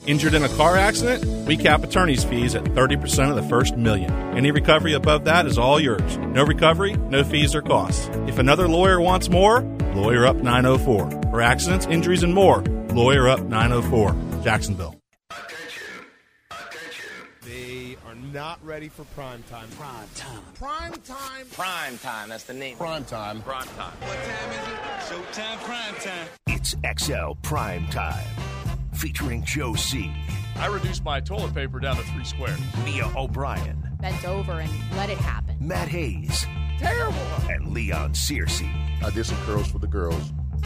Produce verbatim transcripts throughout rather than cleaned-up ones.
Injured in a car accident? We cap attorney's fees at thirty percent of the first million. Any recovery above that is all yours. No recovery, no fees or costs. If another lawyer wants more, Lawyer Up nine oh four. For accidents, injuries, and more, Lawyer Up nine oh four. Jacksonville. Attention. Attention. They are not ready for prime time. Prime time. Prime time. Prime time. That's the name. Prime time. Prime time. What time is it? Showtime. Prime time. It's X L Prime Time, featuring Joe C. I reduced my toilet paper down to three squares. Mia O'Brien. Bent over and let it happen. Matt Hayes. Terrible. And Leon Searcy. I did some curls for the girls.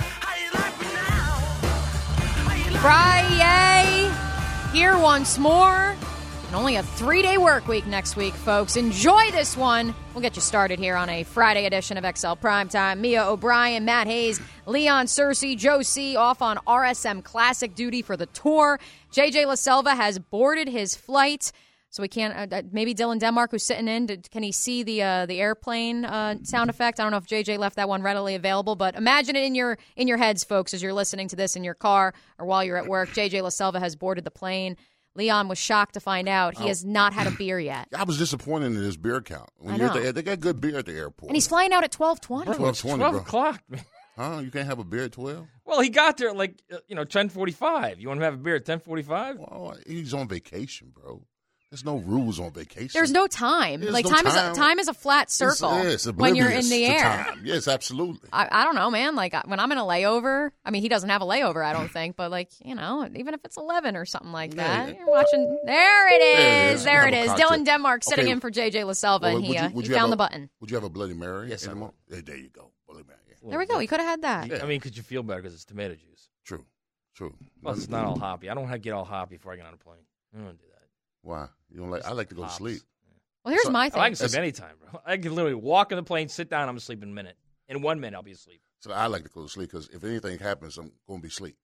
Friday, here once more. And only a three-day work week next week, folks. Enjoy this one. We'll get you started here on a Friday edition of X L Primetime. Mia O'Brien, Matt Hayes, Leon Searcy, Joe C. off on R S M Classic duty for the tour. J J LaSelva has boarded his flight. So we can't, uh, maybe Dylan Denmark, who's sitting in, did, can he see the uh, the airplane uh, sound effect? I don't know if J J left that one readily available, but imagine it in your in your heads, folks, as you're listening to this in your car or while you're at work. J J LaSelva has boarded the plane. Leon was shocked to find out he oh. has not had a beer yet. I was disappointed in his beer count. When I you're know. At the, they got good beer at the airport. And he's flying out at twelve twenty. twelve twenty, twelve bro. o'clock. Huh? You can't have a beer at twelve? Well, he got there at like, uh, you know, ten forty-five. You want him to have a beer at ten forty-five? Well, he's on vacation, bro. There's no rules on vacation. There's no time. There's like no time, time. is a, time is a flat circle It's, it's when you're in the to air. Time. Yes, absolutely. I, I don't know, man. Like when I'm in a layover, I mean, he doesn't have a layover, I don't think, but like, you know, even if it's eleven or something like that, Yeah. you're watching. There it There it is. is. There Have it a is. cocktail. Dylan Denmark sitting Okay. in for J J LaSelva, Well, and he, would you- uh, would he you have found a- the button. Would you have a Bloody Mary? Yes, I anymore? would. Hey, there you go. Bloody Mary. Yeah. There we go. He could have had that. Yeah. I mean, could you feel better because it's tomato juice? True. True. Plus, it's not all hoppy. I don't want to get all hoppy before I get on a plane. I don't want to do that. Why? You don't like? I like to go Hops. to sleep. Well, here's So- my Oh, thing. I can sleep anytime, bro. I can literally walk on the plane, sit down, I'm asleep in a minute. In one minute, I'll be asleep. So I like to go to sleep because if anything happens, I'm going to be asleep.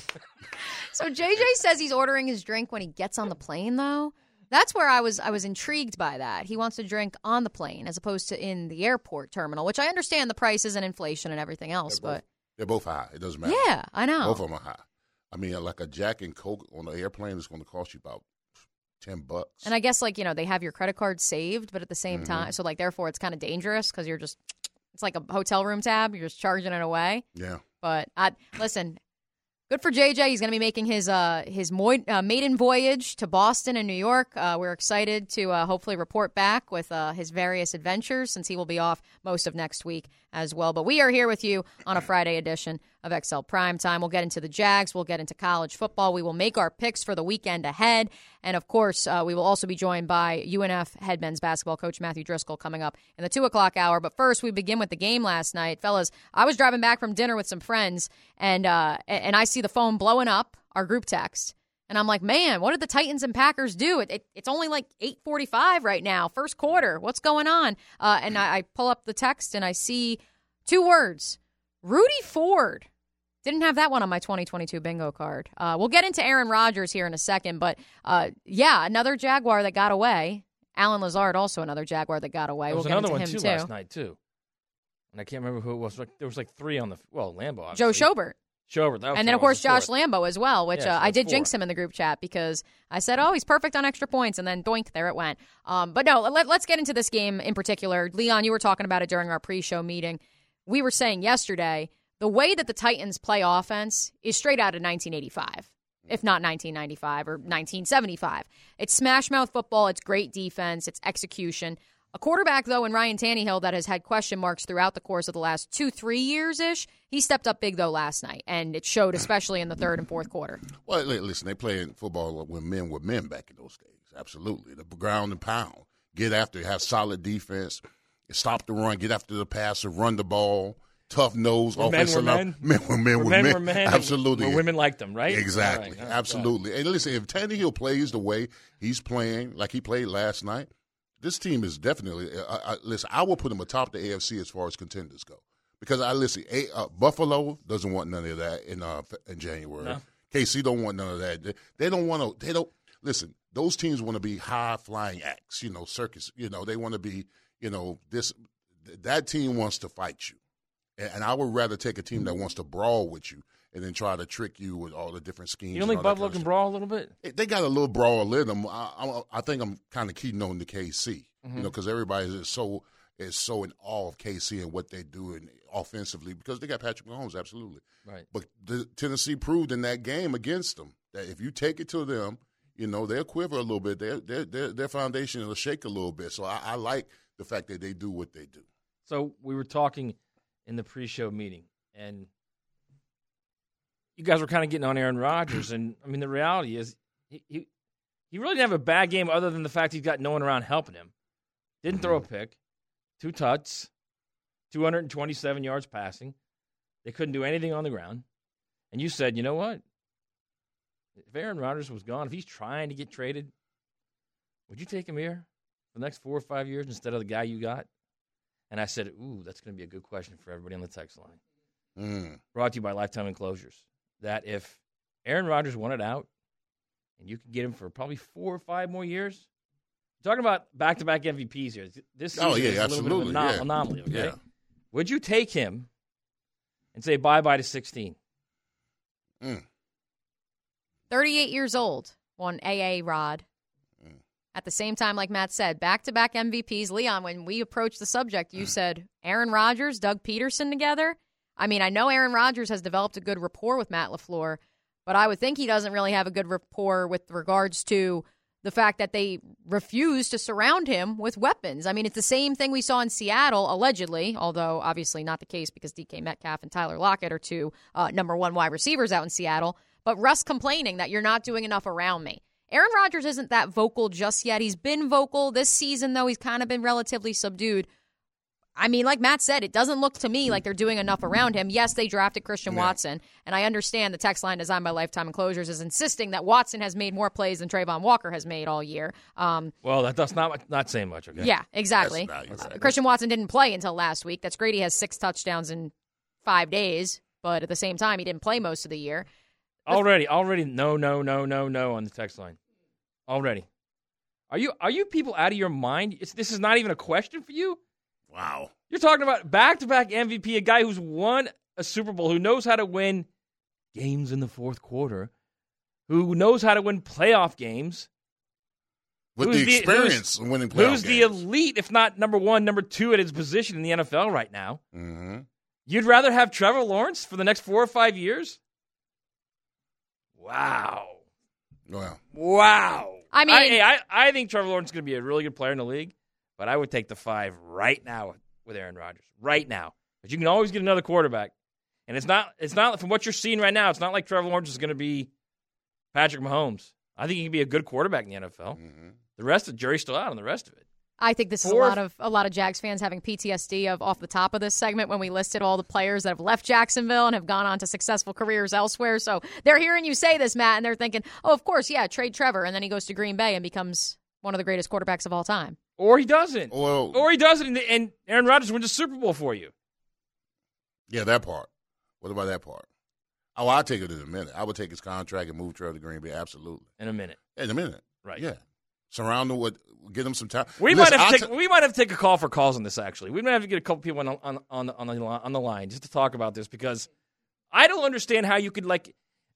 So J J says he's ordering his drink when he gets on the plane, though. That's where I was I was intrigued by that. He wants to drink on the plane as opposed to in the airport terminal, which I understand the prices and inflation and everything else, They're both, but they're both high. It doesn't matter. yeah, I know. Both of them are high. I mean, like a Jack and Coke on the airplane is going to cost you about ten bucks. And I guess, like, you know, they have your credit card saved, but at the same Mhm. time, so, like, therefore it's kind of dangerous because you're just, it's like a hotel room tab. You're just charging it away. Yeah. But, I listen, good for J J. He's going to be making his uh, his mo- uh, maiden voyage to Boston and New York. Uh, we're excited to uh, hopefully report back with uh, his various adventures since he will be off most of next week as well. But we are here with you on a Friday edition of X L Primetime. We'll get into the Jags. We'll get into college football. We will make our picks for the weekend ahead. And, of course, uh, we will also be joined by U N F head men's basketball coach Matthew Driscoll coming up in the two o'clock hour. But first, we begin with the game last night. Fellas, I was driving back from dinner with some friends, and uh, and I see the phone blowing up, our group text. And I'm like, man, what did the Titans and Packers do? It, it, it's only like eight forty-five right now, first quarter. What's going on? Uh, and I, I pull up the text, and I see two words, Rudy Ford. Didn't have that one on my twenty twenty-two bingo card. Uh, we'll get into Aaron Rodgers here in a second, but uh, yeah, another Jaguar that got away. Alan Lazard, also another Jaguar that got away. There was we'll get another into one, him, too, last night, too. And I can't remember who it was. Like, there was like three on the, well, Lambeau, Joe obviously. Schobert. Schobert. Okay, And then, of well, course, that's Josh four. Lambeau as well, which Yeah, so uh, I that's did four. jinx him in the group chat because I said, oh, he's perfect on extra points, and then doink, there it went. Um, but no, let, let's get into this game in particular. Leon, you were talking about it during our pre-show meeting. We were saying yesterday, the way that the Titans play offense is straight out of nineteen eighty-five, if not nineteen ninety-five or nineteen seventy-five. It's smash-mouth football. It's great defense. It's execution. A quarterback, though, in Ryan Tannehill that has had question marks throughout the course of the last two, three years-ish, he stepped up big, though, last night, and it showed especially in the third and fourth quarter. Well, li- listen, they playing football when men were men back in those days. Absolutely. The ground and pound. Get after it. Have solid defense. Stop the run. Get after the passer. Run the ball. Tough nose. When men offensive were line. men? Men were men. Were were men men. were men. Absolutely. Where women liked them, right? Exactly. All right. Absolutely. And listen, if Tannehill plays the way he's playing, like he played last night, this team is definitely. Uh, I, listen, I will put them atop the A F C as far as contenders go, because I listen. A, uh, Buffalo doesn't want none of that in uh, in January. No. K C don't want none of that. They, they don't want to. They don't listen. Those teams want to be high flying acts. You know, circus. You know, they want to be. You know, this. That team wants to fight you. And I would rather take a team that wants to brawl with you and then try to trick you with all the different schemes. You don't think and all that Buffalo kind can of brawl a little bit? stuff. They got a little brawl in them. I, I, I think I'm kind of keying on to K C, Mm-hmm. you know, because everybody is so is so in awe of K C and what they do in, offensively because they got Patrick Mahomes, absolutely. Right. But the, Tennessee proved in that game against them that if you take it to them, you know, they'll quiver a little bit. Their their their, their foundation will shake a little bit. So I, I like the fact that they do what they do. So we were talking in the pre-show meeting, and you guys were kind of getting on Aaron Rodgers. And, I mean, the reality is he, he, he really didn't have a bad game other than the fact he's got no one around helping him. Didn't throw a pick, two tuts, two hundred twenty-seven yards passing. They couldn't do anything on the ground. And you said, you know what? If Aaron Rodgers was gone, if he's trying to get traded, would you take him here for the next four or five years instead of the guy you got? And I said, ooh, that's going to be a good question for everybody on the text line. Mm. Brought to you by Lifetime Enclosures. That if Aaron Rodgers wanted out and you could get him for probably four or five more years, we're talking about back-to-back M V Ps here. This season Oh, yeah, is a little bit of an absolutely, anom- yeah. anomaly, okay? Yeah. Would you take him and say bye-bye to sixteen? Mm. thirty-eight years old, won A A Rod. At the same time, like Matt said, back-to-back M V Ps. Leon, when we approached the subject, you said Aaron Rodgers, Doug Peterson together. I mean, I know Aaron Rodgers has developed a good rapport with Matt LaFleur, but I would think he doesn't really have a good rapport with regards to the fact that they refuse to surround him with weapons. I mean, it's the same thing we saw in Seattle, allegedly, although obviously not the case because D K Metcalf and Tyler Lockett are two uh, number one wide receivers out in Seattle. But Russ complaining that you're not doing enough around me. Aaron Rodgers isn't that vocal just yet. He's been vocal this season, though. He's kind of been relatively subdued. I mean, like Matt said, it doesn't look to me like they're doing enough around him. Yes, they drafted Christian Yeah. Watson, and I understand the text line designed by Lifetime Enclosures is insisting that Watson has made more plays than Trayvon Walker has made all year. Um, Well, that, that's not not saying much, okay? yeah, exactly. That's not- you're right. Christian Watson didn't play until last week. That's great. He has six touchdowns in five days, but at the same time, he didn't play most of the year. Already, already, no, no, no, no, no on the text line. Already. Are you are you people out of your mind? It's, this is not even a question for you? Wow. You're talking about back-to-back M V P, a guy who's won a Super Bowl, who knows how to win games in the fourth quarter, who knows how to win playoff games. With Who's the the- experience of winning playoff Who's the games. elite, if not number one, number two at his position in the N F L right now? Mm-hmm. You'd rather have Trevor Lawrence for the next four or five years? Wow. Well, Wow. I mean- I, hey, I, I think Trevor Lawrence is going to be a really good player in the league, but I would take the five right now with Aaron Rodgers. Right now. But you can always get another quarterback. And it's not, it's not from what you're seeing right now, it's not like Trevor Lawrence is going to be Patrick Mahomes. I think he can be a good quarterback in the N F L. mm-hmm. The rest of the jury's still out on the rest of it. I think this is a Four- lot of a lot of Jags fans having P T S D of off the top of this segment when we listed all the players that have left Jacksonville and have gone on to successful careers elsewhere. So they're hearing you say this, Matt, and they're thinking, oh, of course, yeah, trade Trevor. And then he goes to Green Bay and becomes one of the greatest quarterbacks of all time. Or he doesn't. Well, Or he doesn't, and- and Aaron Rodgers wins a Super Bowl for you. yeah, that part. What about that part? Oh, I'll take it in a minute. I would take his contract and move Trevor to Green Bay, absolutely. In a minute. In a minute. Right. Yeah. Surround him with, get him some time. We Listen, might have I'll to take, t- we might have to take a call for calls on this. Actually, we might have to get a couple people on on on on the li- on the line just to talk about this because I don't understand how you could like.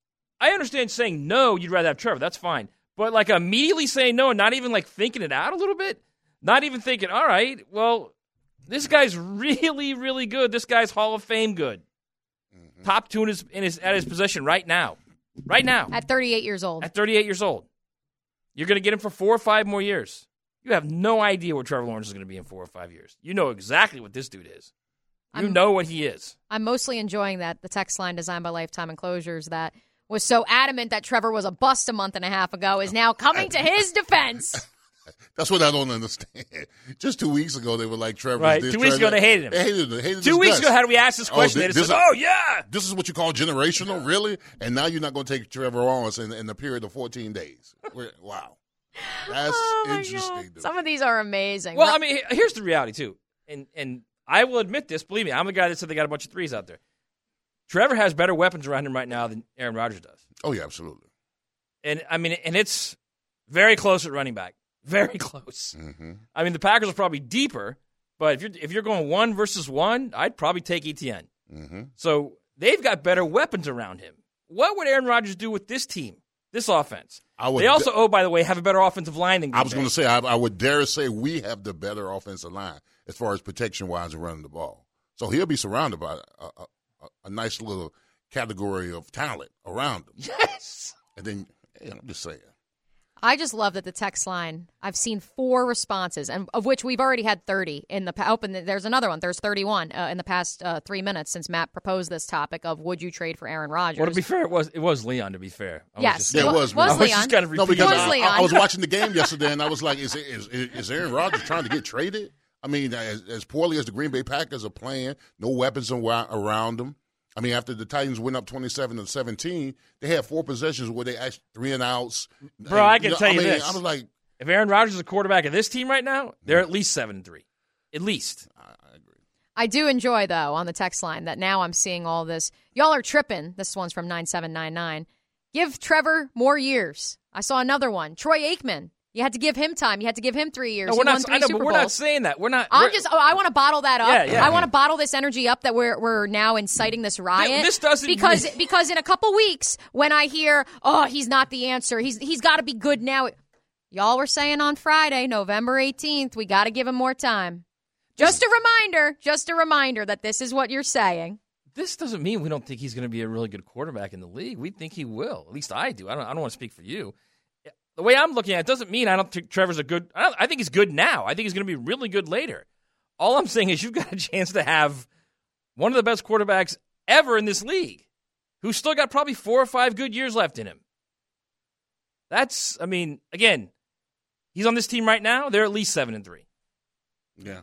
I understand saying no, you'd rather have Trevor. That's fine, but like immediately saying no and not even like thinking it out a little bit, not even thinking. All right, well, this guy's really really good. This guy's Hall of Fame good. Mm-hmm. Top two in his, in his at his position right now, right now At thirty-eight years old. at thirty-eight years old. You're going to get him for four or five more years. You have no idea where Trevor Lawrence is going to be in four or five years. You know exactly what this dude is. You I'm- know what he is. I'm mostly enjoying that the text line designed by Lifetime Enclosures that was so adamant that Trevor was a bust a month and a half ago is now coming to his defense. That's what I don't understand. Just two weeks ago, they were like, Trevor. Right. This, Two weeks Trevor ago, they hated him. They hated him. Hated Two his weeks guts. ago, how did we ask this Oh, question? thi- they this said, is- oh, yeah. This is what you call generational, really? And now you're not going to take Trevor Lawrence in, in the period of fourteen days. We're- wow. That's Oh, my interesting. God. dude. Some of these are amazing. Well, I mean, he- here's the reality, too. And and I will admit this. Believe me, I'm the guy that said they got a bunch of threes out there. Trevor has better weapons around him right now than Aaron Rodgers does. Oh, yeah, absolutely. And, I mean, and it's very close at running back. Very close. Mm-hmm. I mean, the Packers are probably deeper, but if you're if you're going one versus one, I'd probably take E T N. Mm-hmm. So they've got better weapons around him. What would Aaron Rodgers do with this team, this offense? I would they also, de- oh, by the way, have a better offensive line than Green I was Bay. going to say, I, I would dare say we have the better offensive line as far as protection-wise and running the ball. So he'll be surrounded by a, a, a, a nice little category of talent around him. Yes. And then, yeah, I'm just saying. I just love that the text line, I've seen four responses, and of which we've already had thirty in the oh, and there's another one. There's thirty-one uh, in the past uh, three minutes since Matt proposed this topic of would you trade for Aaron Rodgers? Well, to be fair, it was it was Leon. To be fair, I yes, was just, Yeah, it was was, I was Leon. just kind of No, repeating. because was I, Leon. I, I was watching the game yesterday, and I was like, is, is, is Aaron Rodgers trying to get traded? I mean, as, as poorly as the Green Bay Packers are playing, no weapons around them. I mean, after the Titans went up twenty-seven to seventeen, they had four possessions where they actually three and outs. Bro, and, I can know, tell I you mean, this. I was like, If Aaron Rodgers is a quarterback of this team right now, they're at least seven and three, at least. I agree. I do enjoy, though, on the text line that now I'm seeing all this. Y'all are tripping. This one's from nine seven nine nine. Give Trevor more years. I saw another one. Troy Aikman. You had to give him time. You had to give him three years. No, he we're won not. three I know, Super but we're Bowls. not saying that. We're not. I'm we're- just. Oh, I want to bottle that up. Yeah, yeah. I want to bottle this energy up that we're we're now inciting this riot. This doesn't because mean- because in a couple weeks when I hear, oh, he's not the answer. He's he's got to be good now. Y'all were saying on Friday, November eighteenth, we got to give him more time. Just a reminder. Just a reminder that this is what you're saying. This doesn't mean we don't think he's going to be a really good quarterback in the league. We think he will. At least I do. I don't. I don't want to speak for you. The way I'm looking at it doesn't mean I don't think Trevor's a good. I, don't, I think he's good now. I think he's going to be really good later. All I'm saying is you've got a chance to have one of the best quarterbacks ever in this league, who's still got probably four or five good years left in him. That's. I mean, again, he's on this team right now. They're at least seven and three. Yeah.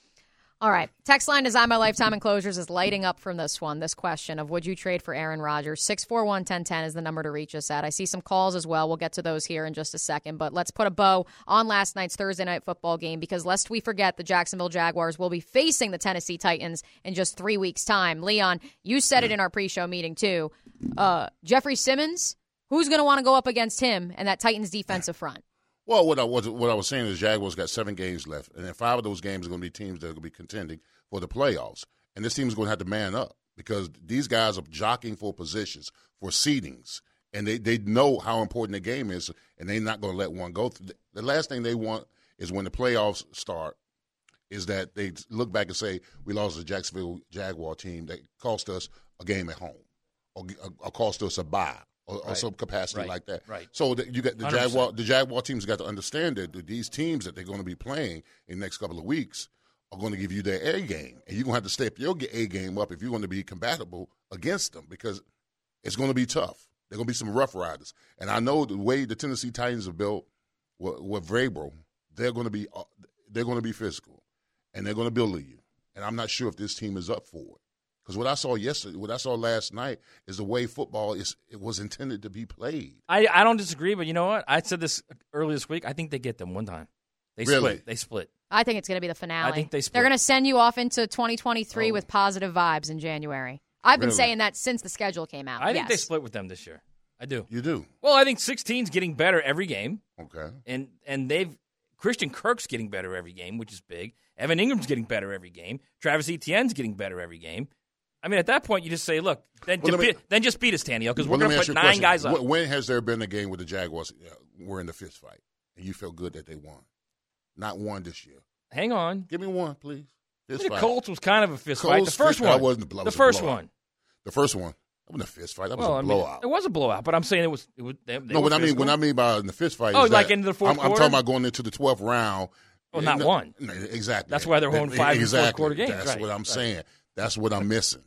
All right. Text line Design by Lifetime Enclosures is lighting up from this one, this question of would you trade for Aaron Rodgers? six four one, one zero one zero is the number to reach us at. I see some calls as well. We'll get to those here in just a second. But let's put a bow on last night's Thursday night football game because lest we forget the Jacksonville Jaguars will be facing the Tennessee Titans in just three weeks' time. Leon, you said it in our pre-show meeting too. Uh, Jeffrey Simmons, who's going to want to go up against him and that Titans defensive front? Well, what I was what I was saying is Jaguars got seven games left, and then five of those games are going to be teams that are going to be contending for the playoffs. And this team is going to have to man up because these guys are jockeying for positions, for seedings, and they, they know how important the game is, and they're not going to let one go. The last thing they want is when the playoffs start is that they look back and say, we lost the Jacksonville Jaguar team that cost us a game at home or, or cost us a bye. Or, or Right. some capacity Right. like that. Right. So that you got the one hundred percent. Jaguar. The Jaguar teams got to understand that these teams that they're going to be playing in the next couple of weeks are going to give you their A game, and you're going to have to step your A game up if you're going to be compatible against them because it's going to be tough. They're going to be some rough riders, and I know the way the Tennessee Titans are built with, with Vrabel, they're going to be uh, they're going to be physical, and they're going to bully you. And I'm not sure if this team is up for it. Because what I saw yesterday, what I saw last night is the way football is it was intended to be played. I, I don't disagree, but you know what? I said this earlier this week. I think they get them one time. They Really? split. They split. I think it's going to be the finale. I think they split. They're going to send you off into twenty twenty-three Oh. with positive vibes in January. I've been Really? saying that since the schedule came out. I think yes. they split with them this year. I do. You do. Well, I think sixteen's getting better every game, Okay. and and they've Christian Kirk's getting better every game, which is big. Evan Ingram's getting better every game. Travis Etienne's getting better every game. I mean, at that point, you just say, look, then, Well, just, let me- be, then just beat us, Tannehill, because Well, we're let me going ask to you put a nine question. guys up. Wh- When has there been a game where the Jaguars uh, were in the fist fight and you felt good that they won? Not one this year. Hang on. Give me one, please. Fist The fight. Colts was kind of a fist fight. The Colts first fist- that one. wasn't- that the was a first blowout. one. The first one. That wasn't a fist fight. That was Well, a I mean, blowout. it was a blowout, but I'm saying it was. It was they, they no, were what I mean, physical. what I mean by in the fist fight. Oh, is like that into the fourth I'm, I'm quarter? talking about going into the twelfth round. Oh, not No, one. no, exactly. That's why they're holding five in the fourth exactly. quarter games. That's Right, what I'm right. saying. That's what I'm missing.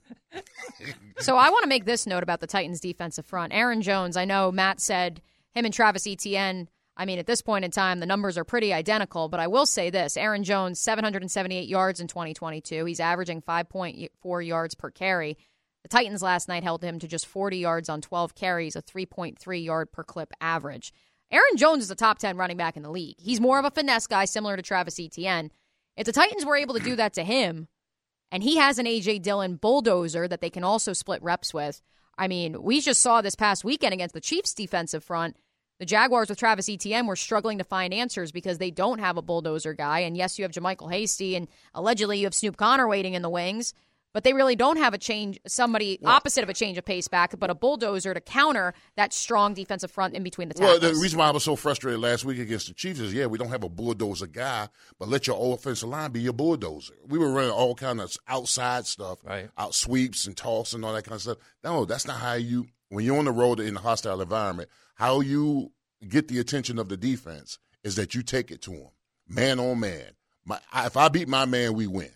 So I want to make this note about the Titans' defensive front. Aaron Jones, I know Matt said him and Travis Etienne, I mean, at this point in time, the numbers are pretty identical, but I will say this. Aaron Jones, seven hundred seventy-eight yards in twenty twenty-two. He's averaging five point four yards per carry. The Titans last night held him to just forty yards on twelve carries, a three point three yard per clip average. Aaron Jones is a top ten running back in the league. He's more of a finesse guy, similar to Travis Etienne. If the Titans were able to do that to him, and he has an A J. Dillon bulldozer that they can also split reps with, I mean, we just saw this past weekend against the Chiefs' defensive front. The Jaguars with Travis Etienne were struggling to find answers because they don't have a bulldozer guy. And yes, you have JaMychal Hasty, and allegedly you have Snoop Connor waiting in the wings. But they really don't have a change, somebody well, opposite of a change of pace back, but a bulldozer to counter that strong defensive front in between the tackles. Well, the reason why I was so frustrated last week against the Chiefs is, yeah, we don't have a bulldozer guy, but let your offensive line be your bulldozer. We were running all kind of outside stuff, right. out sweeps and toss and all that kind of stuff. No, that's not how you, when you're on the road in a hostile environment, how you get the attention of the defense is that you take it to them, man on man. My, if I beat my man, we win.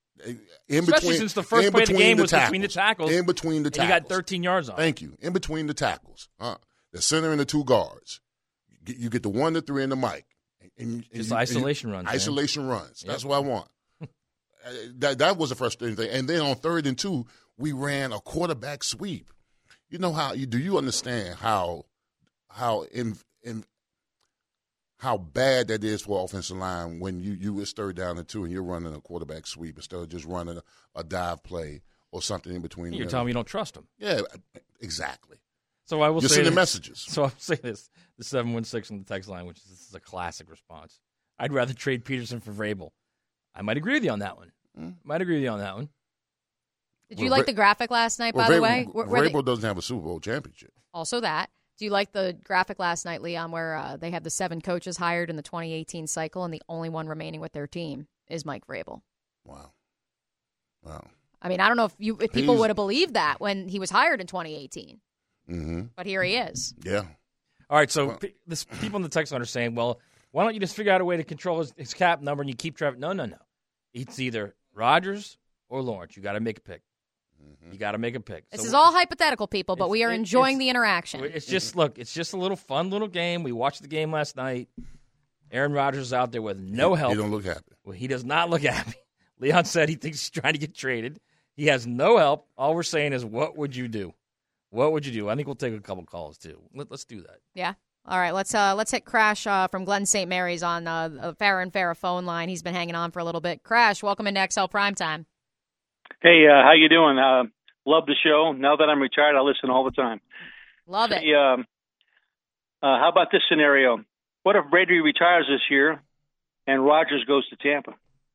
In Especially between, since the first play of the game the was tackles, between the tackles. In between the tackles. And you got thirteen yards on. Thank you. In between the tackles. Uh, the center and the two guards. You get, you get the one to three in the mic. And, and Just you, isolation and you, runs. Isolation man. runs. That's yep. what I want. that, that was the frustrating thing. And then on third and two, we ran a quarterback sweep. You know how you do you understand how how in, in how bad that is for offensive line when you you is third down and two and you're running a quarterback sweep instead of just running a, a dive play or something in between. You're telling me you don't trust them. Yeah, exactly. So I will You're say sending this. messages. So I'll say this: the seven one six on the text line, which is, this is a classic response. I'd rather trade Peterson for Vrabel. I might agree with you on that one. Mm. Might agree with you on that one. Did you well, like the graphic last night? Well, by Vrabel, the way, where, where Vrabel they, doesn't have a Super Bowl championship. Also that. Do you like the graphic last night, Leon, where uh, they had the seven coaches hired in the twenty eighteen cycle, and the only one remaining with their team is Mike Vrabel? Wow. Wow. I mean, I don't know if you if people He's, would have believed that when he was hired in twenty eighteen. Mm-hmm. But here he is. Yeah. All right, so well, p- this, people in the text line are saying, well, why don't you just figure out a way to control his, his cap number and you keep Trevor? No, no, no. It's either Rodgers or Lawrence. You got to make a pick. You got to make a pick. This so is all hypothetical, people, but we are it, enjoying the interaction. It's just, look, it's just a little fun little game. We watched the game last night. Aaron Rodgers is out there with no he, help. He don't look happy. Well, he does not look happy. Leon said he thinks he's trying to get traded. He has no help. All we're saying is, what would you do? What would you do? I think we'll take a couple calls, too. Let, let's do that. Yeah. All right, let's uh, let's hit Crash uh, from Glen Saint Mary's on uh, the Farrah and Farrah phone line. He's been hanging on for a little bit. Crash, welcome into X L Primetime. Hey, uh, how you doing? Uh, love the show. Now that I'm retired, I listen all the time. Love it. Hey, um, uh, how about this scenario? What if Brady retires this year and Rodgers goes to Tampa?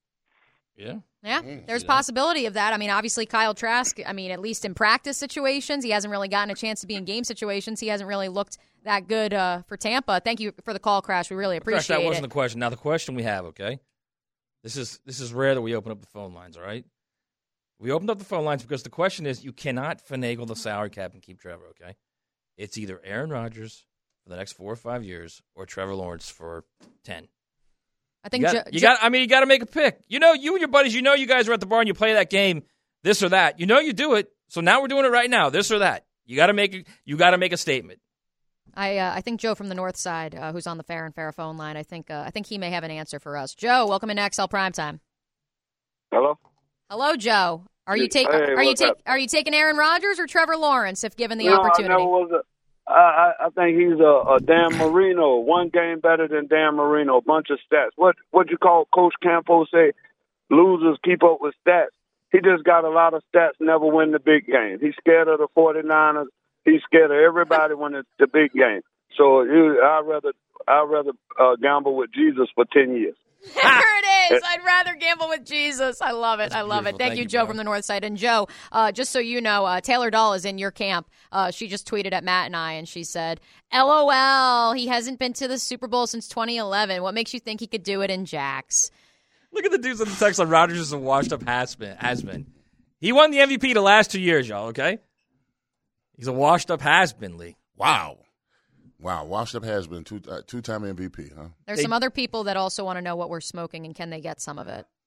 Yeah. Yeah, there's possibility of that. I mean, obviously, Kyle Trask, I mean, at least in practice situations, he hasn't really gotten a chance to be in game situations. He hasn't really looked that good uh, for Tampa. Thank you for the call, Crash. We really appreciate Crash, that it. That wasn't the question. Now, the question we have, okay? This is this is rare that we open up the phone lines, all right? We opened up the phone lines because the question is you cannot finagle the salary cap and keep Trevor, okay? It's either Aaron Rodgers for the next four or five years or Trevor Lawrence for ten. I think you got, jo- you got. I mean, you got to make a pick. You know, you and your buddies. You know, you guys are at the bar and you play that game. This or that. You know, you do it. So now we're doing it right now. This or that. You got to make. You got to make a statement. I uh, I think Joe from the North Side, uh, who's on the Farrah and Farrah phone line. I think uh, I think he may have an answer for us. Joe, welcome into X L Primetime. Hello. Hello, Joe. Are you taking? Hey, are you taking? up? Are you taking Aaron Rodgers or Trevor Lawrence if given the no, opportunity? I never was a, I, I think he's a, a Dan Marino. One game better than Dan Marino. Bunch of stats. What what you call Coach Campo say? Losers keep up with stats. He just got a lot of stats. Never win the big game. He's scared of the forty-niners. He's scared of everybody when it's the big game. So you, I'd rather I'd rather uh, gamble with Jesus for ten years. There it is. I'd rather gamble with Jesus. I love it. That's I love beautiful. it. Thank, Thank you, Joe, bro. From the North Side. And Joe, uh, just so you know, uh, Taylor Dahl is in your camp. Uh, she just tweeted at Matt and I, and she said, L O L, he hasn't been to the Super Bowl since twenty eleven. What makes you think he could do it in Jax? Look at the dudes on the text line. Rodgers is a washed-up has-been. has-been. He won the M V P the last two years, y'all, okay? He's a washed-up has-been, Lee. Wow. Wow, washed up has been two uh, two time M V P, huh? There's They, some other people that also want to know what we're smoking and can they get some of it.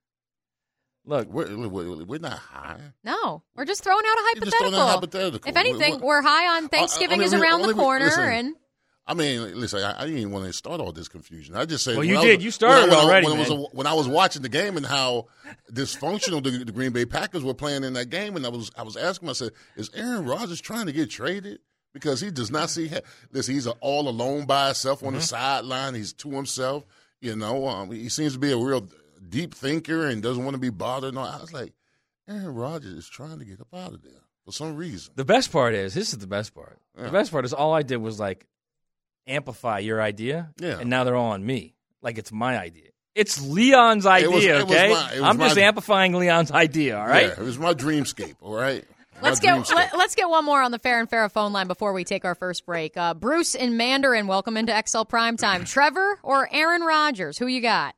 Look, we're, we're, we're not high. No, we're just throwing out a You're just throwing hypothetical. out hypothetical. If anything, we're, we're high on Thanksgiving uh, is only, around only, the corner. listen, and I mean, listen, I, I didn't even want to start all this confusion. I just said, well, you I did. Was, you started when I, when already, I, when, man. I was, when I was watching the game and how dysfunctional the, the Green Bay Packers were playing in that game, and I was I was asking myself, is Aaron Rodgers trying to get traded? Because he does not see this. He's all alone by himself on mm-hmm. the sideline. He's to himself. You know, um, he seems to be a real deep thinker and doesn't want to be bothered. No, I was like, Aaron Rodgers is trying to get up out of there for some reason. The best part is, this is the best part. Yeah. The best part is all I did was, like, amplify your idea, yeah. and now they're all on me. Like it's my idea. It's Leon's idea, It was- it was okay? my- it was I'm just my- amplifying Leon's idea, all right? Yeah, it was my dreamscape, all right? My Let's get dreamscape. let, let's get one more on the Fair and Fair phone line before we take our first break. Uh, Bruce in Mandarin, welcome into X L Primetime. Trevor or Aaron Rodgers? Who you got?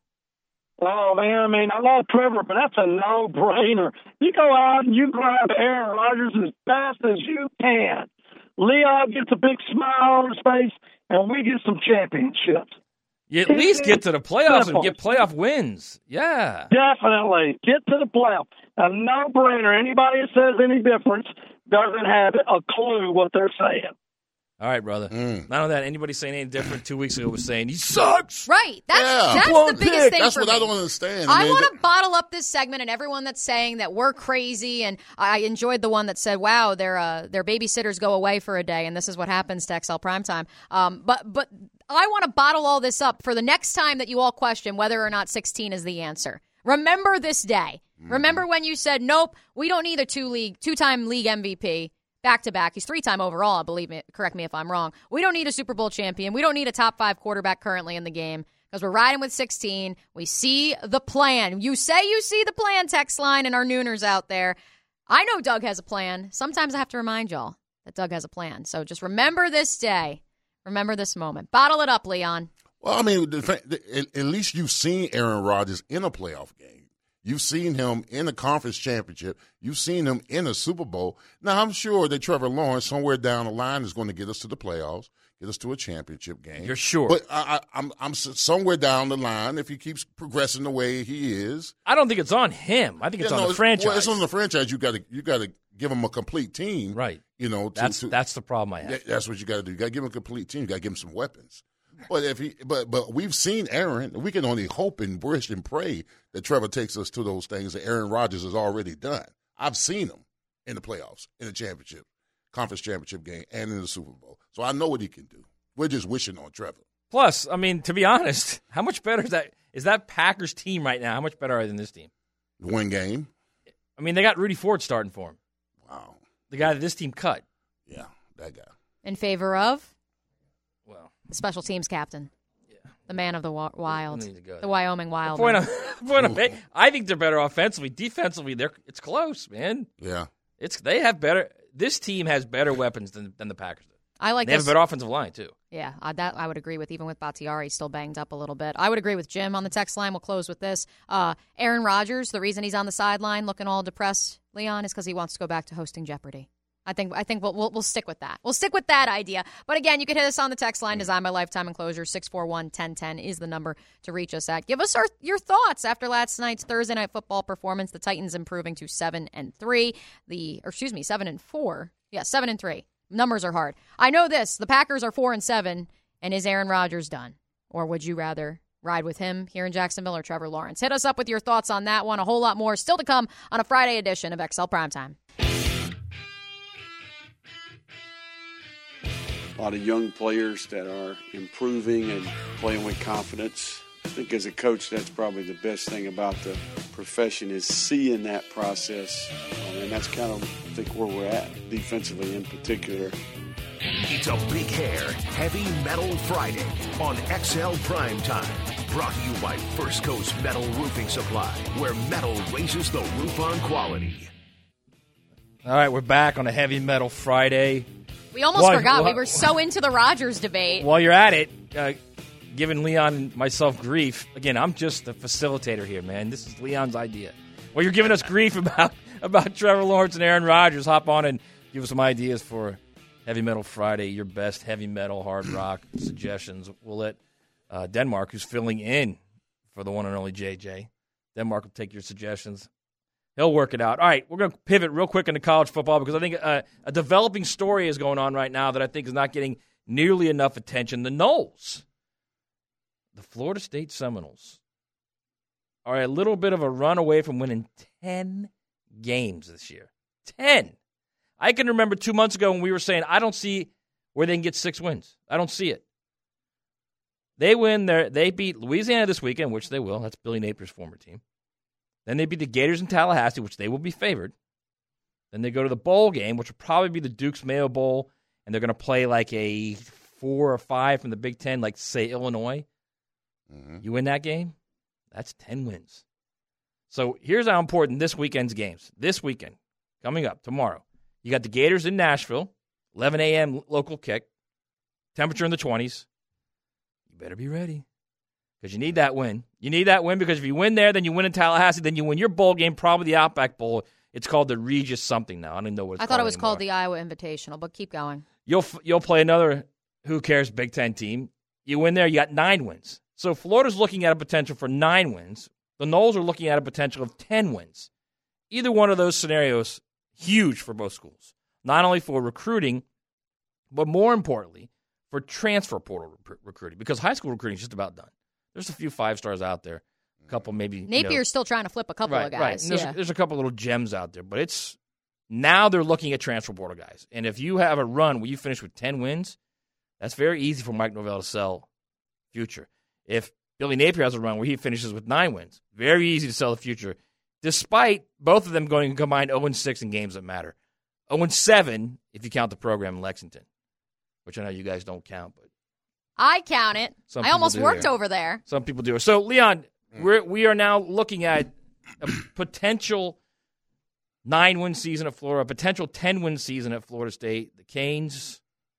Oh, man, I mean, I love Trevor, but that's a no-brainer. You go out and you grab Aaron Rodgers as fast as you can. Leon gets a big smile on his face, and we get some championships. You at least get to the playoffs and get playoff wins. Yeah. Definitely. Get to the playoff. A no-brainer. Anybody that says any difference doesn't have a clue what they're saying. All right, brother. Mm. Not only that, anybody saying anything different two weeks ago was saying, he sucks. Right. That's, Yeah. that's Blown the biggest pick. thing That's for what me. I don't understand. I mean, want to bottle up this segment and everyone that's saying that we're crazy. And I enjoyed the one that said, "Wow, their uh, their babysitters go away for a day, and this is what happens to X L Primetime." Um, but but I want to bottle all this up for the next time that you all question whether or not sixteen is the answer. Remember this day. Mm. Remember when you said, "Nope, we don't need a two league two time league M V P." Back to back. He's three time overall, I believe me. Correct me if I'm wrong. We don't need a Super Bowl champion. We don't need a top five quarterback currently in the game because we're riding with sixteen. We see the plan. You say you see the plan, text line, and our nooners out there. I know Doug has a plan. Sometimes I have to remind y'all that Doug has a plan. So just remember this day. Remember this moment. Bottle it up, Leon. Well, I mean, the, the, at, at least you've seen Aaron Rodgers in a playoff game. You've seen him in a conference championship. You've seen him in a Super Bowl. Now, I'm sure that Trevor Lawrence, somewhere down the line, is going to get us to the playoffs, get us to a championship game. You're sure? But I, I, I'm, I'm s- somewhere down the line, if he keeps progressing the way he is. I don't think it's on him. I think it's Yeah, on no, the franchise. Well, it's on the franchise. You got to you got to give him a complete team, right? You know, to, that's to, that's the problem I have. that- that's what you got to do. You got to give him a complete team. You got to give him some weapons. But if he, but but we've seen Aaron. We can only hope and wish and pray that Trevor takes us to those things that Aaron Rodgers has already done. I've seen him in the playoffs, in the championship, conference championship game, and in the Super Bowl. So I know what he can do. We're just wishing on Trevor. Plus, I mean, to be honest, how much better is that? Is that Packers team right now? How much better are they than this team? Win game. I mean, they got Rudy Ford starting for him. Wow. The guy that this team cut. Yeah, that guy. In favor of? Well, the special teams captain. The man of the wa- wild. need to go The there. Wyoming Wild. The point, I'm, the point I'm making, I think they're better offensively. Defensively, they're it's close, man. Yeah. It's they have better. This team has better weapons than than the Packers do. I like They this. have a better offensive line too. Yeah, uh, that I would agree with. Even with Bakhtiari still banged up a little bit, I would agree with Jim on the text line. We'll close with this. Uh, Aaron Rodgers. The reason he's on the sideline looking all depressed, Leon, is because he wants to go back to hosting Jeopardy. I think I think we'll, we'll we'll stick with that. We'll stick with that idea. But again, you can hit us on the text line. Design by Lifetime Enclosure. six four one, one zero one zero is the number to reach us at. Give us our your thoughts after last night's Thursday night football performance. The Titans improving to seven and three. The or excuse me, seven and four. Yeah, seven and three. Numbers are hard. I know this. The Packers are four and seven. And is Aaron Rodgers done, or would you rather ride with him here in Jacksonville or Trevor Lawrence? Hit us up with your thoughts on that one. A whole lot more still to come on a Friday edition of X L Primetime. A lot of young players that are improving and playing with confidence. I think as a coach, that's probably the best thing about the profession is seeing that process. Um, and that's kind of, I think, where we're at, defensively in particular. It's a Big Hair Heavy Metal Friday on X L Primetime. Brought to you by First Coast Metal Roofing Supply, where metal raises the roof on quality. All right, we're back on a Heavy Metal Friday. We almost Well, forgot. well, we were so into the Rodgers debate. While you're at it, uh, giving Leon and myself grief. Again, I'm just the facilitator here, man. This is Leon's idea. Well, you're giving us grief about, about Trevor Lawrence and Aaron Rodgers. Hop on and give us some ideas for Heavy Metal Friday, your best heavy metal, hard rock suggestions. We'll let uh, Denmark, who's filling in for the one and only J J. Denmark will take your suggestions. He'll work it out. All right, we're going to pivot real quick into college football because I think uh, a developing story is going on right now that I think is not getting nearly enough attention. The Noles, the Florida State Seminoles, are a little bit of a run away from winning ten games this year. ten. I can remember two months ago when we were saying, I don't see where they can get six wins. I don't see it. They win their, they beat Louisiana this weekend, which they will. That's Billy Napier's former team. Then they beat the Gators in Tallahassee, which they will be favored. Then they go to the bowl game, which will probably be the Duke's Mayo Bowl, and they're going to play like a four or five from the Big Ten, like, say, Illinois. Mm-hmm. You win that game, That's ten wins. So here's how important this weekend's games. This weekend, coming up tomorrow, you got the Gators in Nashville, eleven a.m. local kick, temperature in the twenties. You better be ready because you need that win. You need that win because if you win there, then you win in Tallahassee, then you win your bowl game, probably the Outback Bowl. It's called the Regis something now. I don't even know what it's I called thought it was anymore. called the Iowa Invitational, but keep going. You'll you'll play another who cares Big Ten team. You win there, you got nine wins. So Florida's looking at a potential for nine wins. The Noles are looking at a potential of ten wins. Either one of those scenarios, huge for both schools. Not only for recruiting, but more importantly, for transfer portal rec- recruiting. Because high school recruiting is just about done. There's a few five stars out there. A couple maybe. Napier's you know, still trying to flip a couple right, of guys. Right. And there's, yeah. there's a couple little gems out there. But it's now they're looking at transfer portal guys. And if you have a run where you finish with ten wins, that's very easy for Mike Norvell to sell future. If Billy Napier has a run where he finishes with nine wins, very easy to sell the future, despite both of them going to combine oh and six in games that matter. oh and seven if you count the program in Lexington, which I know you guys don't count, but I count it. Some I people almost do worked there. over there. Some people do. So, Leon, we're, we are now looking at a potential nine-win season at Florida, a potential ten-win season at Florida State. The Canes,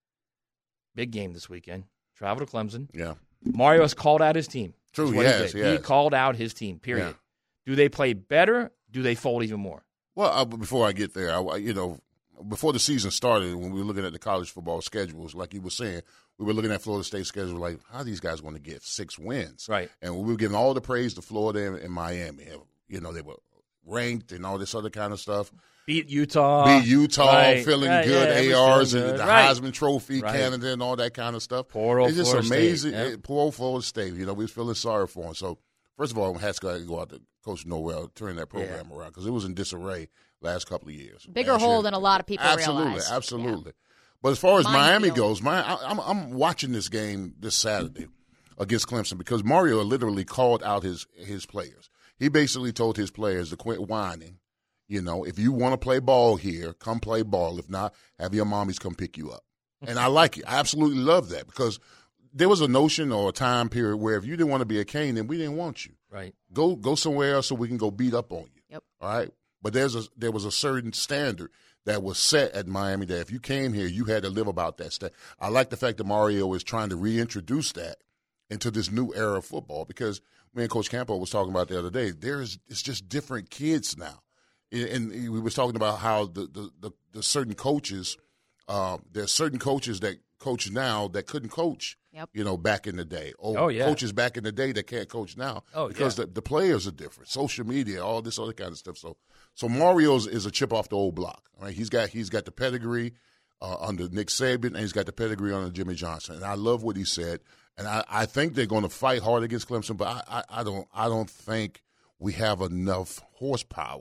big game this weekend. Travel to Clemson. Yeah. Mario has called out his team. True, That's what yes, he did. yes. He called out his team, period. Yeah. Do they play better? Do they fold even more? Well, uh, before I get there, I, you know, before the season started, when we were looking at the college football schedules, like you were saying, we were looking at Florida State's schedule like, how are these guys going to get six wins? Right. And we were giving all the praise to Florida and, and Miami. You know, they were ranked and all this other kind of stuff. Beat Utah. Beat Utah, Right. feeling Yeah, good, yeah, A Rs, feeling and good. the Right. Heisman Trophy Right. candidate and all that kind of stuff. Poor old It's just Florida State, amazing. yeah. It- poor old Florida State. You know, we was feeling sorry for him. So, first of all, we had to go out to Coach Norwell, turn that program around because it was in disarray last couple of years. Bigger Last hole year. than a lot of people absolutely, realize. Absolutely, But as far as Minefield. Miami goes, my, I, I'm, I'm watching this game this Saturday against Clemson because Mario literally called out his his players. He basically told his players to quit whining. You know, if you want to play ball here, come play ball. If not, have your mommies come pick you up. And I like it. I absolutely love that because there was a notion or a time period where if you didn't want to be a Cane, then we didn't want you. Right. Go go somewhere else so we can go beat up on you. Yep. All right. But there's a there was a certain standard that was set at Miami that if you came here, you had to live about that stuff. I like the fact that Mario is trying to reintroduce that into this new era of football because me and Coach Campo was talking about the other day. There's it's just different kids now. And we was talking about how the the, the, the certain coaches, uh, there's certain coaches that coach now that couldn't coach, yep. you know, back in the day. Or Oh, yeah. coaches back in the day that can't coach now Oh, because yeah. the, the players are different. Social media, all this other kind of stuff. So, so Mario's is a chip off the old block. Right? He's got he's got the pedigree uh, under Nick Saban, and he's got the pedigree under Jimmy Johnson. And I love what he said. And I, I think they're going to fight hard against Clemson, but I, I, I don't I don't think we have enough horsepower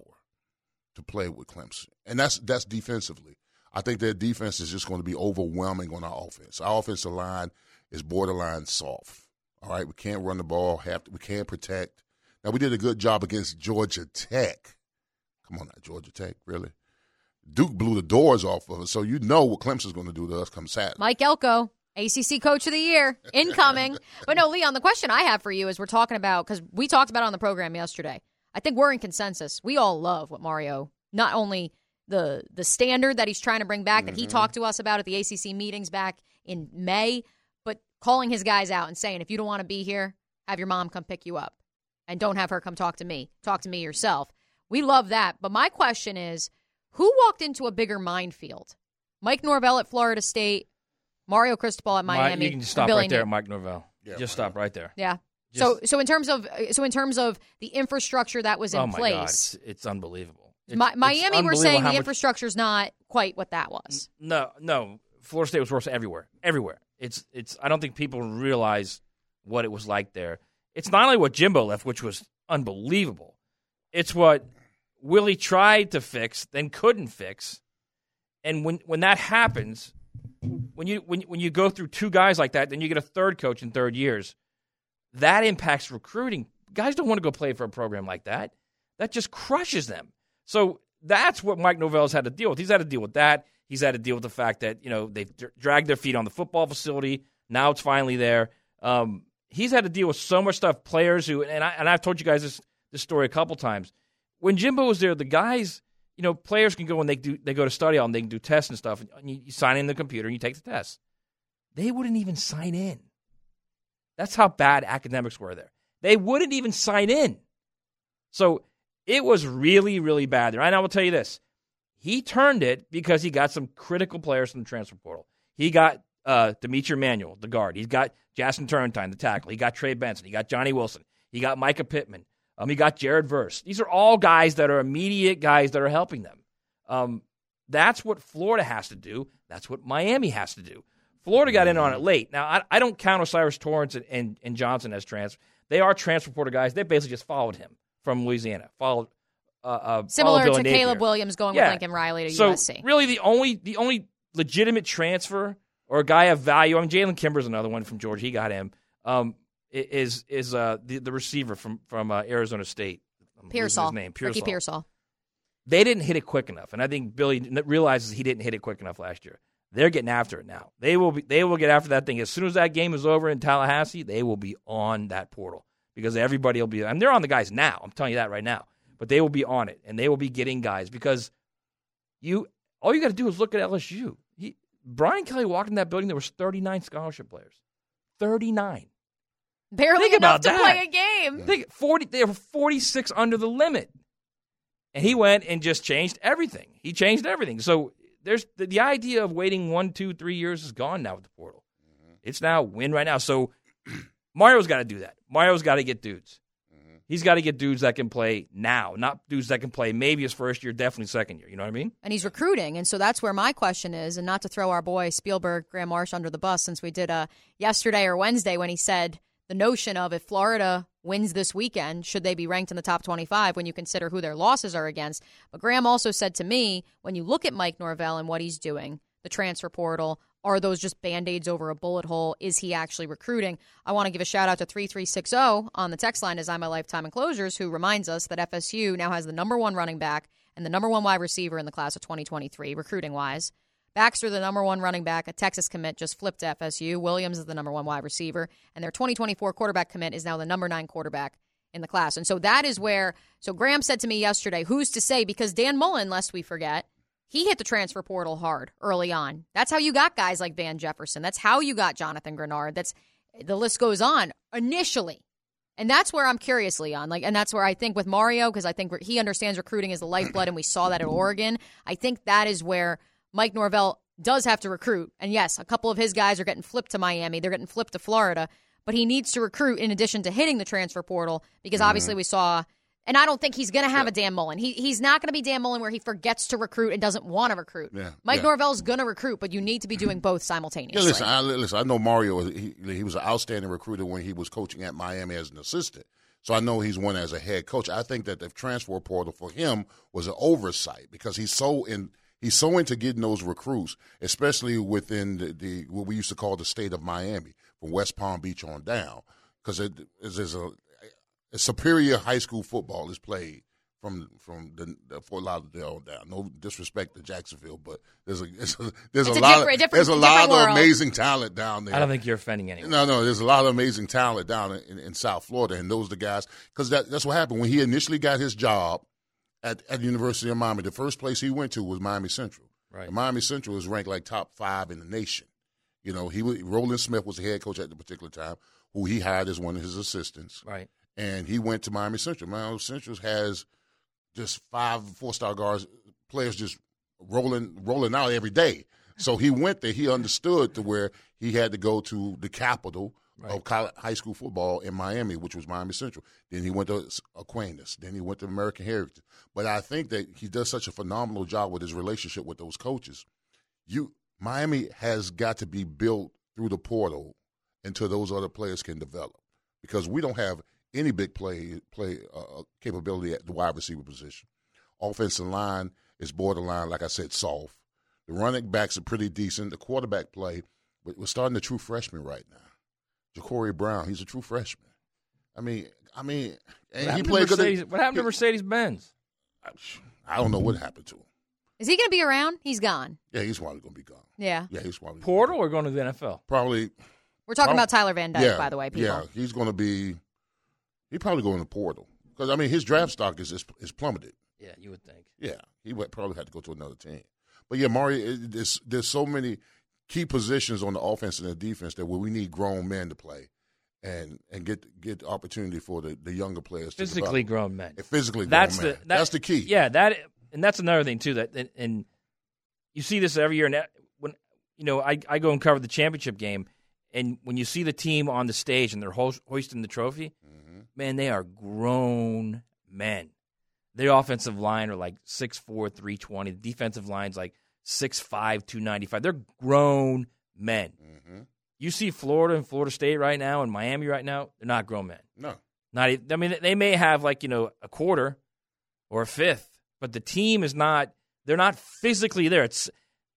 to play with Clemson. And that's that's defensively. I think their defense is just going to be overwhelming on our offense. Our offensive line is borderline soft. All right, we can't run the ball. Have to, we can't protect. Now, we did a good job against Georgia Tech. Come on now, Georgia Tech, really? Duke blew the doors off of us, so you know what Clemson's going to do to us come Saturday. Mike Elko, A C C Coach of the Year, incoming. But no, Leon, the question I have for you is we're talking about, because we talked about it on the program yesterday. I think we're in consensus. We all love what Mario, not only the the standard that he's trying to bring back, that he talked to us about at the A C C meetings back in May, but calling his guys out and saying, if you don't want to be here, have your mom come pick you up. And don't have her come talk to me. Talk to me yourself. We love that. But my question is, who walked into a bigger minefield? Mike Norvell at Florida State, Mario Cristobal at Miami. Mike, you can just stop Billy right there, Napier. Mike Norvell. Yeah, just stop right there. Yeah. Just- so so in terms of so in terms of the infrastructure that was in oh my place, God, it's, it's unbelievable. It's, Mi- it's Miami were unbelievable saying how the much- infrastructure's not quite what that was. No, no. Florida State was worse everywhere. Everywhere. It's it's. I don't think people realize what it was like there. It's not only what Jimbo left, which was unbelievable. It's what Willie tried to fix, then couldn't fix. And when when that happens, when you when when you go through two guys like that, then you get a third coach in third years. That impacts recruiting. Guys don't want to go play for a program like that. That just crushes them. So that's what Mike Norvell's had to deal with. He's had to deal with that. He's had to deal with the fact that, you know, they've d- dragged their feet on the football facility. Now it's finally there. Um, he's had to deal with so much stuff. Players who, and I and I've told you guys this this story a couple times. When Jimbo was there, the guys, you know, players can go and they do they go to study hall and they can do tests and stuff. And you, you sign in the computer and you take the test. They wouldn't even sign in. That's how bad academics were there. They wouldn't even sign in. So it was really, really bad there. And I will tell you this. He turned it because he got some critical players from the transfer portal. He got uh, Demetri Manuel, the guard. He's got Jason Turrentine, the tackle. He got Trey Benson. He got Johnny Wilson. He got Micah Pittman. Um, he got Jared Verse. These are all guys that are immediate guys that are helping them. Um, that's what Florida has to do. That's what Miami has to do. Florida got in on it late. Now, I, I don't count Osiris Torrance and, and, and Johnson as transfer. They are transfer portal guys. They basically just followed him from Louisiana. Followed uh, uh, Similar followed to Napier. Caleb Williams going yeah. with Lincoln Riley to so U S C. Really, the only the only legitimate transfer or a guy of value, I mean, Jalen Kimber's another one from Georgia. He got him. Um, is is uh, the the receiver from from uh, Arizona State? I'm losing Pearsall. His name. Ricky Pearsall. Pearsall. They didn't hit it quick enough, and I think Billy realizes he didn't hit it quick enough last year. They're getting after it now. They will be. They will get after that thing as soon as that game is over in Tallahassee. They will be on that portal because everybody will be. I mean, they're on the guys now. I'm telling you that right now. But they will be on it, and they will be getting guys because you. All you got to do is look at L S U. He, Brian Kelly walked in that building. There was thirty-nine scholarship players. thirty-nine. Barely Think enough about to that. play a game. Think forty. They were forty-six under the limit, and he went and just changed everything. He changed everything. So there's the, the idea of waiting one, two, three years is gone now with the portal. It's now win right now. So Mario's got to do that. Mario's got to get dudes. He's got to get dudes that can play now, not dudes that can play maybe his first year, definitely second year. You know what I mean? And he's recruiting, and so that's where my question is, and not to throw our boy Spielberg, Graham Marsh, under the bus, since we did uh, yesterday or Wednesday when he said the notion of if Florida wins this weekend, should they be ranked in the top twenty-five when you consider who their losses are against? But Graham also said to me, when you look at Mike Norvell and what he's doing, the transfer portal, are those just Band-Aids over a bullet hole? Is he actually recruiting? I want to give a shout-out to three three six zero on the text line, Design My Lifetime Enclosures, who reminds us that F S U now has the number one running back and the number one wide receiver in the class of twenty twenty-three, recruiting-wise. Baxter, the number one running back, a Texas commit, just flipped to F S U. Williams is the number one wide receiver. And their twenty twenty-four quarterback commit is now the number nine quarterback in the class. And so that is where, so Graham said to me yesterday, who's to say, because Dan Mullen, lest we forget, he hit the transfer portal hard early on. That's how you got guys like Van Jefferson. That's how you got Jonathan Grenard. That's the list goes on initially. And that's where I'm curious, Leon. Like, and that's where I think with Mario, because I think he understands recruiting as the lifeblood, and we saw that at Oregon. I think that is where Mike Norvell does have to recruit. And yes, a couple of his guys are getting flipped to Miami. They're getting flipped to Florida. But he needs to recruit in addition to hitting the transfer portal, because mm-hmm. obviously we saw, and I don't think he's going to have yeah. a Dan Mullen. He, he's not going to be Dan Mullen where he forgets to recruit and doesn't want to recruit. Yeah. Mike yeah. Norvell's going to recruit, but you need to be doing both simultaneously. Yeah, listen, I, listen, I know Mario, he, he was an outstanding recruiter when he was coaching at Miami as an assistant. So I know he's one as a head coach. I think that the transfer portal for him was an oversight because he's so in he's so into getting those recruits, especially within the, the what we used to call the state of Miami, from West Palm Beach on down, because it is a, a superior high school football is played from from the, the Fort Lauderdale on down. No disrespect to Jacksonville, but there's a there's a, there's it's a a lot different, of different, there's a lot world. of amazing talent down there. I don't think you're offending anyone. No, no, there's a lot of amazing talent down in, in South Florida, and those are the guys, because that, that's what happened when he initially got his job at, at the University of Miami. The first place he went to was Miami Central. Right. And Miami Central was ranked like top five in the nation. You know, he was, Roland Smith was the head coach at the particular time, who he hired as one of his assistants. Right. And he went to Miami Central. Miami Central has just five four-star guards, players just rolling rolling out every day. So he went there. He understood to where he had to go to the capital right. of college, high school football in Miami, which was Miami Central. Then he went to Aquinas. Then he went to American Heritage. But I think that he does such a phenomenal job with his relationship with those coaches. You Miami has got to be built through the portal until those other players can develop, because we don't have any big play play uh, capability at the wide receiver position. Offensive line is borderline, like I said, soft. The running backs are pretty decent. The quarterback play, we're starting a true freshman right now. Ja'Cory Brown, he's a true freshman. I mean, I mean, and he played good. Mercedes, what happened to Mercedes-Benz? I don't know what happened to him. Is he going to be around? He's gone. Yeah, he's probably going to be gone. Yeah. Yeah, he's probably Portal or going to the N F L? Probably, We're talking Prob- about Tyler Van Dyke, yeah, by the way, people. Yeah, he's going to be – he probably go in the portal. Because, I mean, his draft stock is, is is plummeted. Yeah, you would think. Yeah, he would probably have to go to another team. But, yeah, Maury, it, there's, there's so many key positions on the offense and the defense that where we need grown men to play and and get get opportunity for the, the younger players to Physically develop. grown men. Yeah, physically That's grown the, men. that- That's the key. Yeah, that and that's another thing, too. That And, and you see this every year. And that, when you know, I, I go and cover the championship game, and when you see the team on the stage and they're ho- hoisting the trophy, mm-hmm. man, they are grown men. Their offensive line are like six four, three twenty. The defensive line's like six five, two ninety-five. They're grown men. Mm-hmm. You see Florida and Florida State right now and Miami right now, they're not grown men. No. Not. e- I mean, they may have like, you know, a quarter or a fifth, but the team is not, they're not physically there. It's.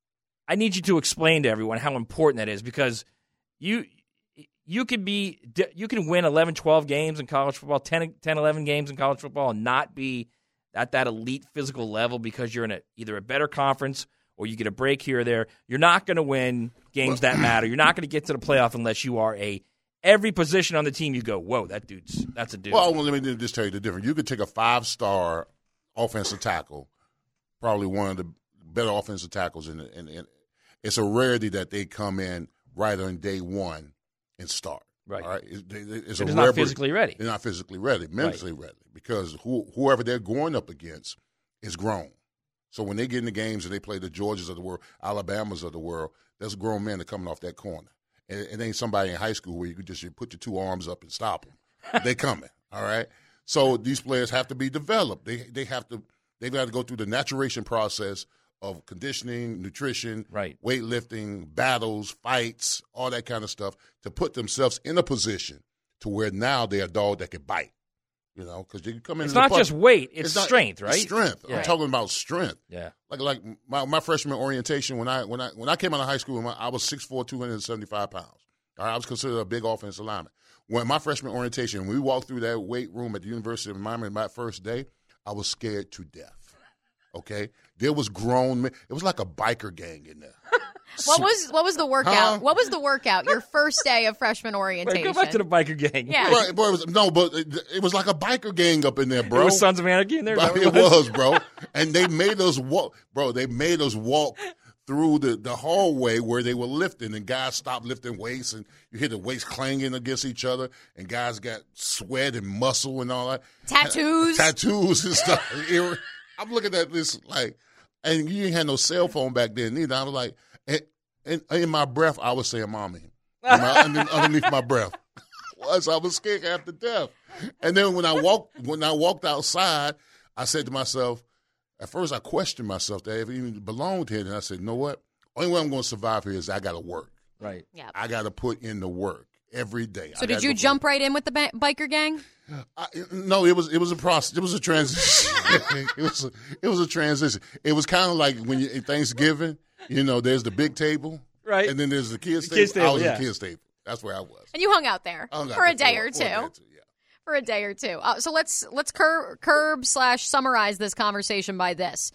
I need you to explain to everyone how important that is because you you could be you can win eleven, twelve games in college football, ten, ten, eleven games in college football and not be at that elite physical level because you're in a, either a better conference or you get a break here or there. You're not going to win games that matter. You're not going to get to the playoff unless you are a every position on the team you go, whoa, that dude's that's a dude. Well, let me just tell you the difference. You could take a five-star offensive tackle, probably one of the better offensive tackles in the, in, in it's a rarity that they come in right on day one and start. Right. All right. It's, it's They're a not rare, physically ready. They're not physically ready, mentally right. ready, because who, whoever they're going up against is grown. So when they get in the games and they play the Georgias of the world, Alabamas of the world, there's grown men that are coming off that corner. And it ain't somebody in high school where you could just you put your two arms up and stop them. They coming. All right. So these players have to be developed. They they have to they've got to go through the maturation process of conditioning, nutrition, right. weightlifting, battles, fights, all that kind of stuff to put themselves in a position to where now they're a dog that can bite. You know, because you come in. It's not just weight; it's, it's not, strength, right? It's strength. Yeah. I'm talking about strength. Yeah. Like like my, my freshman orientation when I when I when I came out of high school, my, I was six four, two hundred seventy-five pounds. All right, I was considered a big offensive lineman. When my freshman orientation, when we walked through that weight room at the University of Miami my first day, I was scared to death. Okay, there was grown men. It was like a biker gang in there. What was what was the workout? Huh? What was the workout? Your first day of freshman orientation. Wait, go back to the biker gang. Yeah. Right, boy, it was, no, but it, it was like a biker gang up in there, bro. There was Sons of Anarchy in there. It, it was, bro. And they made us walk, bro. They made us walk through the, the hallway where they were lifting, and guys stopped lifting weights, and you hear the weights clanging against each other, and guys got sweat and muscle and all that. Tattoos. Tattoos and stuff. It- I'm looking at this like, and you ain't had no cell phone back then either. I was like, and, and in my breath, I was saying, "Mommy," in my, underneath, underneath my breath. Was I was scared half to death. And then when I walked, when I walked outside, I said to myself, at first I questioned myself that I even belonged here. And I said, "You know what? Only way I'm going to survive here is I got to work. Right. Yeah. I got to put in the work every day." So I did gotta you go jump right in with the ba- biker gang? I, no, it was it was a process. It was a transition. it was a, it was a transition. It was kind of like when you at Thanksgiving, you know, there's the big table, right, and then there's the kids' the table. kids table. I was yeah. in the kids' table. That's where I was. And you hung out there hung for out a there day for, or two. For a day or two, yeah. For a day or two. Uh, so let's let's cur- curb slash summarize this conversation by this: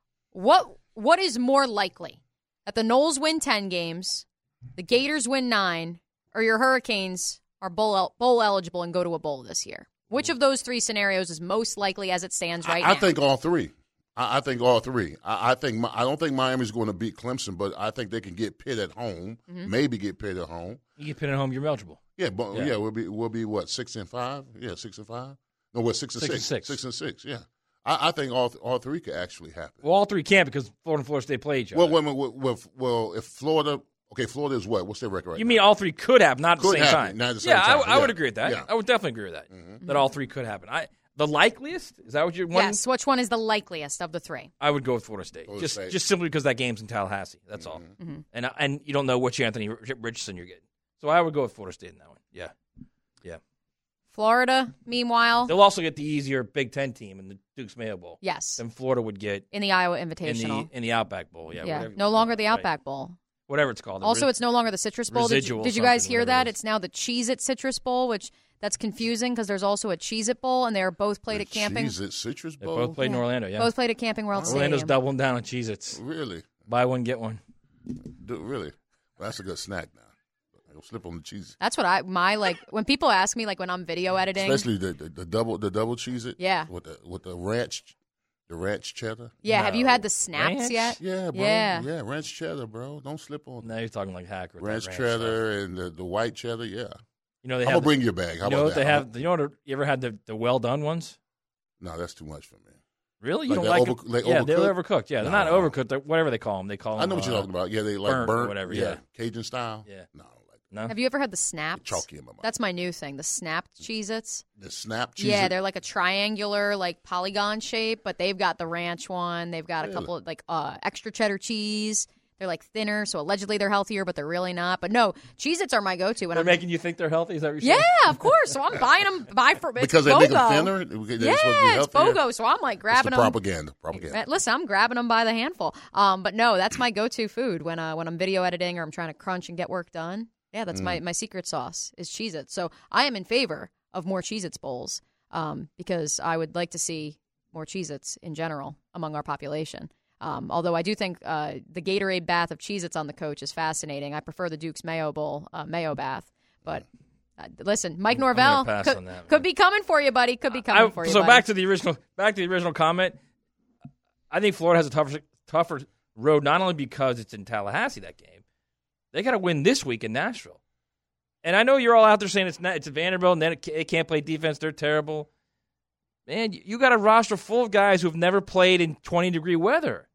what what is more likely, that the Noles win ten games, the Gators win nine, or your Hurricanes are bowl el- bowl eligible and go to a bowl this year? Which of those three scenarios is most likely as it stands right I, now? I think all three. I, I think all three. I, I think I don't think Miami's going to beat Clemson, but I think they can get Pitt at home. Mhm. Maybe get Pitt at home. You get Pitt at home, you're eligible. Yeah, but Yeah. yeah, we'll be we'll be what six and five. Yeah, six and five. No, we're six and Six six. and six. Six and six. Yeah, I, I think all all three could actually happen. Well, all three can't because Florida and Florida State play each other. Well, wait a minute. Well, well, well, if Florida, okay, Florida is what? What's their record right you now? mean all three could happen, not at the Could same happen, time? not at the same yeah, I, time. w- I would Yeah. agree with that. Yeah. I would definitely agree with that. Mm-hmm. That all three could happen. I the likeliest is that what you're wanting? Yes. Which one is the likeliest of the three? I would go with Florida State, Florida just State. just simply because that game's in Tallahassee. That's all. Mhm. And and you don't know which Anthony Richardson you're getting, so I would go with Florida State in that one. Yeah, yeah. Florida, meanwhile, They'll also get the easier Big Ten team in the Duke's Mayo Bowl. yes, Than Florida would get in the Iowa in Invitational. the in the Outback Bowl. Yeah, Yeah, whatever- no longer the right. Outback Bowl. Whatever it's called. The Also, re- it's no longer the Citrus Bowl. Did you, residual did you guys something, hear whatever it that? is. It's now the Cheez-It Citrus Bowl, which that's confusing because there's also a Cheez-It Bowl, and they are both played at Camping. Cheez-It Citrus They Bowl. both played in Yeah. Orlando. Yeah, Both played at Camping World Orlando's Stadium. doubling down on Cheez-Its. Really? Buy one, get one. Do, really? Well, that's a good snack now. Don't slip on the cheese. That's what I my like when people ask me like when I'm video editing, Especially the, the, the double the double cheese it. Yeah. With the with the ranch the ranch cheddar. Yeah, No. have you had the snaps Ranch? yet? Yeah, bro. Yeah. Yeah, ranch cheddar, bro. Don't slip on Now you're talking like Hacker. with that ranch ranch cheddar stuff. and the, the white cheddar. Yeah. You know they I'm have. gonna bring you a bag. How you know about what that? they have? You know what? You ever had the, the well done ones? No, that's too much for me. Really? You Like don't they're like over- them? like Yeah, they're overcooked? overcooked. Yeah, they're No. not overcooked. They're whatever they call them. They call them. I know what you're uh, talking about. Yeah, they like burnt or burnt, whatever, Yeah. yeah. Cajun style. Yeah. No, I don't like No. Have you ever had the snaps? chalky in my mouth. That's my new thing. The snapped Cheez-Its. The snap cheese. Yeah, they're like a triangular, like polygon shape, but they've got the ranch one. They've got a Really? couple of like uh, extra cheddar cheese. They're like thinner, so allegedly they're healthier, but they're really not. But no, Cheez-Its are my go-to. When They're I'm making you think they're healthy. Is that what you're yeah, saying? of course. So I'm buying them. Buy for it's because they make them BOGO. thinner. They're supposed to be Yeah, it's healthier. BOGO. So I'm like It's grabbing the them. propaganda. Propaganda. Listen, I'm grabbing them by the handful. Um, but no, that's my go-to food when uh, when I'm video editing or I'm trying to crunch and get work done. Yeah, that's Mm. my, my secret sauce is Cheez-Its. So I am in favor of more Cheez-Its bowls um, because I would like to see more Cheez-Its in general among our population. Um, although I do think uh, the Gatorade bath of Cheez-Its on the coach is fascinating. I prefer the Duke's Mayo Bowl uh, Mayo bath. But uh, listen, Mike I'm gonna Norvell pass could, on that, could be coming for you, buddy. Could be coming I- for you. so buddy. back to the original. Back to the original comment. I think Florida has a tougher tougher road, not only because it's in Tallahassee that game. They got to win this week in Nashville. And I know you're all out there saying it's not, it's Vanderbilt and then it, it can't play defense. They're terrible. Man, you, you got a roster full of guys who have never played in twenty degree weather.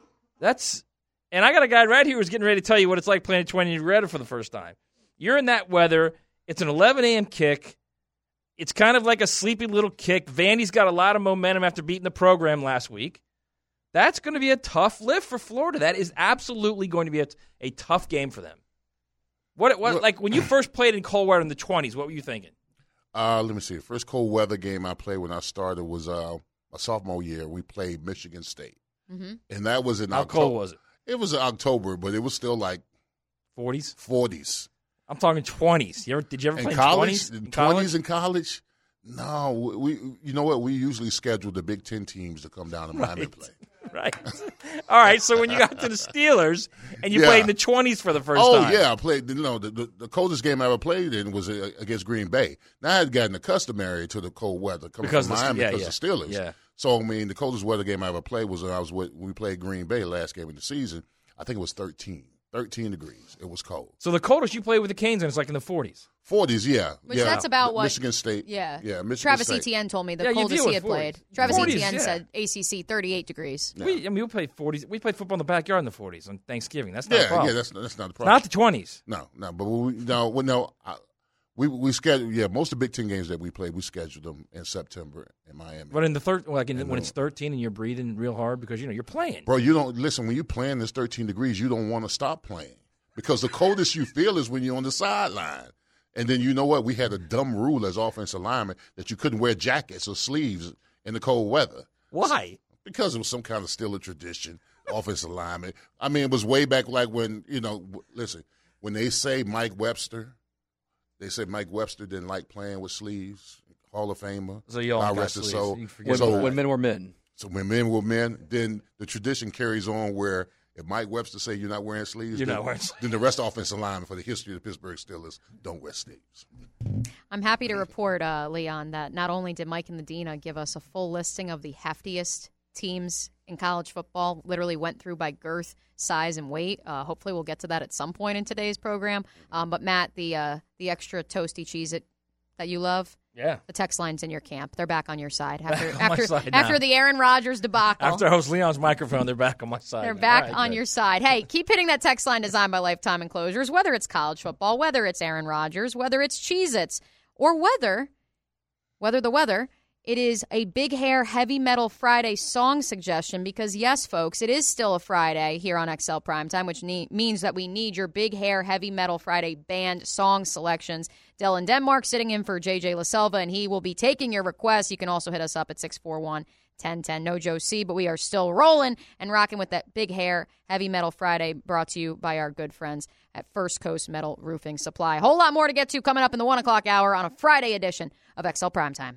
That's and I got a guy right here who's getting ready to tell you what it's like playing in twenty degree weather for the first time. You're in that weather. It's an eleven a.m. kick. It's kind of like a sleepy little kick. Vandy's got a lot of momentum after beating the program last week. That's going to be a tough lift for Florida. That is absolutely going to be a, a tough game for them. What, what, like when you first played in cold weather in the twenties, what were you thinking? Uh, let me see. The first cold weather game I played when I started was uh, my sophomore year. We played Michigan State. Mm-hmm. And that was in How October. cold was it? It was in October, but it was still like forties. forties. I'm talking twenties. You ever, did you ever In play college, in twenties? in twenties in college? No, we. You know what? We usually schedule the Big Ten teams to come down to Miami and play. Right. All right. So when you got to the Steelers and you Yeah. played in the twenties for the first oh, time. yeah, I played. You know, the, the, the coldest game I ever played in was uh, against Green Bay. Now I had gotten accustomed to the cold weather coming Because from the- Miami yeah, because yeah. of Steelers. Yeah. So I mean, the coldest weather game I ever played was when I was with. When we played Green Bay last game of the season. I think it was thirteen. thirteen degrees. It was cold. So the coldest you played with the Canes in is like in the forties. forties, yeah. Which yeah. that's about what Michigan State. Yeah, Yeah, Michigan Travis State. Etienne told me the Yeah, you coldest deal he with had played. forties. Travis forties, Etienne yeah. said A C C thirty-eight degrees. Yeah. We, I mean, we played forties. We played football in the backyard in the forties on Thanksgiving. That's not a Yeah, problem. yeah, that's that's not the problem. Not the twenties. No, no, but we no, well, no. I, we we scheduled. Yeah, most of the Big Ten games that we played, we scheduled them in September in Miami. But in the third, like in, And when the- it's thirteen and you're breathing real hard because you know you're playing. Bro, you don't listen when you playing this thirteen degrees. You don't want to stop playing because the coldest you feel is when you're on the sideline. And then you know what? We had a dumb rule as offensive linemen that you couldn't wear jackets or sleeves in the cold weather. Why? Because it was some kind of still a tradition. Offensive lineman. I mean, it was way back like when you know. w- Listen, when they say Mike Webster, they said Mike Webster didn't like playing with sleeves. Hall of Famer. So you all God got rest his sleeves. soul. You forget So- about that. When men were men. So when men were men, then the tradition carries on where if Mike Webster say you're not wearing sleeves, You're then, not wearing sleeves. then the rest of the offensive linemen for the history of the Pittsburgh Steelers don't wear sleeves. I'm happy to report, uh, Leon, that not only did Mike and the Dina give us a full listing of the heftiest teams in college football, literally went through by girth, size, and weight. Uh, hopefully we'll get to that at some point in today's program. Um, but, Matt, the uh, the extra toasty cheese it, that you love, Yeah. the text line's in your camp. They're back on your side after On my after side after now. the Aaron Rodgers debacle. After I host Leon's microphone, they're back on my side. They're now. back All right, on good. your side. Hey, keep hitting that text line designed by Lifetime Enclosures, whether it's college football, whether it's Aaron Rodgers, whether it's Cheez-Its, or whether, whether the weather, it is a Big Hair Heavy Metal Friday song suggestion because, yes, folks, it is still a Friday here on X L Primetime, which ne- means that we need your Big Hair Heavy Metal Friday band song selections. Dylan Denmark sitting in for J J LaSelva, and he will be taking your requests. You can also hit us up at six four one, one oh one oh. No Joe C, but we are still rolling and rocking with that Big Hair Heavy Metal Friday brought to you by our good friends at First Coast Metal Roofing Supply. Whole lot more to get to coming up in the one o'clock hour on a Friday edition of X L Primetime.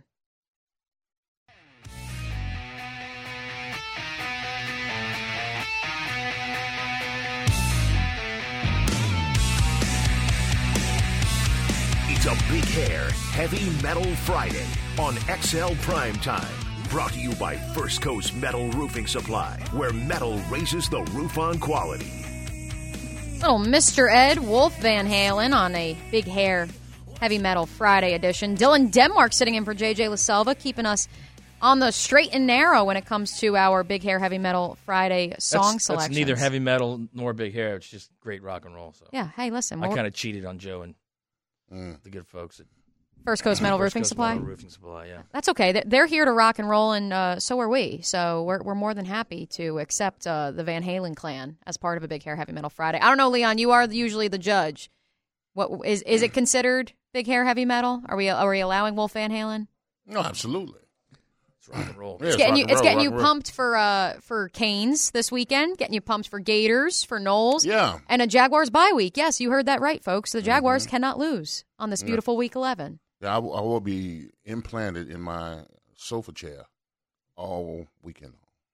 It's a Big Hair Heavy Metal Friday on X L Primetime. Brought to you by First Coast Metal Roofing Supply, where metal raises the roof on quality. Little Mister Ed Wolf Van Halen on a Big Hair Heavy Metal Friday edition. Dylan Denmark sitting in for J J LaSelva, keeping us on the straight and narrow when it comes to our Big Hair Heavy Metal Friday song that's, selections. That's neither heavy metal nor big hair. It's just great rock and roll. So yeah, hey, listen. I kind of cheated on Joe and mm. the good folks at First Coast Metal First Roofing Coast Supply. Metal Roofing Supply, yeah. That's okay. They're here to rock and roll, and uh, so are we. So we're we're more than happy to accept uh, the Van Halen clan as part of a Big Hair Heavy Metal Friday. I don't know, Leon. You are usually the judge. What is is it considered Big Hair Heavy Metal? Are we are we allowing Wolf Van Halen? No, absolutely. It's rock and roll. Yeah, it's, it's getting rock you. and It's roll, getting rock you and roll. pumped for uh for Canes this weekend. Getting you pumped for Gators, for Knowles. Yeah. And a Jaguars bye week. Yes, you heard that right, folks. The Jaguars mm-hmm. cannot lose on this beautiful yeah. Week eleven. Yeah, I, w- I will be implanted in my sofa chair all weekend.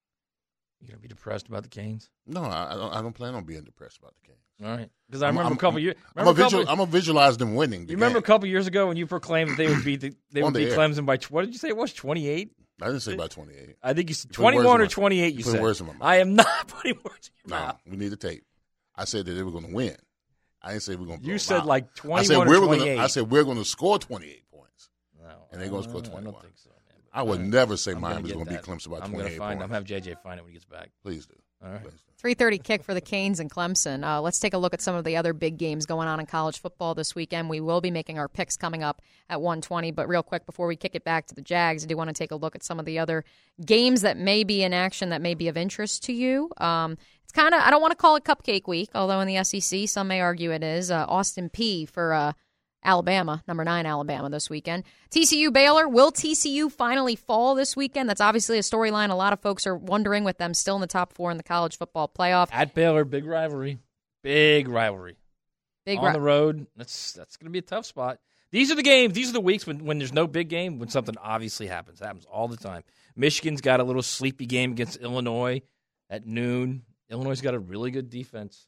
You gonna be depressed about the Canes? No, I, I don't. I don't plan on being depressed about the Canes. All right, because I remember I'm, a couple I'm, years. I'm a visual, I'm gonna visualize them winning. The you remember game. a couple years ago when you proclaimed that they would beat the, they would beat the Clemson by what did you say it was twenty-eight? I didn't say by twenty-eight. I think you said you twenty-one or my, twenty-eight. You, you said. Words in my mouth. I am not putting words in your no, mouth. we need the tape. I said that they were going to win. I didn't say we're going to. You said out. like twenty-one I said or we're twenty-eight. Gonna, I said we're going to score twenty-eight points. No, and they're going to score I twenty-one. don't think so, man. I would right. never say I'm Miami's going to beat Clemson by I'm twenty-eight gonna find, points. I'm have J J find it when he gets back. Please do. All right. Please do. three thirty kick for the Canes and Clemson. Uh, let's take a look at some of the other big games going on in college football this weekend. We will be making our picks coming up at one twenty, but real quick before we kick it back to the Jags, I do want to take a look at some of the other games that may be in action that may be of interest to you. Um, it's kind of, I don't want to call it Cupcake Week, although in the S E C some may argue it is. Uh, Austin Peay for uh, Alabama, number nine Alabama this weekend. T C U Baylor, will T C U finally fall this weekend? That's obviously a storyline a lot of folks are wondering with them still in the top four in the college football playoff. At Baylor, big rivalry. Big rivalry. Big On ri- the road, that's that's going to be a tough spot. These are the games, these are the weeks when, when there's no big game, when something obviously happens. It happens all the time. Michigan's got a little sleepy game against Illinois at noon. Illinois' got a really good defense.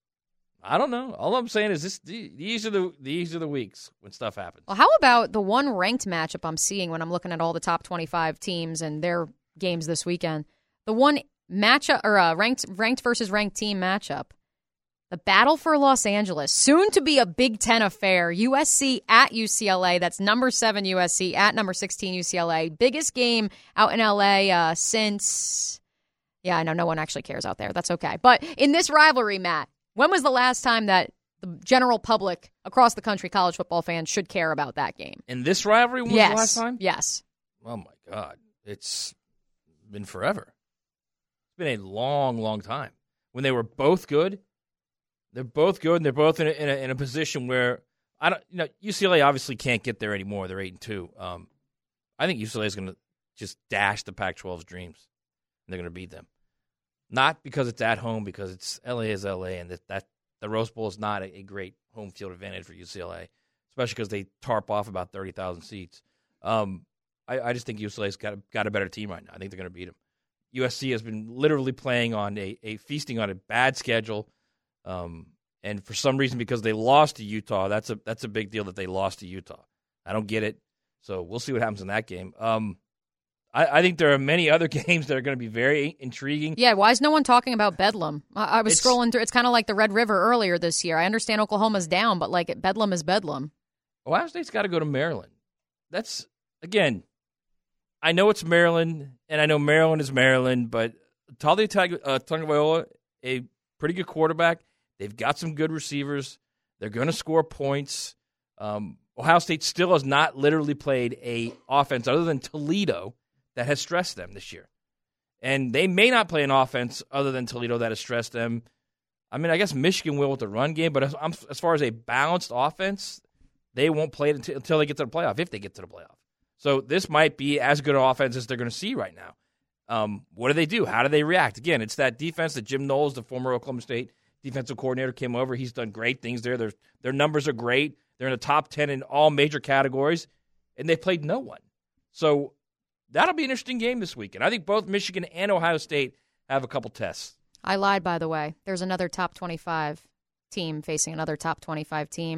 I don't know. All I'm saying is this: these are the these are the weeks when stuff happens. Well, how about the one ranked matchup I'm seeing when I'm looking at all the top twenty-five teams and their games this weekend? The one matchup or uh, ranked ranked versus ranked team matchup, the battle for Los Angeles, soon to be a Big Ten affair. U S C at U C L A. That's number seven U S C at number sixteen U C L A. Biggest game out in L A uh, since. Yeah, I know no one actually cares out there. That's okay. But in this rivalry, Matt. When was the last time that the general public across the country, college football fans, should care about that game? In this rivalry, when yes. was the last time? Yes. Oh, my God. It's been forever. It's been a long, long time. When they were both good, they're both good, and they're both in a, in a, in a position where, I don't, you know, U C L A obviously can't get there anymore. They're eight and two. Um, I think U C L A is going to just dash the Pac twelve's dreams, and they're going to beat them. Not because it's at home, because it's L A is L A, and that, that the Rose Bowl is not a, a great home field advantage for U C L A, especially because they tarp off about thirty thousand seats. Um, I, I just think U C L A's got a, got a better team right now. I think they're going to beat them. U S C has been literally playing on a, a feasting on a bad schedule, um, and for some reason, because they lost to Utah, that's a that's a big deal that they lost to Utah. I don't get it, so we'll see what happens in that game. Um, I, I think there are many other games that are going to be very intriguing. Yeah, why is no one talking about Bedlam? I, I was It's- scrolling through. It's kind of like the Red River earlier this year. I understand Oklahoma's down, but like Bedlam is Bedlam. Ohio State's got to go to Maryland. That's, again, I know it's Maryland, and I know Maryland is Maryland, but Tali Tag- uh, Tagovailoa, a pretty good quarterback. They've got some good receivers. They're going to score points. Um, Ohio State still has not literally played a offense other than Toledo that has stressed them this year. And they may not play an offense other than Toledo that has stressed them. I mean, I guess Michigan will with the run game, but as, as far as a balanced offense, they won't play it until, until they get to the playoff, if they get to the playoff. So this might be as good an offense as they're going to see right now. Um, what do they do? How do they react? Again, it's that defense that Jim Knowles, the former Oklahoma State defensive coordinator, came over. He's done great things there. Their, their numbers are great. They're in the top ten in all major categories, and they played no one. So that'll be an interesting game this weekend. I think both Michigan and Ohio State have a couple tests. I lied, by the way. There's another top twenty-five team facing another top twenty-five team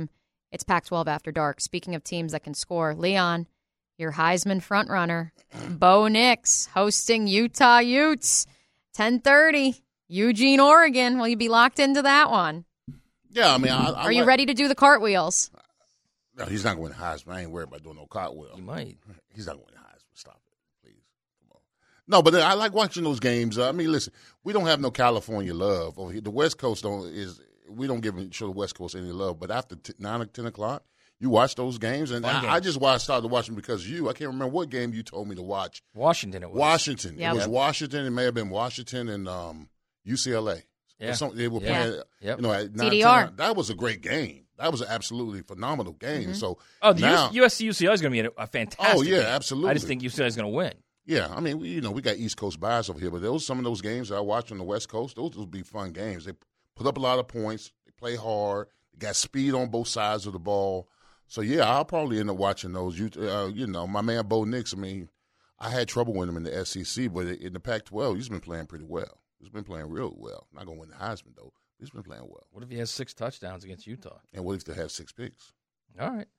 It's Pac twelve After Dark. Speaking of teams that can score, Leon, your Heisman frontrunner, Bo Nix, hosting Utah Utes, ten thirty, Eugene, Oregon. Will you be locked into that one? Yeah, I mean, I, I Are you like, ready to do the cartwheels? No, he's not going to Heisman. I ain't worried about doing no cartwheel. He might. He's not going to Heisman. Stop it, please. Come on. No, but I like watching those games. Uh, I mean, listen, we don't have no California love over here. The West Coast don't is we don't give show the West Coast any love. But after t- nine or ten o'clock, you watch those games, and I, I just watched, started watching because of you. I can't remember what game you told me to watch. Washington, it was. Washington. Yep. It was Yep. Washington. It may have been Washington and um, U C L A. Yeah. Some, they were Yeah. playing, Yep. you know, at nine, T D R. ten. That was a great game. That was an absolutely phenomenal game. Mm-hmm. So Oh, the now, U S C U C L A is going to be a, a fantastic Oh, yeah, game. absolutely. I just think U C L A is going to win. Yeah, I mean, we, you know, we got East Coast bias over here, but those some of those games that I watch on the West Coast, those will be fun games. They put up a lot of points. They play hard. They got speed on both sides of the ball. So, yeah, I'll probably end up watching those. You, uh, you know, my man Bo Nix, I mean, I had trouble with him in the S E C, but in the Pac twelve, he's been playing pretty well. He's been playing real well. Not going to win the Heisman, though. He's been playing well. What if he has six touchdowns against Utah? And what if they have six picks? All right.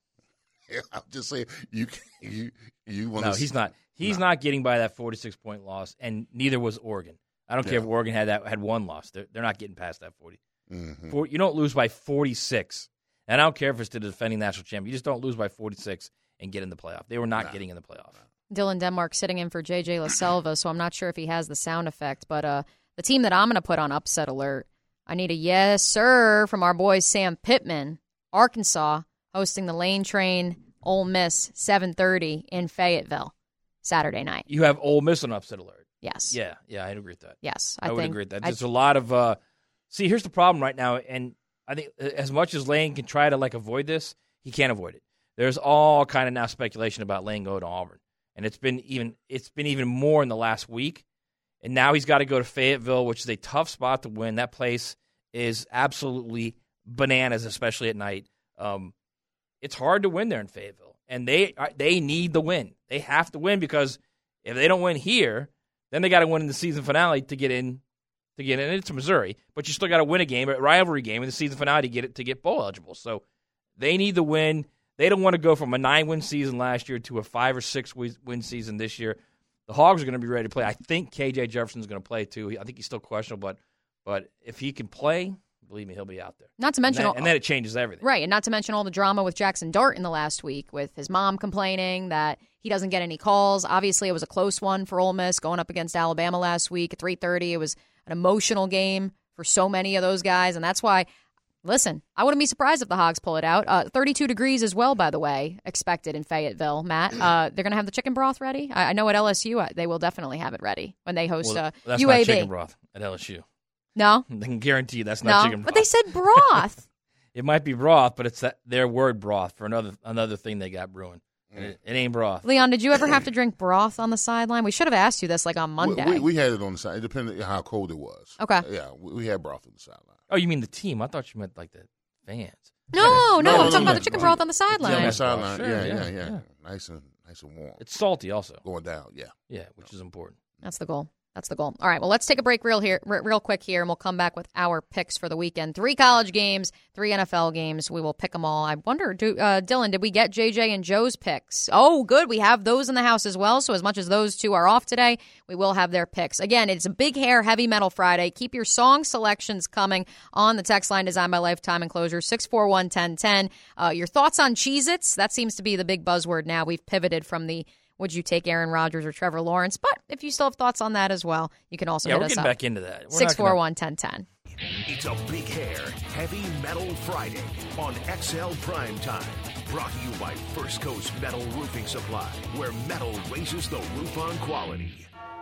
I'm just saying, you you you want No, to he's not. He's No. not getting by that forty-six point loss, and neither was Oregon. I don't care Yeah. if Oregon had that had one loss. They're, they're not getting past that forty. Mm-hmm. For, you don't lose by forty-six. And I don't care if it's to the defending national champion. You just don't lose by forty-six and get in the playoff. They were not Nah. getting in the playoff. Dylan Denmark sitting in for J J LaSelva, so I'm not sure if he has the sound effect. But uh, the team that I'm going to put on upset alert, I need a yes, sir, from our boy Sam Pittman, Arkansas, hosting the Lane Train, Ole Miss, seven thirty in Fayetteville, Saturday night. You have Ole Miss on upset alert. Yes. Yeah, yeah, I'd agree with that. Yes, I, I, would think, agree with that. I- There's a lot of uh, see. Here's the problem right now, and I think as much as Lane can try to like avoid this, he can't avoid it. There's all kind of now speculation about Lane going to Auburn, and it's been even it's been even more in the last week. And now he's got to go to Fayetteville, which is a tough spot to win. That place is absolutely bananas, especially at night. Um, it's hard to win there in Fayetteville, and they are, they need the win. They have to win because if they don't win here, then they got to win in the season finale to get in. To get in, it's Missouri, but you still got to win a game, a rivalry game in the season finale to get it to get bowl eligible. So they need the win. They don't want to go from a nine-win season last year to a five or six-win season this year. The Hogs are going to be ready to play. I think K J Jefferson's going to play too. I think he's still questionable, but but if he can play, believe me, he'll be out there. Not to mention, and, all, that, and then it changes everything. Right, and not to mention all the drama with Jackson Dart in the last week with his mom complaining that he doesn't get any calls. Obviously, it was a close one for Ole Miss going up against Alabama last week at three thirty. It was an emotional game for so many of those guys, and that's why, listen, I wouldn't be surprised if the Hogs pull it out. Uh, thirty-two degrees as well, by the way, expected in Fayetteville, Matt. Uh, they're going to have the chicken broth ready. I, I know at L S U, uh, they will definitely have it ready when they host Well, uh, that's U A B. not chicken broth at L S U. No? I can guarantee you that's No, not chicken broth. but they said broth. It might be broth, but it's that, their word broth for another another thing they got brewing. And It, it ain't broth. Leon, did you ever have to drink broth on the sideline? We should have asked you this like on Monday. We, we, we had it on the side. It depended on how cold it was. Okay. Yeah, we, we had broth on the sideline. Oh, you mean the team? I thought you meant like the fans. no, no, No, I'm no, talking no, about no. the chicken broth on the Yeah, on sideline. the sideline. Sure, yeah, yeah, yeah, yeah, yeah. Nice and nice and warm. It's salty also. Going down. Yeah. Yeah, which is important. That's the goal. That's the goal. All right, well, let's take a break real here, r- real quick here, and we'll come back with our picks for the weekend. Three college games, three N F L games. We will pick them all. I wonder, do, uh, Dylan, did we get J J and Joe's picks? Oh, good. We have those in the house as well. So as much as those two are off today, we will have their picks. Again, it's a big hair, heavy metal Friday. Keep your song selections coming on the text line designed by Lifetime Enclosure, six four one, one zero one zero. Uh, your thoughts on Cheez-Its? That seems to be the big buzzword now. We've pivoted from the would you take Aaron Rodgers or Trevor Lawrence? But if you still have thoughts on that as well, you can also Yeah, hit we're us getting up. back into that. We're not six four gonna- one, one zero one zero. It's a big hair, heavy metal Friday on X L Primetime. Brought to you by First Coast Metal Roofing Supply, where metal raises the roof on quality.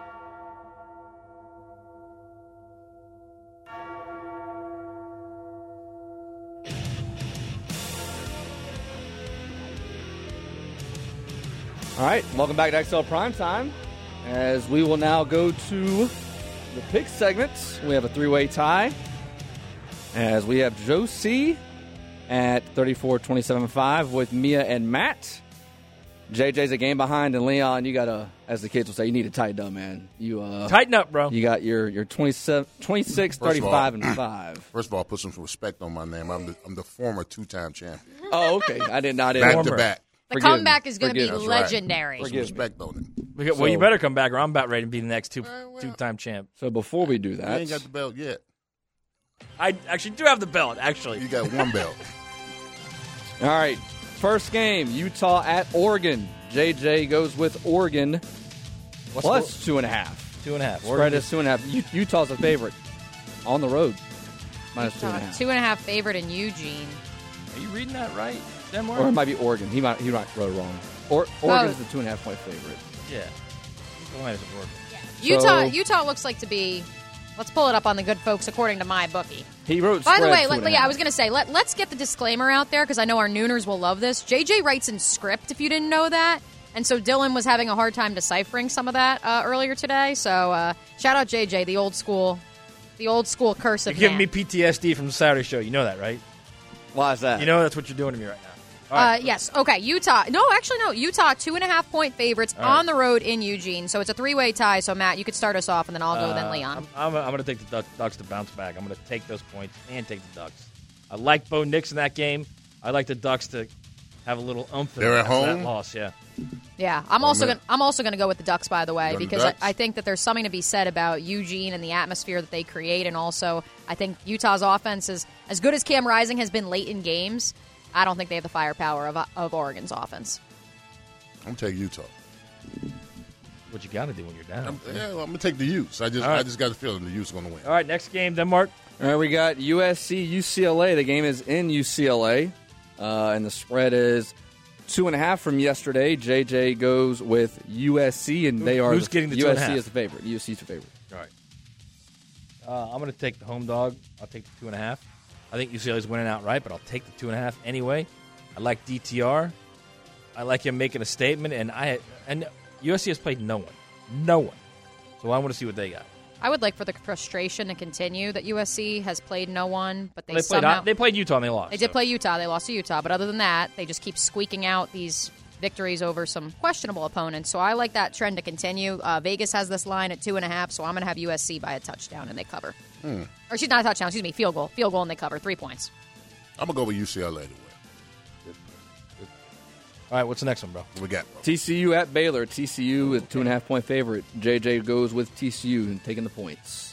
All right, welcome back to X L Primetime. As we will now go to the pick segment. We have a three-way tie. As we have Joe C. at thirty-four twenty-seven five with Mia and Matt. J J's a game behind, and Leon, you got to, as the kids will say, you need to tighten up, man. You uh, Tighten up, bro. You got your, your twenty-seven, twenty-six, thirty-five, and five. First of all, put some respect on my name. I'm the, I'm the former two-time champion. Oh, okay. I did not. Back to back. The Forgive comeback me. is going to be That's legendary. Right. Put some respect on it. Well, So- you better come back, or I'm about ready to be the next two two-time champ. So before we do You that, ain't got the belt yet. I actually do have the belt. Actually, You got one belt. all right, first game, Utah at Oregon. J J goes with Oregon What's plus the- two and a half. two and a half. Spread Oregon- is two and a half. U- Utah's a favorite on the road. Minus two and a half. Two and a half favorite in Eugene. Are you reading that right, Denmark? Or it might be Oregon. He might he might wrote it wrong. Or Oregon's Oh. the two and a half point favorite. Yeah. Go ahead, it's Oregon. Utah, So- Utah looks like to be. Let's pull it up on the good folks according to my bookie. He wrote. By the spread way, two let, and a yeah, I half. was going to say let let's get the disclaimer out there because I know our Nooners will love this. J J writes in script if you didn't know that, and so Dylan was having a hard time deciphering some of that uh, earlier today. So uh, shout out J J, the old school, the old school cursive. You're giving man. me P T S D from the Saturday show. You know that, right? Why is that? You know that's what you're doing to me right now. All Uh, right. yes. Okay. Utah. No, actually, no. Utah, two and a half point favorites All right. on the road in Eugene. So it's a three way tie. So, Matt, you could start us off, and then I'll go, then Uh, Leon. I'm, I'm, I'm going to take the Duck, Ducks to bounce back. I'm going to take those points and take the Ducks. I like Bo Nix in that game. I like the Ducks to have a little oomph in They're at after home? that loss. Yeah. Yeah, I'm Oh, also man. gonna, I'm also going to go with the Ducks, by the way, Going because I, Ducks? I think that there's something to be said about Eugene and the atmosphere that they create, and also I think Utah's offense is as good as Cam Rising has been late in games. I don't think they have the firepower of of Oregon's offense. I'm gonna take Utah. What you got to do when you're down. I'm, yeah, well, I'm gonna take the Utes. I just All right. I just got a feeling the Utes are gonna win. All right, next game, Denmark. All right, we got U S C, U C L A. The game is in U C L A, uh, and the spread is two and a half from yesterday. J J goes with U S C, and Who- they are who's getting the two U S and a C half? is the favorite. U S C is the favorite. All right. Uh, I'm going to take the home dog. I'll take the two and a half. I think U C L A is winning outright, but I'll take the two and a half anyway. I like D T R. I like him making a statement, and I and U S C has played no one, no one. So I want to see what they got. I would like for the frustration to continue that U S C has played no one, but they, They played. somehow They played Utah and they lost. They did so. play Utah. They lost to Utah. But other than that, they just keep squeaking out these victories over some questionable opponents. So I like that trend to continue. Uh, Vegas has this line at two and a half, so I'm going to have U S C by a touchdown, and they cover. Hmm. Or she's not a touchdown, excuse me, field goal. Field goal, and they cover. Three points. I'm gonna go with U C L A to win. All right, what's the next one, bro? What we got, bro? T C U at Baylor. T C U is two and a half point favorite. J J goes with T C U and taking the points.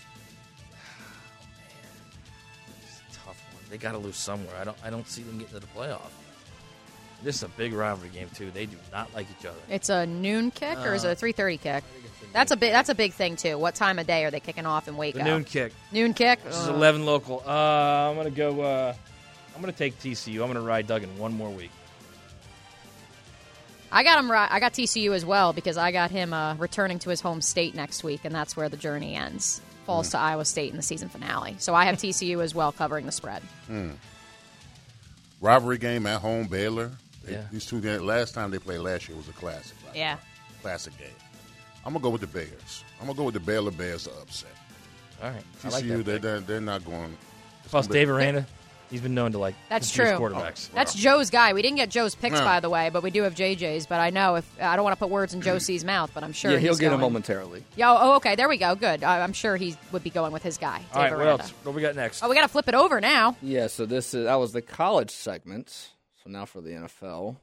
It's a tough one. They got to lose somewhere. I don't. I don't see them getting to the playoff. This is a big rivalry game too. They do not like each other. It's a noon kick, or is it Uh, a three thirty kick? That's a big. That's a big thing too. What time of day are they kicking off in Waco? The noon kick. Noon kick. This is Ugh. eleven local. Uh, I'm gonna go. Uh, I'm gonna take T C U. I'm gonna ride Duggan one more week. I got him. Right. I got T C U as well because I got him uh, returning to his home state next week, and that's where the journey ends. Falls to Iowa State in the season finale. So I have T C U as well covering the spread. Hmm. Rivalry game at home, Baylor. They, Yeah. These two games. Last time they played last year was a classic. Right? Yeah. Classic game. I'm gonna go with the Bears. I'm gonna go with the Baylor Bears to upset. All right. I T C U, like that they're, pick. they're, they're not going. it's Plus, gonna be- Dave Aranda, he's been known to like That's confuse true. quarterbacks. That's Joe's guy. We didn't get Joe's picks, No. by the way, but we do have J J's. But I know if I don't want to put words in Joe C's mouth, but I'm sure yeah, he'll he's get going. him momentarily. Yeah, oh, okay. There we go. Good. I, I'm sure he would be going with his guy. All Dave right. What Aranda. else? What we got next? Oh, we got to flip it over now. Yeah, so this is that was the college segment. So now for the N F L.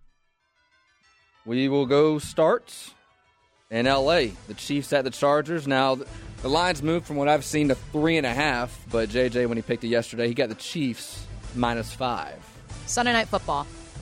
We will go start in L A. The Chiefs at the Chargers. Now, th- the line's moved from what I've seen to three and a half, but J J, when he picked it yesterday, he got the Chiefs minus five. Sunday Night Football.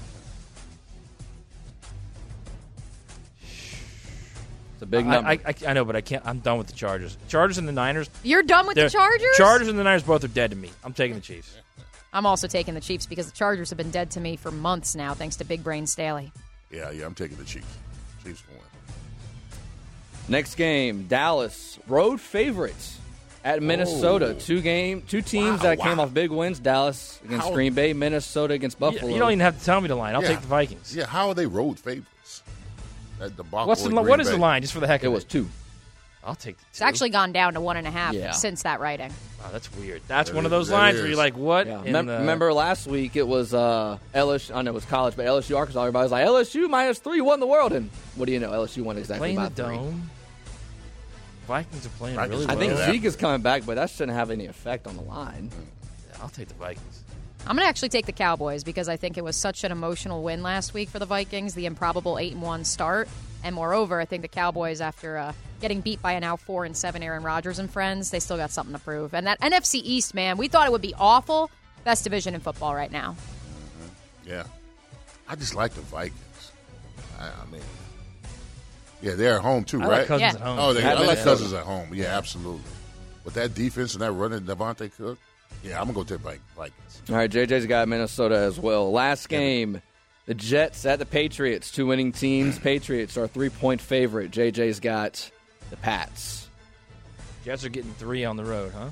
It's a big I, number. I, I, I know, but I can't. I'm done with the Chargers. Chargers and the Niners. You're done with the they're- Chargers? Chargers and the Niners both are dead to me. I'm taking the Chiefs. I'm also taking the Chiefs because the Chargers have been dead to me for months now, thanks to Big Brain Staley. Yeah, yeah, I'm taking the Chiefs. Chiefs win. Next game, Dallas, road favorites at Minnesota. Oh. Two game, two teams Wow, that came wow. off big wins. Dallas against How- Green Bay, Minnesota against You, Buffalo. you don't even have to tell me the line. I'll Yeah. take the Vikings. Yeah, how are they road favorites? At the What's the, Green what is Bay. the line, just for the heck It of it? was two. I'll take the two. It's actually gone down to one and a half Yeah. since that writing. Wow, that's weird. That's That one of is- those that lines is. where you're like, what? Yeah. in Mem- the- Remember last week it was uh, L S U. I know it was college, but L S U Arkansas. Everybody was like L S U minus three won the world, and what do you know? L S U won exactly playing by the three. dome? Vikings are playing Vikings really are well. I think Yeah. Zeke is coming back, but that shouldn't have any effect on the line. Yeah, I'll take the Vikings. I'm going to actually take the Cowboys because I think it was such an emotional win last week for the Vikings, the improbable eight and one start. And moreover, I think the Cowboys, after uh, getting beat by a now four and seven Aaron Rodgers and friends, they still got something to prove. And that N F C East, man, we thought it would be awful. Best division in football right now. Mm-hmm. Yeah. I just like the Vikings. I, I mean, yeah, they're at home too, I right? like Cousins Yeah. at home. Oh, they, I Yeah. like Cousins at home. Yeah, absolutely. With that defense and that running Devontae Cook, yeah, I'm going to go take Vi- Vikings. All right, J J's got Minnesota as well. Last game, the Jets at the Patriots, two winning teams. Patriots are a three-point favorite. J J's got the Pats. Jets are getting three on the road, huh? And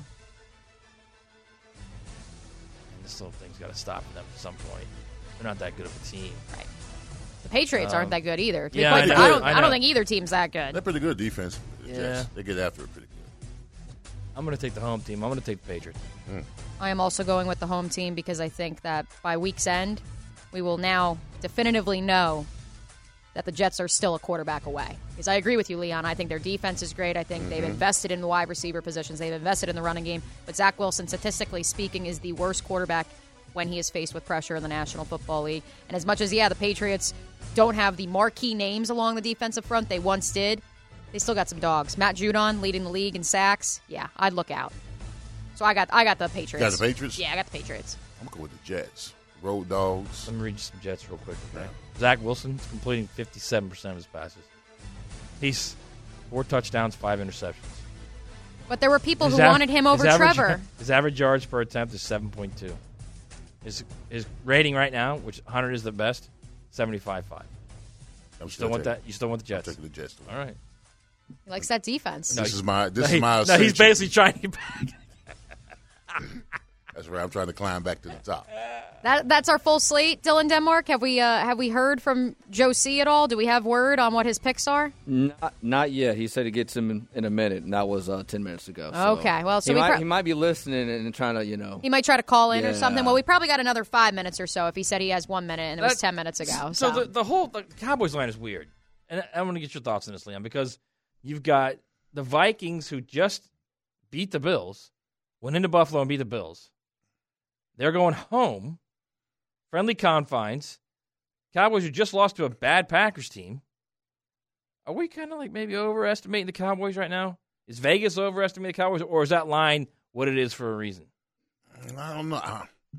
this little thing's got to stop them at some point. They're not that good of a team. Right. The Patriots Um, aren't that good either. To be yeah, quite I fair, know, I, don't, I I, don't know. think either team's that good. They're pretty good defense. The Yeah. Jets. They get after it pretty good. I'm going to take the home team. I'm going to take the Patriots. I am also going with the home team because I think that by week's end, we will now definitively know that the Jets are still a quarterback away. Because I agree with you, Leon. I think their defense is great. I think they've invested in the wide receiver positions. They've invested in the running game. But Zach Wilson, statistically speaking, is the worst quarterback when he is faced with pressure in the National Football League. And as much as, yeah, the Patriots don't have the marquee names along the defensive front they once did, they still got some dogs. Matt Judon leading the league in sacks. Yeah, I'd look out. So I got I got the Patriots. Got the Patriots? Yeah, I got the Patriots. I'm going to go with the Jets. Road dogs. Let me read you some Jets real quick. Okay? Zach Wilson's completing fifty-seven percent of his passes. He's four touchdowns, five interceptions. But there were people His who av- wanted him over his average- Trevor. His average yards per attempt is seven point two. His his rating right now, which one hundred is the best, seventy-five point five. I'm You still want taking- that? You still want the I'm Jets? taking the Jets. All right. He likes that defense. This is my. This No, is he- my. no, he's ascension. basically trying to get back. That's right. I'm trying to climb back to the top. That that's our full slate. Dylan Denmark, have we uh, have we heard from Joe C at all? Do we have word on what his picks are? Not, not yet. He said he gets him in, in a minute, and that was uh, ten minutes ago. So Okay, well, so he, we might, pro- he might be listening and trying to, you know. He might try to call in or Yeah. something. Well, we probably got another five minutes or so if he said he has one minute and it was That- ten minutes ago. So, So, the, the whole the Cowboys line is weird, and I, I want to get your thoughts on this, Leon, because you've got the Vikings who just beat the Bills, went into Buffalo and beat the Bills. They're going home, friendly confines. Cowboys who just lost to a bad Packers team. Are we kind of like maybe overestimating the Cowboys right now? Is Vegas overestimating the Cowboys, or is that line what it is for a reason? I don't know. Uh,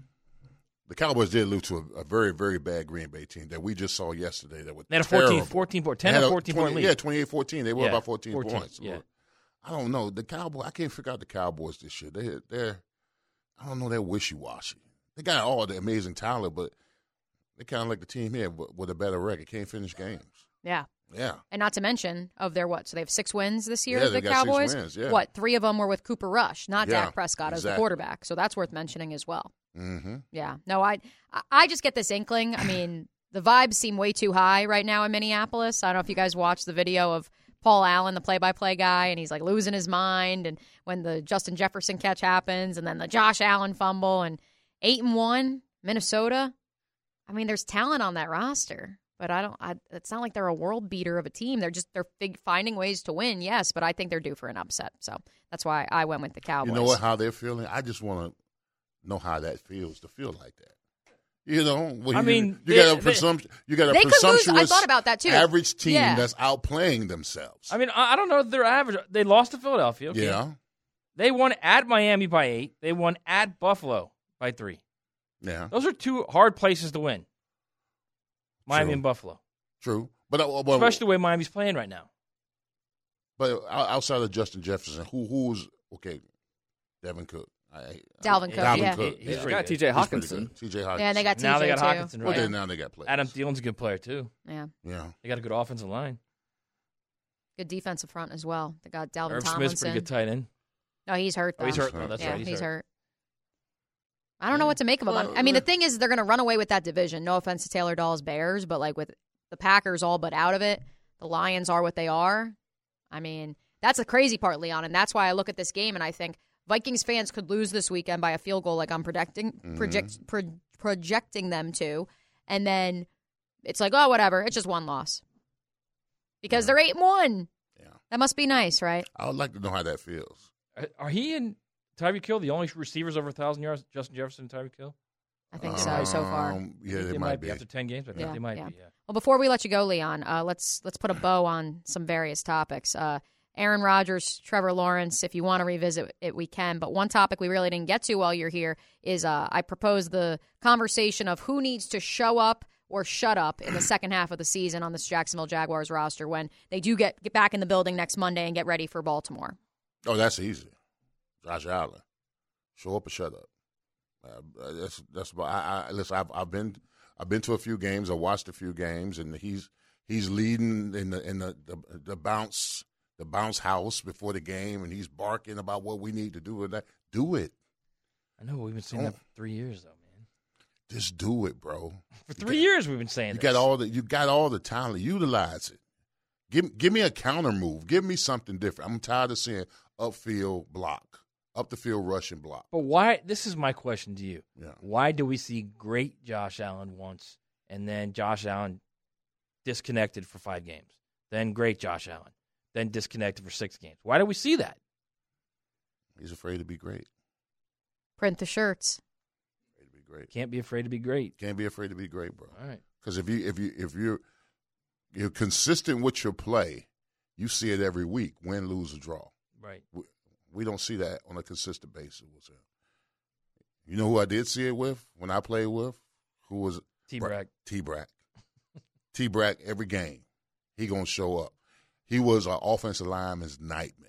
The Cowboys did lose to a, a very, very bad Green Bay team that we just saw yesterday. That was They had a fourteen, terrible. fourteen point, They ten had or a fourteen twenty point lead. Yeah, twenty-eight fourteen. They were Yeah, about fourteen, fourteen, points. yeah. I don't know. The Cowboy. I can't figure out the Cowboys this year. They, they're, I don't know. They're wishy-washy. They got all the amazing talent, but they kind of like the team here, but with a better record. Can't finish games. yeah. Yeah. And not to mention of their what? So they have six wins this year, Yeah, the they got six Cowboys. wins, yeah. What? Three of them were with Cooper Rush, not Yeah, Dak Prescott as the exactly. quarterback. So that's worth mentioning as well. Mm-hmm. Yeah. No, I I- I just get this inkling. I mean, the vibes seem way too high right now in Minneapolis. I don't know if you guys watched the video of Paul Allen, the play-by-play guy, and he's like losing his mind. And when the Justin Jefferson catch happens, and then the Josh Allen fumble, and eight and one Minnesota. I mean, there's talent on that roster, but I don't. I, it's not like they're a world beater of a team. They're just they're fig- finding ways to win. Yes, but I think they're due for an upset. So that's why I went with the Cowboys. You know what? How they're feeling? I just want to know how that feels to feel like that. You know, well, I you, mean, you they- got a they- presump- you got a They could lose. presumptuous I thought about that too. average team Yeah. that's outplaying themselves. I mean, I I don't know if they're average. They lost to Philadelphia. Okay. Yeah, They won at Miami by eight. They won at Buffalo by three. yeah, Those are two hard places to win. Miami True. and Buffalo. true. But uh, well, Especially the way Miami's playing right now. but o- outside of Justin Jefferson, who who's okay? Devin Cook, I, Dalvin Cook, Dalvin yeah. Cook. He- he's yeah. pretty got good. T J He's pretty Hawkinson. good. T J Hawkinson. Yeah, and they got T J Now they got too. Hawkinson, Well, right? then now they got players. Adam Thielen's a good player, too. Yeah, Yeah. They got a good offensive line. good defensive front as well. They got Dalvin Irv Tomlinson. Smith's pretty good tight end. No, he's hurt. Though. Oh, he's hurt. hurt. No, that's yeah, right. He's, he's hurt. hurt. I don't know what to make of him. Well, I mean, the let- thing is, they're going to run away with that division. No offense to Taylor Dawes Bears, but like with the Packers all but out of it, the Lions are what they are. I mean, That's the crazy part, Leon, and that's why I look at this game and I think Vikings fans could lose this weekend by a field goal like I'm projecting, Mm-hmm. project, pro, projecting them to, and then it's like, oh, whatever, it's just one loss. Because they're eight and one. Yeah. That must be nice, right? I would like to know how that feels. Are- Are he and Tyreek Hill the only receivers over one thousand yards, Justin Jefferson and Tyreek Hill? I think so, so far. Um, yeah, I think they, they might be. be. After ten games, I think Yeah, they might yeah. be, yeah. Well, before we let you go, Leon, uh, let's let's put a bow on some various topics. Uh, Aaron Rodgers, Trevor Lawrence, if you want to revisit it, we can. But one topic we really didn't get to while you're here is uh, I propose the conversation of who needs to show up or shut up in the second half of the season on this Jacksonville Jaguars roster when they do get, get back in the building next Monday and get ready for Baltimore. Oh, that's easy. Josh Allen, show up or shut up. Uh, that's that's. I, I listen. I've, I've been I've been to a few games. I watched a few games, and he's he's leading in the in the, the the bounce the bounce house before the game, and he's barking about what we need to do with that. Do it. I know, we've been saying Don't- that for three years, though, man. Just do it, bro. For three years we've been saying You this. got all the you got all the talent. Utilize it. Give give me a counter move. Give me something different. I'm tired of seeing upfield block, up the field rushing block. But why? This is my question to you. Yeah. Why do we see great Josh Allen once, and then Josh Allen disconnected for five games? Then great Josh Allen, then disconnected for six games. Why do we see that? He's afraid to be great. Print the shirts. Afraid to be great. Can't be afraid to be great. Can't be afraid to be great, bro. All right. Because if you if you if you're you're consistent with your play, you see it every week. Win, lose, or draw. Right. We, we don't see that on a consistent basis with him. You know who I did see it with when I played with? Who was T-Brack. T-Brack. T-Brack every game. He gonna show up. He was an offensive lineman's nightmare.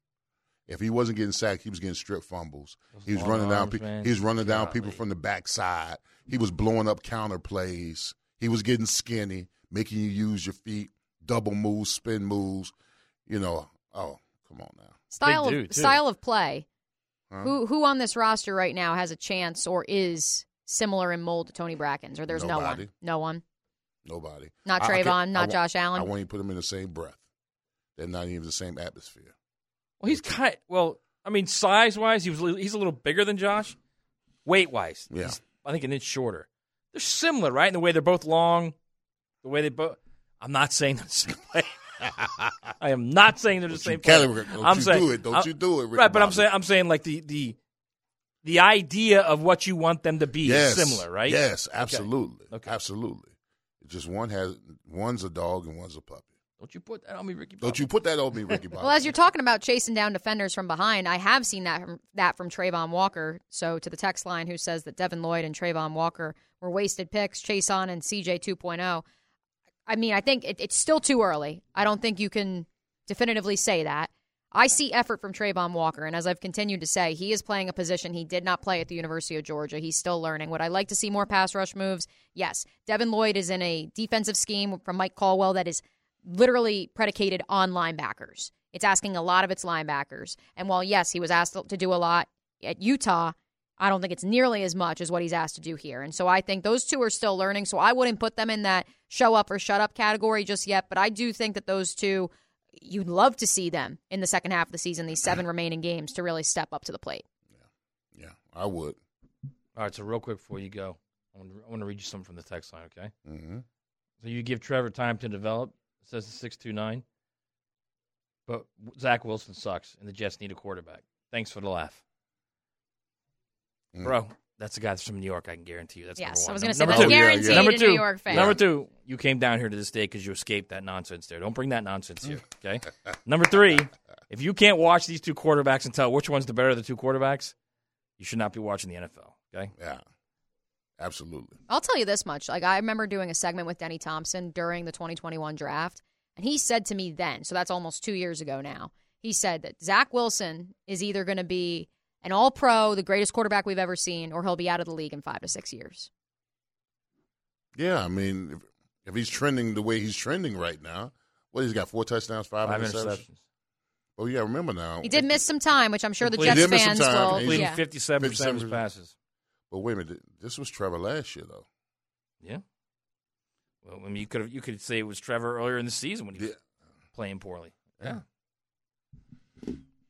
If he wasn't getting sacked, he was getting strip fumbles. Those He was long running down. arms, Pe- man. he was running down Golly. people from the backside. He was blowing up counter plays. He was getting skinny, making you use your feet, double moves, spin moves. You know, oh, come on now. Style dude, of too. style of play. Huh? Who who on this roster right now has a chance or is similar in mold to Tony Bracken's? Or there's Nobody. no one. No one. Nobody. Not I- I Trayvon, can't- not I won't- Josh Allen. I won't even put them in the same breath. They're not even the same atmosphere. Well, he's kind. Well, I mean, size wise, he was. li- He's a little bigger than Josh. Weight wise, Yeah. he's, I think an inch shorter. They're similar, right? In the way they're both long. The way they both. I'm not saying they're the same way. I am not saying they're the Don't same you player. cali- don't I'm you saying, do it. Don't I'm- you do it, Ricky right? But I'm Bobby. saying, I'm saying, like the the the idea of what you want them to be Yes. is similar, right? Yes, absolutely. Okay. Absolutely. It's just one has one's a dog and one's a puppy. Don't you put that on me, Ricky? Don't you put that on me, Ricky Bobby. Well, as you're talking about chasing down defenders from behind, I have seen that from, that from Trayvon Walker. So to the text line who says that Devin Lloyd and Trayvon Walker were wasted picks, Chase On and C J two point oh. I mean, I think it, it's still too early. I don't think you can definitively say that. I see effort from Trayvon Walker, and as I've continued to say, he is playing a position he did not play at the University of Georgia. He's still learning. Would I like to see more pass rush moves? Yes. Devin Lloyd is in a defensive scheme from Mike Caldwell that is literally predicated on linebackers. It's asking a lot of its linebackers. And while, yes, he was asked to do a lot at Utah, I don't think it's nearly as much as what he's asked to do here. And so I think those two are still learning. So I wouldn't put them in that show up or shut up category just yet. But I do think that those two, you'd love to see them in the second half of the season, these seven remaining games, to really step up to the plate. Yeah, I would. All right. So real quick before you go, I want to, I want to read you something from the text line. Okay. Mm-hmm. So you give Trevor time to develop. It says the six two nine. But Zach Wilson sucks, and the Jets need a quarterback. Thanks for the laugh. Mm. Bro, that's the guy that's from New York, I can guarantee you. That's Yes, number one. I was going to say Number that's two. guaranteed Yeah, yeah. Number a two. New York fan. Number two, you came down here to this day because you escaped that nonsense there. Don't bring that nonsense here, okay? Number three, if you can't watch these two quarterbacks and tell which one's the better of the two quarterbacks, you should not be watching the N F L, okay? Yeah, absolutely. I'll tell you this much. Like, I remember doing a segment with Denny Thompson during the twenty twenty-one draft, and he said to me then, so that's almost two years ago now, he said that Zach Wilson is either going to be an all-pro, the greatest quarterback we've ever seen, or he'll be out of the league in five to six years. Yeah, I mean, if, if he's trending the way he's trending right now, what he's got four touchdowns, five, Five interceptions. interceptions. Oh yeah, remember now. He did miss some time, which I'm sure the He Jets did miss some fans time. will. He's Completing Yeah. fifty-seven percent of his fifty-seven passes. But wait a minute, this was Trevor last year though. Yeah. Well, I mean, you could you could say it was Trevor earlier in the season when he was Yeah. playing poorly. Yeah.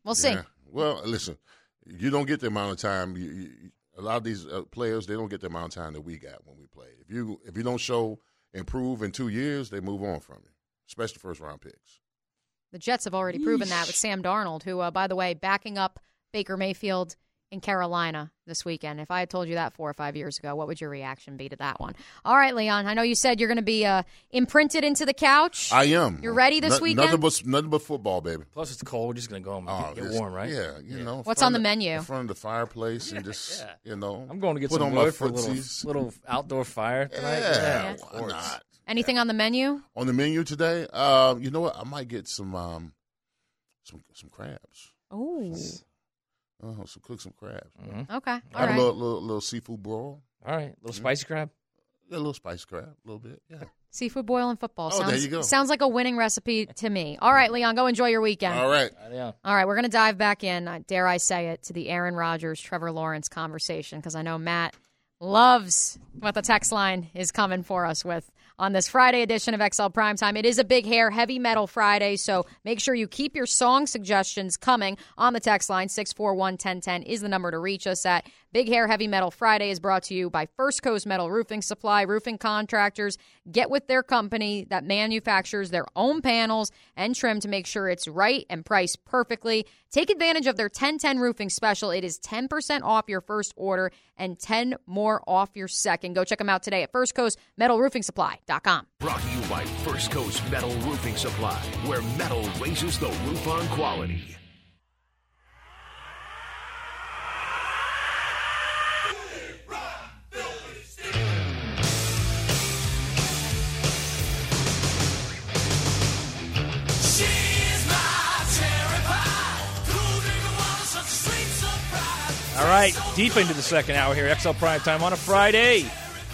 We'll see. Yeah. Well, listen, you don't get the amount of time. You, you, a lot of these uh, players, they don't get the amount of time that we got when we play. If you if you don't show improve in two years, they move on from you, especially first round picks. The Jets have already proven that with Sam Darnold, who, uh, by the way, backing up Baker Mayfield in Carolina this weekend. If I had told you that four or five years ago, what would your reaction be to that one? All right, Leon, I know you said you're going to be uh, imprinted into the couch. I am. You're ready this no, weekend? Nothing but, nothing but football, baby. Plus, it's cold. We're just going to go home and Oh, get, get this- warm, right? Yeah, you Yeah. know. in What's front on the of- menu? In front of the fireplace and just, yeah. you know. I'm going to get put some on my wood for a little, footsies. little outdoor fire tonight. Yeah, of why course. not? Anything on the menu? On the menu today, uh, you know what? I might get some um, some some crabs. Oh. Uh, some cook some crabs. Mm-hmm. Okay. All Have right. a little, little little seafood broil. All right. little spicy crab? Yeah, a little spicy crab, a little bit. Yeah. Seafood boil and football. Oh, sounds, there you go. Sounds like a winning recipe to me. All right, Leon, go enjoy your weekend. All right. Yeah. All right, we're going to dive back in, uh, dare I say it, to the Aaron Rodgers, Trevor Lawrence conversation, because I know Matt loves what the text line is coming for us with on this Friday edition of X L Primetime. It is a big hair, heavy metal Friday, so make sure you keep your song suggestions coming on the text line. six four one, one zero one zero is the number to reach us at. Big Hair Heavy Metal Friday is brought to you by First Coast Metal Roofing Supply. Roofing contractors get with their company that manufactures their own panels and trim to make sure it's right and priced perfectly. Take advantage of their ten ten roofing special. It is ten percent off your first order and ten more off your second. Go check them out today at first coast metal roofing supply dot com. Brought to you by First Coast Metal Roofing Supply, where metal raises the roof on quality. All right, deep into the second hour here, X L Primetime on a Friday.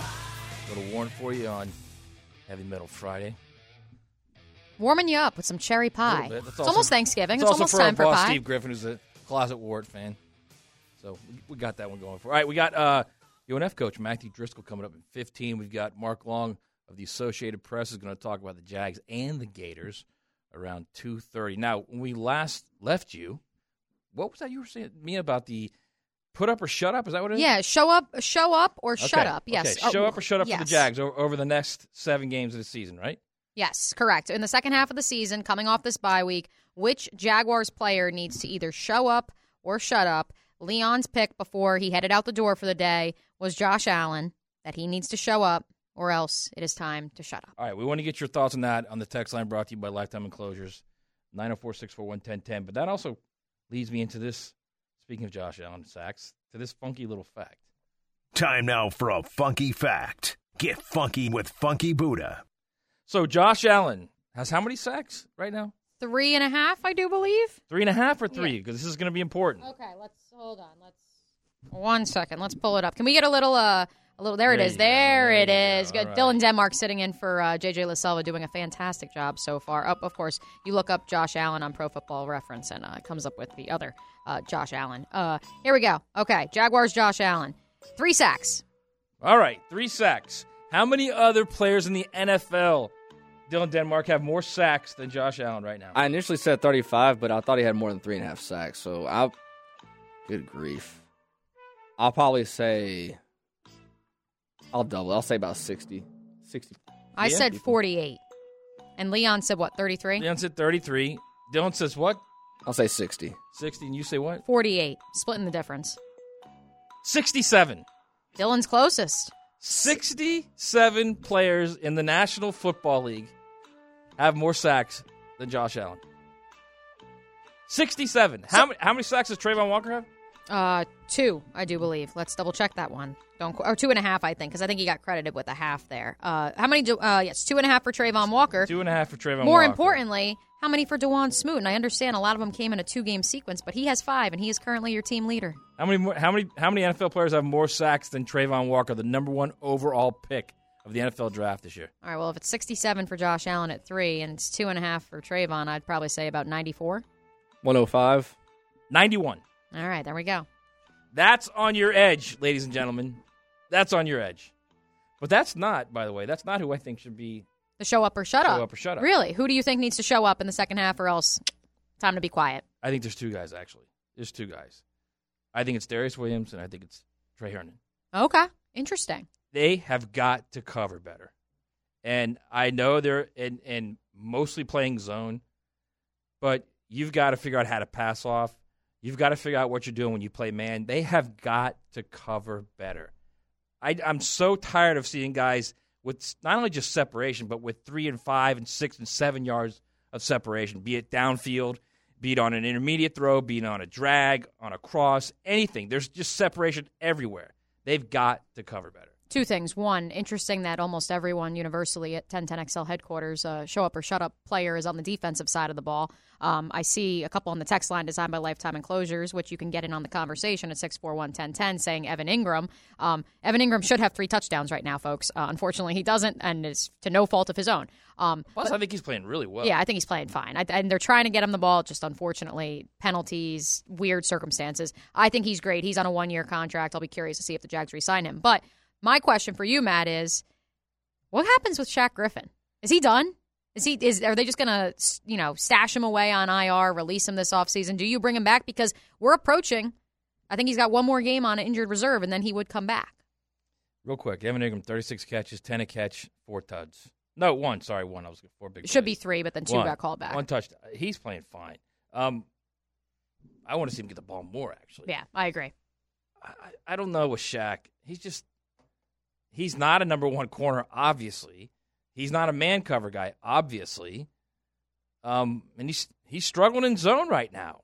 A little warn for you on Heavy Metal Friday. Warming you up with some cherry pie. Little bit. That's It's also- almost Thanksgiving. It's, It's also almost for time our for boss, pie. Steve Griffin, who's a closet Wart fan. So we- we got that one going for. All right, we got uh, U N F coach Matthew Driscoll coming up in fifteen. We've got Mark Long of the Associated Press is going to talk about the Jags and the Gators around two thirty. Now, when we last left you, what was that you were saying to me about the put up or shut up? Is that what it is? Yeah, show up, show up, or shut Okay, up. Yes, okay. Show Oh, up or shut up for the yes. Jags over, over the next seven games of the season, right? Yes, correct. In the second half of the season, coming off this bye week, which Jaguars player needs to either show up or shut up? Leon's pick before he headed out the door for the day was Josh Allen, that he needs to show up or else it is time to shut up. All right, we want to get your thoughts on that on the text line brought to you by Lifetime Enclosures, nine oh four, six four one, one oh one oh. But that also leads me into this, speaking of Josh Allen sacks, to this funky little fact. Time now for a funky fact. Get funky with Funky Buddha. So Josh Allen has how many sacks right now? Three and a half, I do believe. Three and a half or three? Because this is going to be important. Okay, let's hold on. Let's one second. Let's pull it up. Can we get a little uh a little there it There is. you go. There There it you is. go. Good. All right. Dylan Denmark sitting in for uh, J J LaSelva doing a fantastic job so far. Up, of course, you look up Josh Allen on Pro Football Reference and uh, it comes up with the other uh, Josh Allen. Uh, here we go. Okay, Jaguars Josh Allen. Three sacks. All right, three sacks. How many other players in the N F L, Dylan Denmark, have more sacks than Josh Allen right now? I initially said thirty-five, but I thought he had more than three and a half sacks. So I'll, good grief, I'll probably say, I'll double. I'll say about sixty. sixty. I Yeah. said forty-eight. And Leon said what, thirty-three? Leon said thirty-three. Dylan says what? I'll say sixty. sixty. And you say what? forty-eight. Splitting the difference. sixty-seven. Dylan's closest. sixty-seven players in the National Football League have more sacks than Josh Allen. sixty-seven. How many, how many sacks does Trayvon Walker have? Uh, two, I do believe. Let's double check that one. Don't qu- or two and a half, I think, because I think he got credited with a half there. Uh, how many? Do, uh, yes, two and a half for Trayvon Walker. Two and a half for Trayvon More Walker. importantly, how many for DeJuan Smoot? And I understand a lot of them came in a two-game sequence, but he has five, and he is currently your team leader. How many more, how many how many N F L players have more sacks than Trayvon Walker, the number one overall pick of the N F L draft this year? All right. Well, if it's sixty-seven for Josh Allen at three, and it's two and a half for Trayvon, I'd probably say about ninety-four. one oh five. ninety-one. All right, there we go. That's on your edge, ladies and gentlemen. That's on your edge. But that's not, by the way, that's not who I think should be. The show up or shut Show up. up or shut up. Really? Who do you think needs to show up in the second half, or else time to be quiet? I think there's two guys, actually. There's two guys. I think it's Darius Williams, and I think it's Trey Herndon. Okay. Interesting. They have got to cover better. And I know they're in, in mostly playing zone, but you've got to figure out how to pass off. You've got to figure out what you're doing when you play man. They have got to cover better. I, I'm so tired of seeing guys with not only just separation, but with three and five and six and seven yards of separation, be it downfield, be it on an intermediate throw, be it on a drag, on a cross, anything. There's just separation everywhere. They've got to cover better. Two things. One, interesting that almost everyone universally at ten ten X L headquarters, uh, show up or shut up player is on the defensive side of the ball. Um, I see a couple on the text line designed by Lifetime Enclosures, which you can get in on the conversation at six four one, one zero one zero, saying Evan Ingram. Um, Evan Ingram should have three touchdowns right now, folks. Uh, unfortunately, he doesn't, and it's to no fault of his own. Um, Plus, but, I think he's playing really well. Yeah, I think he's playing fine. I, and they're trying to get him the ball, just unfortunately, penalties, weird circumstances. I think he's great. He's on a one-year contract. I'll be curious to see if the Jags re-sign him. But my question for you, Matt, is what happens with Shaq Griffin? Is he done? Is he? Is are they just going to, you know, stash him away on I R, release him this offseason? Do you bring him back? Because we're approaching. I think he's got one more game on an injured reserve, and then he would come back. Real quick, Evan Ingram, thirty-six catches, ten a catch, four tuds. No, one. Sorry, one. I was four big. It should plays. be three, but then two one. got called back. One touchdown. He's playing fine. Um, I want to see him get the ball more. Actually, yeah, I agree. I, I don't know with Shaq. He's just. He's not a number one corner, obviously. He's not a man cover guy, obviously. Um, and he's he's struggling in zone right now.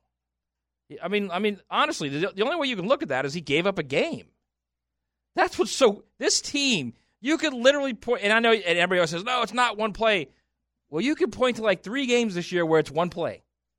I mean, I mean, honestly, the, the only way you can look at that is he gave up a game. That's what's so. This team, you could literally point, and I know, and everybody else says, no, it's not one play. Well, you could point to like three games this year where it's one play,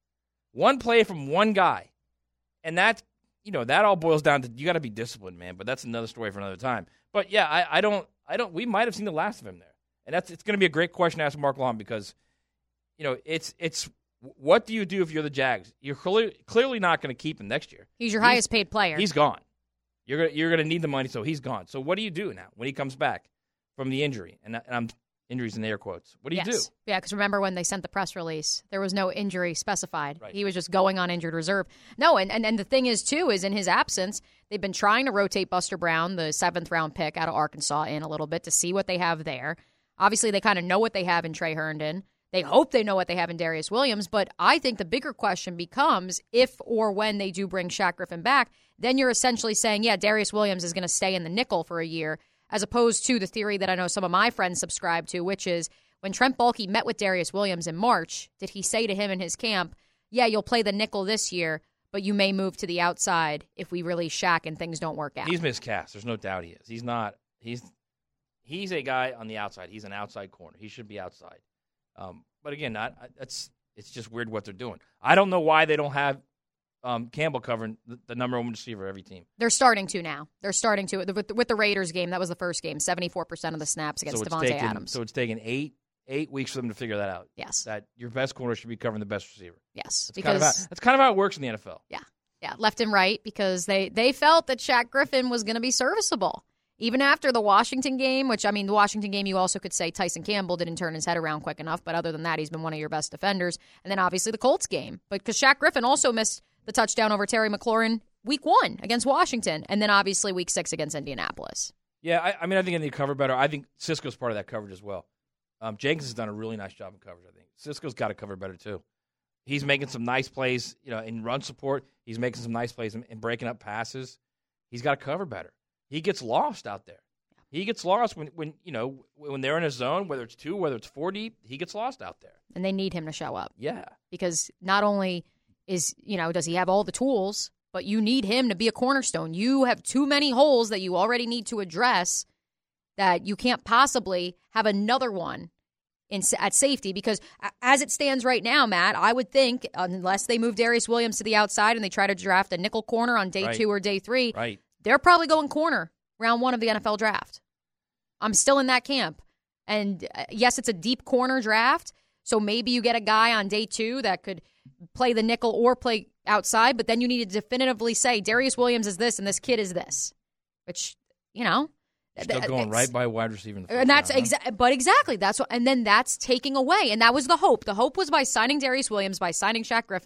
one play from one guy, and that, you know, that all boils down to you got to be disciplined, man. But that's another story for another time. But yeah, I, I don't, I don't. We might have seen the last of him there, and that's it's going to be a great question to ask Mark Long because, you know, it's it's what do you do if you're the Jags? You're clearly clearly not going to keep him next year. He's your he's, highest paid player. He's gone. You're gonna, you're going to need the money, so he's gone. So what do you do now when he comes back from the injury? And, and I'm injuries in air quotes. What do you yes. do? Yeah, because remember when they sent the press release, there was no injury specified. Right. He was just going on injured reserve. No, and, and, and the thing is, too, is in his absence, they've been trying to rotate Buster Brown, the seventh-round pick out of Arkansas, in a little bit to see what they have there. Obviously, they kind of know what they have in Trey Herndon. They hope they know what they have in Darius Williams, but I think the bigger question becomes if or when they do bring Shaq Griffin back, then you're essentially saying, yeah, Darius Williams is going to stay in the nickel for a year, as opposed to the theory that I know some of my friends subscribe to, which is when Trent Baalke met with Darius Williams in March, did he say to him in his camp, yeah, you'll play the nickel this year, but you may move to the outside if we release Shaq and things don't work out? He's miscast. There's no doubt he is. He's not. He's he's a guy on the outside. He's an outside corner. He should be outside. Um, but again, not that's it's just weird what they're doing. I don't know why they don't have um, Campbell covering the, the number one receiver of every team. They're starting to now. They're starting to with, with the Raiders game. That was the first game. seventy-four percent of the snaps against so Devontae taken, Adams. So it's taken eight eight weeks for them to figure that out. Yes, that your best corner should be covering the best receiver. Yes, that's because kind of how, that's kind of how it works in the N F L. Yeah, yeah, left and right because they they felt that Shaq Griffin was going to be serviceable. Even after the Washington game, which, I mean, the Washington game, you also could say Tyson Campbell didn't turn his head around quick enough. But other than that, he's been one of your best defenders. And then, obviously, the Colts game. But because Shaq Griffin also missed the touchdown over Terry McLaurin week one against Washington. And then, obviously, week six against Indianapolis. Yeah, I, I mean, I think they need to cover better. I think Cisco's part of that coverage as well. Um, Jenkins has done a really nice job in coverage, I think. Cisco's got to cover better, too. He's making some nice plays, you know, in run support. He's making some nice plays in, in breaking up passes. He's got to cover better. He gets lost out there. He gets lost when, when you know when they're in a zone, whether it's two, whether it's four deep. He gets lost out there, and they need him to show up. Yeah, because not only is you know does he have all the tools, but you need him to be a cornerstone. You have too many holes that you already need to address that you can't possibly have another one in at safety. Because as it stands right now, Matt, I would think unless they move Darius Williams to the outside and they try to draft a nickel corner on day right. two or day three, right. they're probably going corner round one of the N F L draft. I'm still in that camp. And uh, yes, it's a deep corner draft, so maybe you get a guy on day two that could play the nickel or play outside, but then you need to definitively say Darius Williams is this and this kid is this, which, you know. Still th- going right by wide receiver. In the and that's round, exa- huh? But exactly, that's what, and then that's taking away. And that was the hope. The hope was by signing Darius Williams, by signing Shaq Griffin,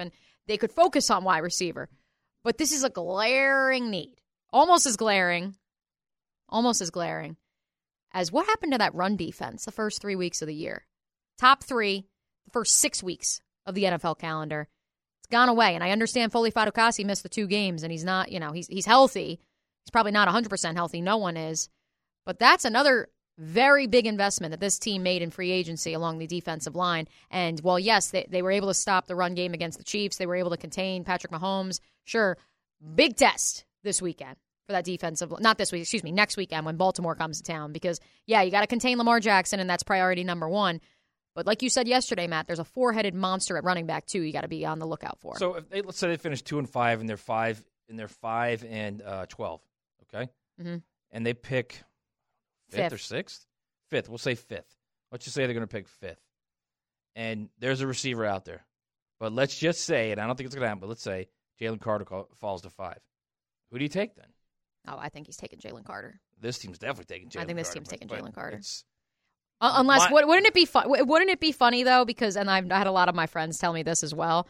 they could focus on wide receiver. But this is a glaring need. Almost as glaring, almost as glaring as what happened to that run defense the first three weeks of the year. Top three, the first six weeks of the N F L calendar. It's gone away. And I understand Foley Fatukasi missed the two games, and he's not, you know, he's he's healthy. He's probably not one hundred percent healthy. No one is. But that's another very big investment that this team made in free agency along the defensive line. And while, yes, they, they were able to stop the run game against the Chiefs, they were able to contain Patrick Mahomes. Sure, big test this weekend for that defensive, not this week, excuse me, next weekend when Baltimore comes to town. Because, yeah, you got to contain Lamar Jackson, and that's priority number one. But like you said yesterday, Matt, there's a four-headed monster at running back, too, you got to be on the lookout for. So if they, let's say they finish two and five, and they're five, and they're five and uh, twelve, okay? Mm-hmm. And they pick fifth, fifth or sixth? Fifth. We'll say fifth. Let's just say they're going to pick fifth. And there's a receiver out there. But let's just say, and I don't think it's going to happen, but let's say Jalen Carter call, falls to five. Who do you take then? Oh, I think he's taking Jalen Carter. This team's definitely taking Jalen Carter. I think this Carter, team's taking but, Jalen Carter. It's, uh, unless, my, wouldn't it be fun? Wouldn't it be funny, though, because, and I've had a lot of my friends tell me this as well,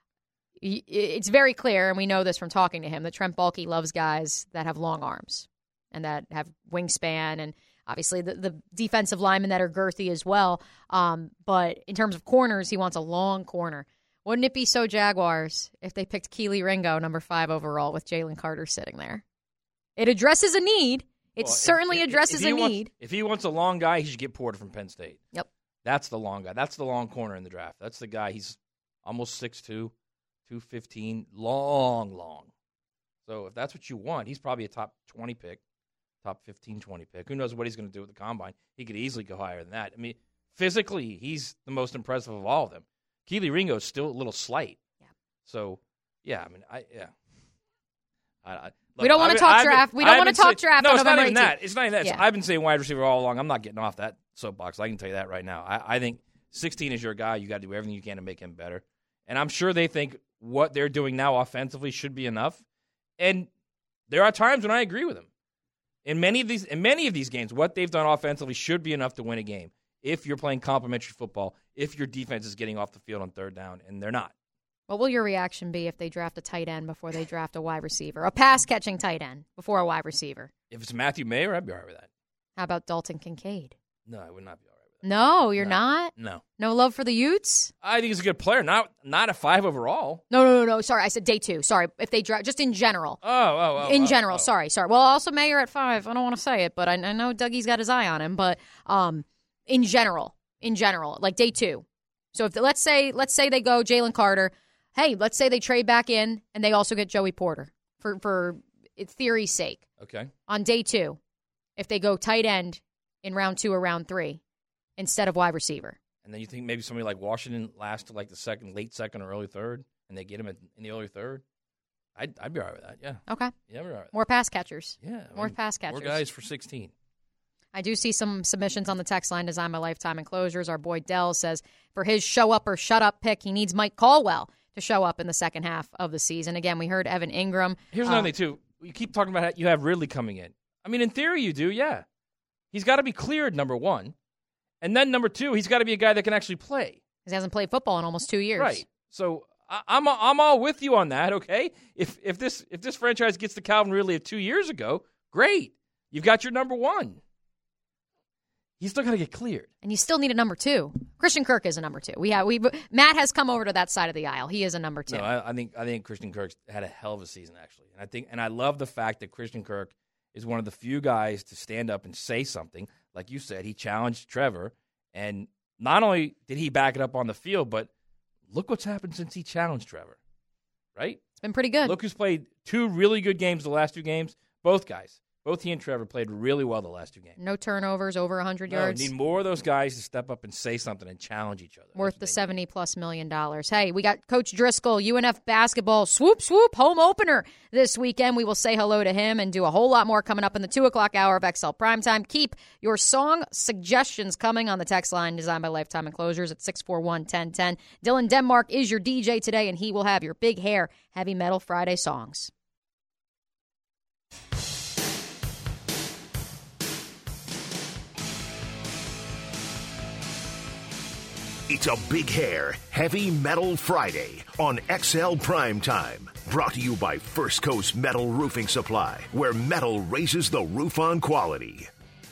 it's very clear, and we know this from talking to him, that Trent Baalke loves guys that have long arms and that have wingspan, and obviously the, the defensive linemen that are girthy as well. Um, but in terms of corners, he wants a long corner. Wouldn't it be so Jaguars if they picked Keely Ringo, number five overall, with Jalen Carter sitting there? It addresses a need. It well, certainly if, addresses if a wants, need. If he wants a long guy, he should get Porter from Penn State. Yep. That's the long guy. That's the long corner in the draft. That's the guy. He's almost six two, two fifteen, long, long. So if that's what you want, he's probably a top twenty pick, top fifteen, twenty pick. Who knows what he's going to do with the combine? He could easily go higher than that. I mean, physically, he's the most impressive of all of them. Keely Ringo is still a little slight. Yeah. So, yeah, I mean, I yeah. I, I, look, we don't want to talk draft. We don't want to talk draft. No, on it's not even eighteenth. that. It's not even that. Yeah. I've been saying wide receiver all along. I'm not getting off that soapbox. I can tell you that right now. I, I think sixteen is your guy. You got to do everything you can to make him better. And I'm sure they think what they're doing now offensively should be enough. And there are times when I agree with them. In many of these, in many of these games, what they've done offensively should be enough to win a game. If you're playing complementary football, if your defense is getting off the field on third down, and they're not. What will your reaction be if they draft a tight end before they draft a wide receiver? A pass-catching tight end before a wide receiver? If it's Matthew Mayer, I'd be all right with that. How about Dalton Kincaid? No, I would not be all right with that. No, you're no. not? No. No love for the Utes? I think he's a good player, not not a five overall. No, no, no, no. Sorry, I said day two. Sorry, if they draft, just in general. Oh, oh, oh. In oh, general, oh. sorry, sorry. Well, also Mayer at five. I don't want to say it, but I, I know Dougie's got his eye on him. But um, in general, in general, like day two. So if the, let's say let's say they go Jalen Carter. Hey, let's say they trade back in and they also get Joey Porter for for theory's sake. Okay. On day two, if they go tight end in round two or round three instead of wide receiver. And then you think maybe somebody like Washington lasts to like the second, late second or early third, and they get him in the early third? I'd, I'd be all right with that, yeah. Okay. Yeah, I'd be all right with More pass catchers. that. Yeah. I More mean, pass catchers. More guys for sixteen. I do see some submissions on the text line, Design My Lifetime Enclosures. Our boy Dell says for his show up or shut up pick, he needs Mike Caldwell to show up in the second half of the season. Again, we heard Evan Ingram. Here's uh, another thing, too. You keep talking about how you have Ridley coming in. I mean, in theory, you do, yeah. He's got to be cleared, number one. And then, number two, he's got to be a guy that can actually play. He hasn't played football in almost two years. Right. So I, I'm I'm all with you on that, okay? If if this if this franchise gets the Calvin Ridley of two years ago, great. You've got your number one. He's still got to get cleared. And you still need a number two. Christian Kirk is a number two. We have we Matt has come over to that side of the aisle. He is a number two. No, I, I think I think Christian Kirk's had a hell of a season, actually. And I think and I love the fact that Christian Kirk is one of the few guys to stand up and say something. Like you said, he challenged Trevor, and not only did he back it up on the field, but look what's happened since he challenged Trevor. Right? It's been pretty good. Look who's played two really good games the last two games. Both guys. Both he and Trevor played really well the last two games. No turnovers, over one hundred no, yards. Need more of those guys to step up and say something and challenge each other. Worth the seventy-plus million dollars. Hey, we got Coach Driscoll, U N F basketball, swoop, swoop, home opener this weekend. We will say hello to him and do a whole lot more coming up in the two o'clock hour of X L Primetime. Keep your song suggestions coming on the text line, Designed by Lifetime Enclosures at six four one, one zero one zero. Dylan Denmark is your D J today, and he will have your Big Hair Heavy Metal Friday songs. It's a Big Hair, Heavy Metal Friday on X L Primetime. Brought to you by First Coast Metal Roofing Supply, where metal raises the roof on quality.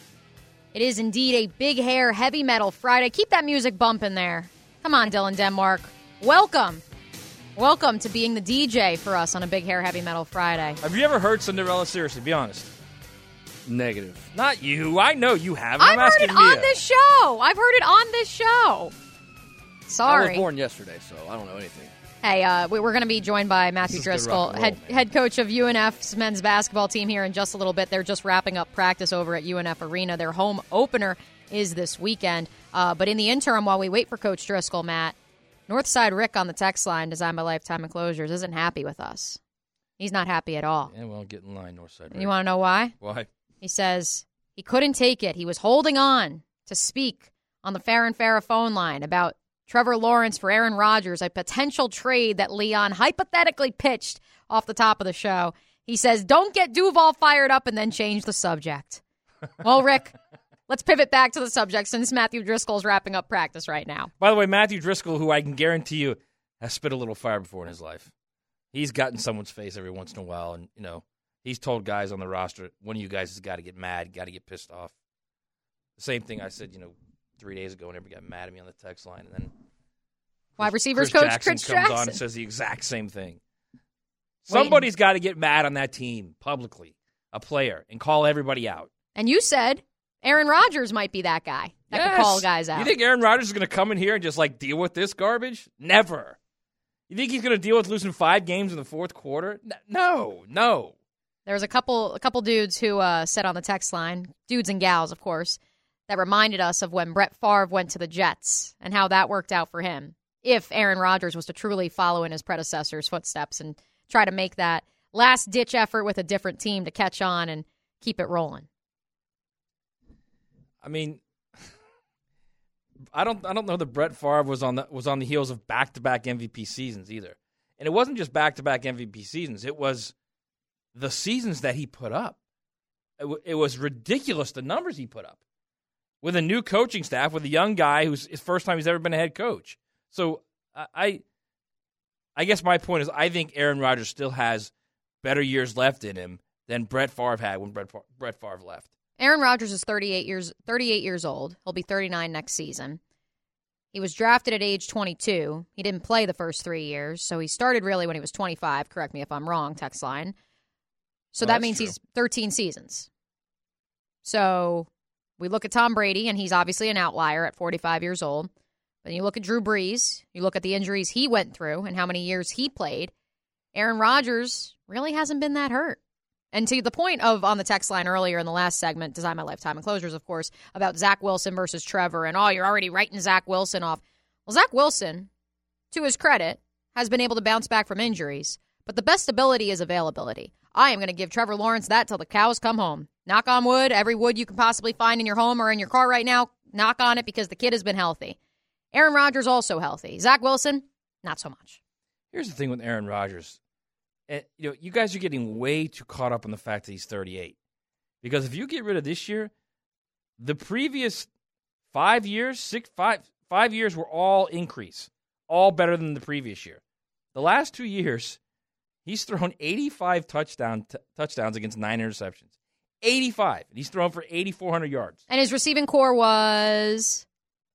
It is indeed a Big Hair, Heavy Metal Friday. Keep that music bumping there. Come on, Dylan Denmark. Welcome. Welcome to being the D J for us on a Big Hair, Heavy Metal Friday. Have you ever heard Cinderella? Seriously, be honest. Negative. Not you. I know you have. I've I'm heard asking it on Mia. this show. I've heard it on this show. Sorry. I was born yesterday, so I don't know anything. Hey, uh, we- we're going to be joined by Matthew This is good Driscoll, rock and head, roll, head coach of U N F's men's basketball team here in just a little bit. They're just wrapping up practice over at U N F Arena. Their home opener is this weekend. Uh, but in the interim, while we wait for Coach Driscoll, Matt, Northside Rick on the text line, designed by Lifetime Enclosures, isn't happy with us. He's not happy at all. Yeah, well, get in line, Northside. And you want to know why? Why? He says he couldn't take it. He was holding on to speak on the Farron Farah phone line about Trevor Lawrence for Aaron Rodgers, a potential trade that Leon hypothetically pitched off the top of the show. He says, don't get Duval fired up and then change the subject. Well, Rick, let's pivot back to the subject since Matthew Driscoll's wrapping up practice right now. By the way, Matthew Driscoll, who I can guarantee you has spit a little fire before in his life. He's gotten someone's face every once in a while, and, you know, he's told guys on the roster, one of you guys has got to get mad, got to get pissed off. The same thing I said, you know, three days ago, and everybody got mad at me on the text line, and then Wide receivers Chris coach Jackson Chris comes Jackson on and says the exact same thing. Somebody's got to get mad on that team publicly, a player, and call everybody out. And you said Aaron Rodgers might be that guy that Yes. could call guys out. You think Aaron Rodgers is going to come in here and just, like, deal with this garbage? Never. You think he's going to deal with losing five games in the fourth quarter? N- No, no. There was a couple a couple dudes who uh, said on the text line, dudes and gals, of course, that reminded us of when Brett Favre went to the Jets and how that worked out for him. If Aaron Rodgers was to truly follow in his predecessor's footsteps and try to make that last-ditch effort with a different team to catch on and keep it rolling. I mean, I don't I don't know that Brett Favre was on the was on the heels of back-to-back M V P seasons either. And it wasn't just back-to-back M V P seasons. It was the seasons that he put up. It, w- it was ridiculous, the numbers he put up. With a new coaching staff, with a young guy who's his first time he's ever been a head coach. So I, I, I guess my point is I think Aaron Rodgers still has better years left in him than Brett Favre had when Brett Favre, Brett Favre left. Aaron Rodgers is thirty-eight years thirty-eight years old. He'll be thirty-nine next season. He was drafted at age twenty-two. He didn't play the first three years, so he started really when he was twenty-five. Correct me if I'm wrong, text line. So Well, that that's means true. he's thirteen seasons. So we look at Tom Brady, and he's obviously an outlier at forty-five years old. Then you look at Drew Brees, you look at the injuries he went through and how many years he played. Aaron Rodgers really hasn't been that hurt. And to the point of on the text line earlier in the last segment, Design My Lifetime Enclosures, of course, about Zach Wilson versus Trevor, and oh, you're already writing Zach Wilson off. Well, Zach Wilson, to his credit, has been able to bounce back from injuries, but the best ability is availability. I am going to give Trevor Lawrence that till the cows come home. Knock on wood, every wood you can possibly find in your home or in your car right now, knock on it because the kid has been healthy. Aaron Rodgers also healthy. Zach Wilson, not so much. Here's the thing with Aaron Rodgers. And, you know, you guys are getting way too caught up on the fact that he's thirty-eight. Because if you get rid of this year, the previous five years, six, five, five years were all increase, all better than the previous year. The last two years, he's thrown eighty-five touchdown t- touchdowns against nine interceptions. eighty-five. And he's thrown for eighty-four hundred yards. And his receiving core was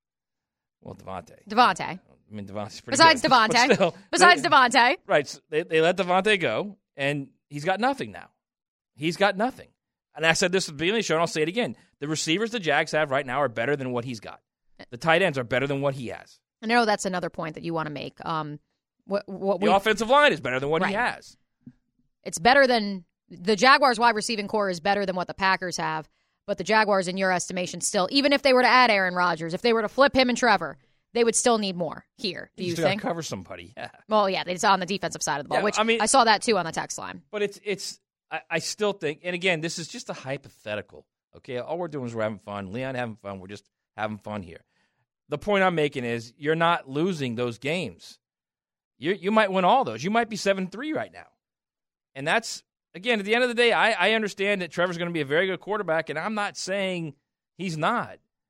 Well, Devontae. Devontae. I mean, Devontae's pretty Besides good. But Devontae. still, Besides they- Devontae. Right. So they, they let Devontae go, and he's got nothing now. He's got nothing. And I said this at the beginning of the show, and I'll say it again. The receivers the Jags have right now are better than what he's got. The tight ends are better than what he has. I know that's another point that you want to make. Um, what, what The we, offensive line is better than what he Right. has. It's better than the Jaguars' wide receiving core is better than what the Packers have. But the Jaguars, in your estimation, still, even if they were to add Aaron Rodgers, if they were to flip him and Trevor, they would still need more here. Do you still gotta think? cover somebody? Yeah. Well, yeah, it's on the defensive side of the ball, Yeah, which I mean- I saw that too on the text line. But it's it's. I, I still think, and again, this is just a hypothetical. Okay, all we're doing is we're having fun. Leon having fun. We're just having fun here. The point I'm making is you're not losing those games. You you might win all those. You might be seven three right now, and that's again at the end of the day. I, I understand that Trevor's going to be a very good quarterback, and I'm not saying he's not.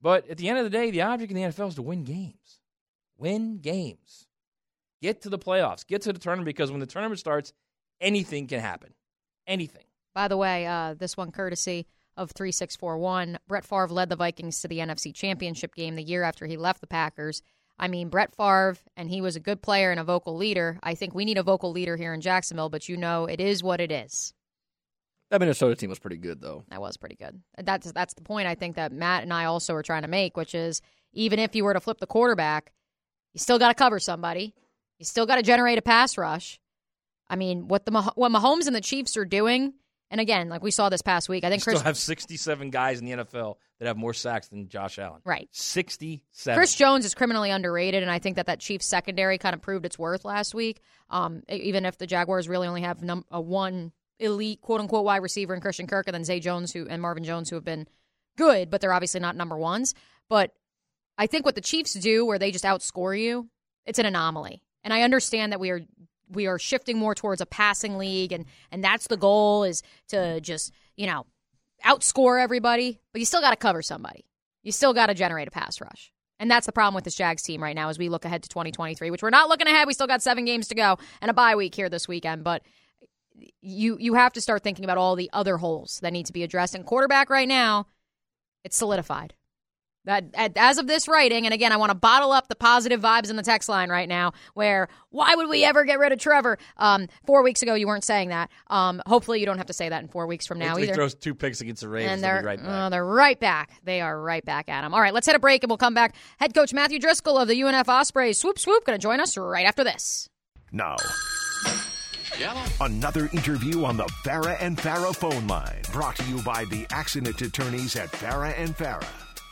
But at the end of the day, the object in the N F L is to win games. Win games. Get to the playoffs. Get to the tournament, because when the tournament starts, anything can happen. Anything. By the way, uh, this one courtesy of three six four one. Brett Favre led the Vikings to the N F C Championship game the year after he left the Packers. I mean, Brett Favre, and he was a good player and a vocal leader. I think we need a vocal leader here in Jacksonville, but you know it is what it is. That Minnesota team was pretty good, though. That was pretty good. That's that's the point I think that Matt and I also are trying to make, which is even if you were to flip the quarterback, you still got to cover somebody. You still got to generate a pass rush. I mean, what the what Mahomes and the Chiefs are doing, and again, like we saw this past week, I think you Chris still have sixty-seven guys in the N F L that have more sacks than Josh Allen. Right. sixty-seven. Chris Jones is criminally underrated, and I think that that Chiefs secondary kind of proved its worth last week. Um, even if the Jaguars really only have num- a one elite quote-unquote wide receiver in Christian Kirk and then Zay Jones who and Marvin Jones, who have been good, but they're obviously not number ones. But I think what the Chiefs do, where they just outscore you, it's an anomaly. And I understand that we are we are shifting more towards a passing league, and, and that's the goal, is to just, you know, outscore everybody. But you still got to cover somebody. You still got to generate a pass rush. And that's the problem with this Jags team right now as we look ahead to twenty twenty-three, which we're not looking ahead. We still got seven games to go and a bye week here this weekend. But you you have to start thinking about all the other holes that need to be addressed. And quarterback right now, it's solidified. That as of this writing, and again, I want to bottle up the positive vibes in the text line right now, where why would we ever get rid of Trevor? Um, four weeks ago, you weren't saying that. Um, hopefully, you don't have to say that in four weeks from now He either. throws two picks against the Ravens, and they'll they're be right back. Uh, they're right back. They are right back at him. All right, let's hit a break, and we'll come back. Head coach Matthew Driscoll of the U N F Ospreys, swoop, swoop, going to join us right after this. Now, another interview on the Farah and Farah phone line, brought to you by the accident attorneys at Farah and Farah.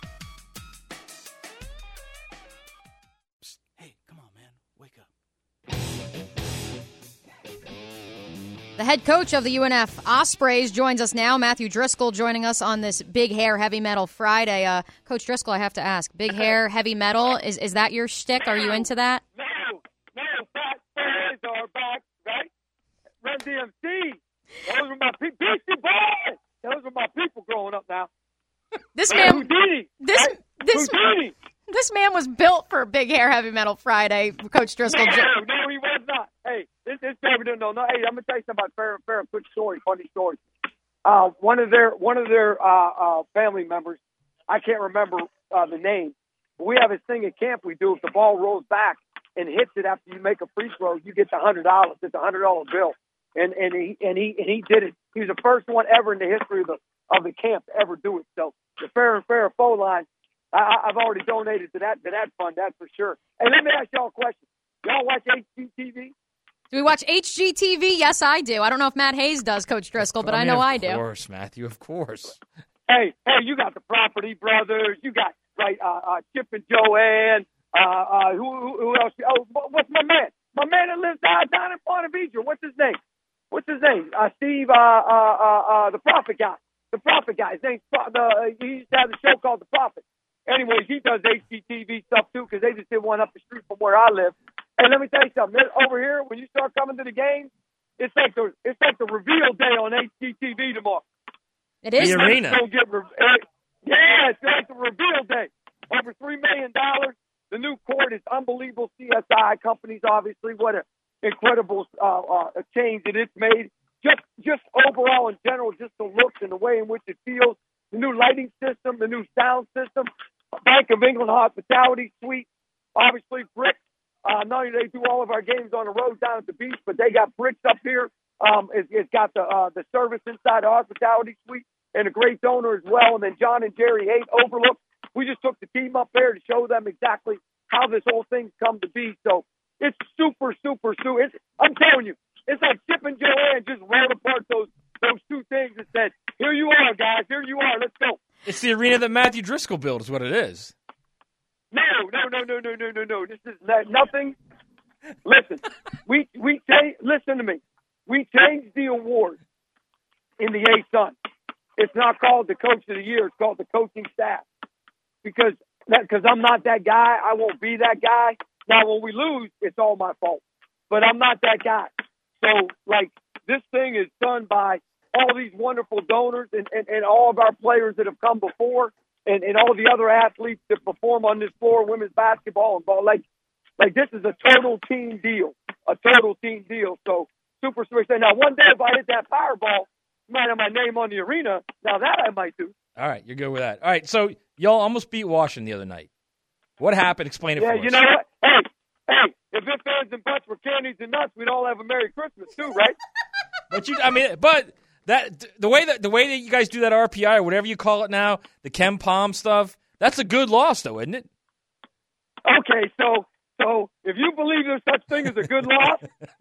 The head coach of the U N F Ospreys joins us now. Matthew Driscoll joining us on this Big Hair Heavy Metal Friday. Uh, Coach Driscoll, I have to ask, Big Hair Heavy Metal, is is that your shtick? Are you into that? No, no, fat boys are back, right? Run D M C. Those were my people. Beastie Boys. Those were my people growing up now. This man, Houdini, this right? this Houdini. this man was built for Big Hair Heavy Metal Friday. Coach Driscoll. No, no, he was not. Hey, this this baby didn't know. No, hey, I'm gonna tell you something about Farrah. Farrah, quick story, funny story. Uh, one of their one of their uh, uh, family members, I can't remember uh, the name. But we have this thing at camp we do. If the ball rolls back and hits it after you make a free throw, you get the hundred dollars. It's a hundred dollar bill, and and he and he and he did it. He was the first one ever in the history of the of the camp to ever do it. So the Farrah and Farrah phone line, I, I've already donated to that to that fund. That's for sure. Hey, let me ask y'all a question. Y'all watch H G T V? Do we watch H G T V? Yes, I do. I don't know if Matt Hayes does, Coach Driscoll, but I, mean, know I of do. Of course, Matthew, of course. Hey, hey, you got the Property Brothers. You got, right, uh, uh, Chip and Joanne. Uh, uh, who, who, who else? Oh, what's my man? My man that lives down, down in Ponte Vedra. What's his name? What's his name? Uh, Steve, uh, uh, uh, uh, the Prophet guy. The Prophet guy. His name's, uh, the, he used to have a show called The Prophet. Anyways, he does H G T V stuff, too, because they just did one up the street from where I live. And let me tell you something. Over here, when you start coming to the game, it's like the it's like the reveal day on H G T V tomorrow. It is. The arena. Get re- yeah, it's like the reveal day. Over three million dollars. The new court is unbelievable. C S I companies, obviously, what an incredible uh, uh, change that it's made. Just just overall, in general, just the looks and the way in which it feels. The new lighting system, the new sound system, Bank of England hospitality suite, obviously bricks. Uh, not only do they do all of our games on the road down at the beach, but they got bricks up here. Um, it's, it's got the uh, the service inside the hospitality suite and a great donor as well. And then John and Jerry Haight Overlook. We just took the team up there to show them exactly how this whole thing's come to be. So it's super, super, super. It's, I'm telling you, it's like Chip and Joanne just rolled apart those those two things and said, "Here you are, guys. Here you are. Let's go." It's the arena that Matthew Driscoll built is what it is. No, no, no, no, no, no, no, no. This is not, nothing. Listen, we we change, listen to me. We changed the award in the A-Sun. It's not called the Coach of the Year. It's called the coaching staff because because I'm not that guy. I won't be that guy. Now, when we lose, it's all my fault. But I'm not that guy. So, like, this thing is done by all these wonderful donors and, and, and all of our players that have come before. and, and all the other athletes that perform on this floor, women's basketball and ball. Like, like this is a total team deal, a total team deal. So super, super excited. Now, one day if I hit that Powerball, you might have my name on the arena. Now that I might do. All right, you're good with that. All right, so y'all almost beat Washington the other night. What happened? Explain it yeah, for us. you know what? Hey, hey, if it fans and butts were candies and nuts, we'd all have a Merry Christmas too, right? But you, I mean, but that the way that the way that you guys do that R P I or whatever you call it now, the Kem Palm stuff, that's a good loss, though, isn't it? Okay, so so if you believe there's such thing as a good loss,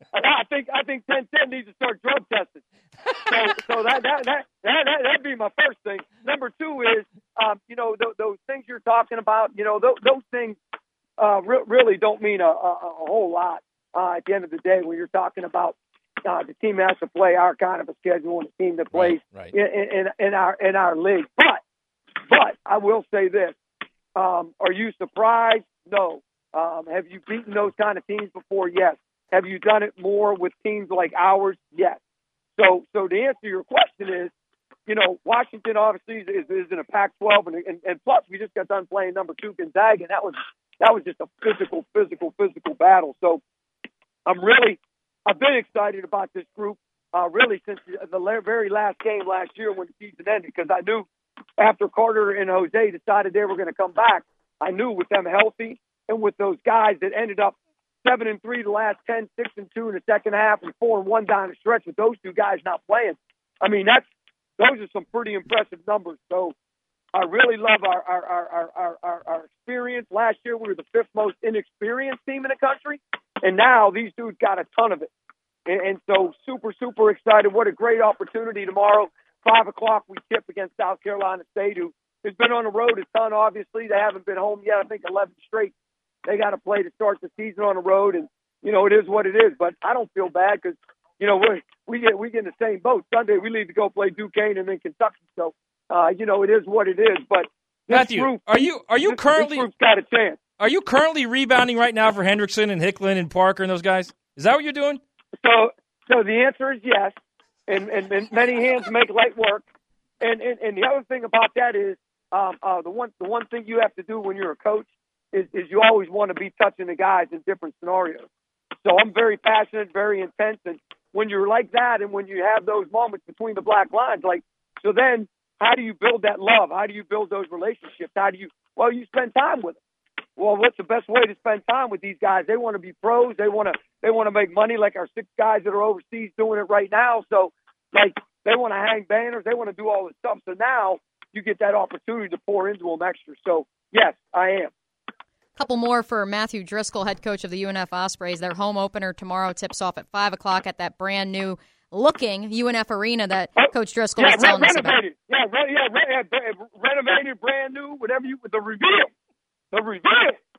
I think I think ten ten needs to start drug testing. So so that that that that that that'd be my first thing. Number two is, um, you know, th- those things you're talking about. You know, th- those things uh, re- really don't mean a, a, a whole lot uh, at the end of the day when you're talking about. Uh, the team has to play our kind of a schedule and the team that plays right, right. In, in, in our in our league. But but I will say this: um, are you surprised? No. Um, have you beaten those kind of teams before? Yes. Have you done it more with teams like ours? Yes. So so to answer your question is, you know, Washington obviously is, is in a Pac twelve, and, and and plus we just got done playing number two Gonzaga, and that was that was just a physical, physical, physical battle. So I'm really. I've been excited about this group uh, really since the la- very last game last year when the season ended, because I knew after Carter and Jose decided they were going to come back, I knew with them healthy and with those guys that ended up seven and three the last ten, six and two in the second half, and four and one down the stretch with those two guys not playing. I mean, that's those are some pretty impressive numbers. So I really love our our our our, our, our experience. Last year we were the fifth most inexperienced team in the country. And now these dudes got a ton of it. And, and so super, super excited. What a great opportunity tomorrow. Five o'clock we tip against South Carolina State, who has been on the road a ton, obviously. They haven't been home yet. I think eleven straight. They got to play to start the season on the road. And, you know, it is what it is. But I don't feel bad because, you know, we we get we get in the same boat. Sunday we leave to go play Duquesne and then Kentucky. So, uh, you know, it is what it is. But this Matthew, group, are you are you this, currently this group's got a chance. Are you currently rebounding right now for Hendrickson and Hicklin and Parker and those guys? Is that what you're doing? So, so the answer is yes, and, and, and many hands make light work. And, and and the other thing about that is um, uh, the one the one thing you have to do when you're a coach is, is you always want to be touching the guys in different scenarios. So I'm very passionate, very intense, and when you're like that, and when you have those moments between the black lines, like so, then how do you build that love? How do you build those relationships? How do you well you spend time with them. Well, what's the best way to spend time with these guys? They want to be pros. They want to they want to make money like our six guys that are overseas doing it right now. So, like, they want to hang banners. They want to do all this stuff. So now you get that opportunity to pour into them extra. So, yes, I am. A couple more for Matthew Driscoll, head coach of the U N F Ospreys. Their home opener tomorrow tips off at five o'clock at that brand-new looking U N F arena that oh, Coach Driscoll yeah, was telling re- us about. Yeah, re- yeah, re- yeah, renovated, brand new, whatever you, the reveal. The reveal.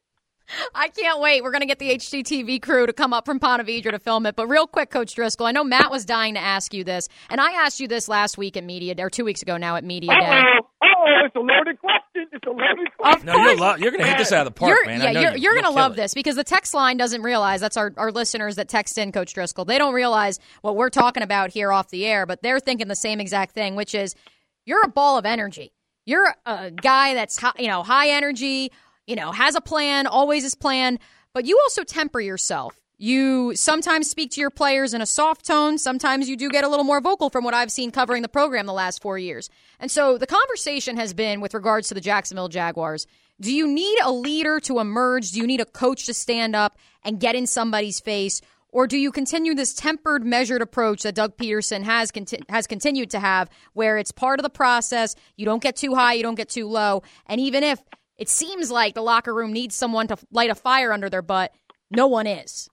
I can't wait. We're going to get the H G T V crew to come up from Ponte Vedra to film it. But real quick, Coach Driscoll, I know Matt was dying to ask you this, and I asked you this last week at Media, or two weeks ago now at Media Day. Uh-oh, uh-oh, it's a loaded question. It's a loaded question. No, you're, lo- you're going to hit this out of the park, you're, man. Yeah, I know you're, you. you're going to You'll love kill it. this because the text line doesn't realize, that's our, our listeners that text in, Coach Driscoll. They don't realize what we're talking about here off the air, but they're thinking the same exact thing, which is you're a ball of energy. You're a guy that's high, you know, high energy, you know, has a plan, always is planned, but you also temper yourself. You sometimes speak to your players in a soft tone. Sometimes you do get a little more vocal from what I've seen covering the program the last four years. And so the conversation has been with regards to the Jacksonville Jaguars. Do you need a leader to emerge? Do you need a coach to stand up and get in somebody's face? Or do you continue this tempered, measured approach that Doug Peterson has conti- has continued to have, where it's part of the process, you don't get too high, you don't get too low, and even if it seems like the locker room needs someone to light a fire under their butt, no one is?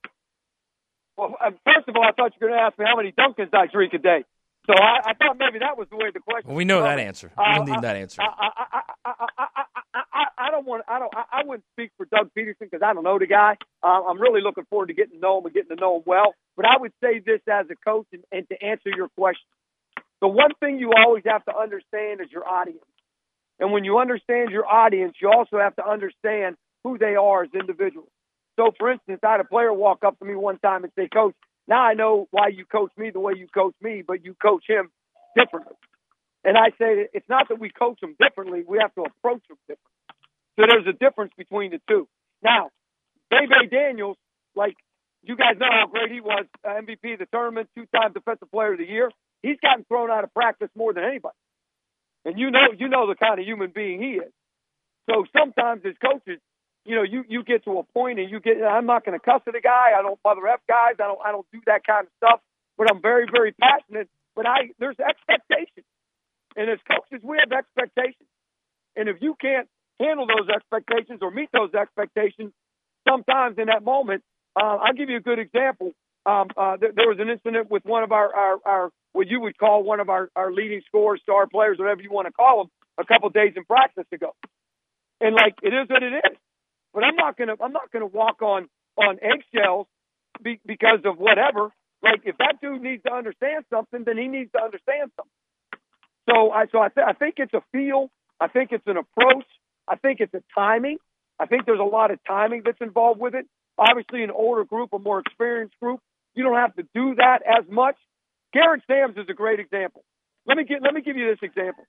Well, first of all, I thought you were going to ask me how many Dunkins I drink a day. So I, I thought maybe that was the way the question Well, we know was that going. answer. We don't Uh, need that answer. I, I, I, I, I, I, I, I don't want. I don't. I, I wouldn't speak for Doug Peterson because I don't know the guy. Uh, I'm really looking forward to getting to know him and getting to know him well. But I would say this as a coach, and, and to answer your question, the one thing you always have to understand is your audience. And when you understand your audience, you also have to understand who they are as individuals. So, for instance, I had a player walk up to me one time and say, "Coach, now I know why you coach me the way you coach me, but you coach him differently." And I say that it's not that we coach them differently. We have to approach them differently. So there's a difference between the two. Now, Bebe Daniels, like you guys know how great he was, uh, M V P of the tournament, two-time Defensive Player of the Year. He's gotten thrown out of practice more than anybody. And you know, you know the kind of human being he is. So sometimes as coaches, you know, you, you get to a point and you get, I'm not going to cuss at a guy. I don't mother F guys. I don't, I don't do that kind of stuff, but I'm very, very passionate. But I, there's expectations. And as coaches, we have expectations. And if you can't handle those expectations or meet those expectations, sometimes in that moment, uh, I'll give you a good example. Um, uh, th- there was an incident with one of our, our, our what you would call one of our, our leading scorers, star players, whatever you want to call them, a couple of days in practice ago. And like, it is what it is. But I'm not gonna, I'm not gonna walk on on eggshells be, because of whatever. Like, if that dude needs to understand something, then he needs to understand something. So I, so I, th- I think it's a feel. I think it's an approach. I think it's a timing. I think there's a lot of timing that's involved with it. Obviously, an older group, a more experienced group, you don't have to do that as much. Garrett Sams is a great example. Let me get, let me give you this example.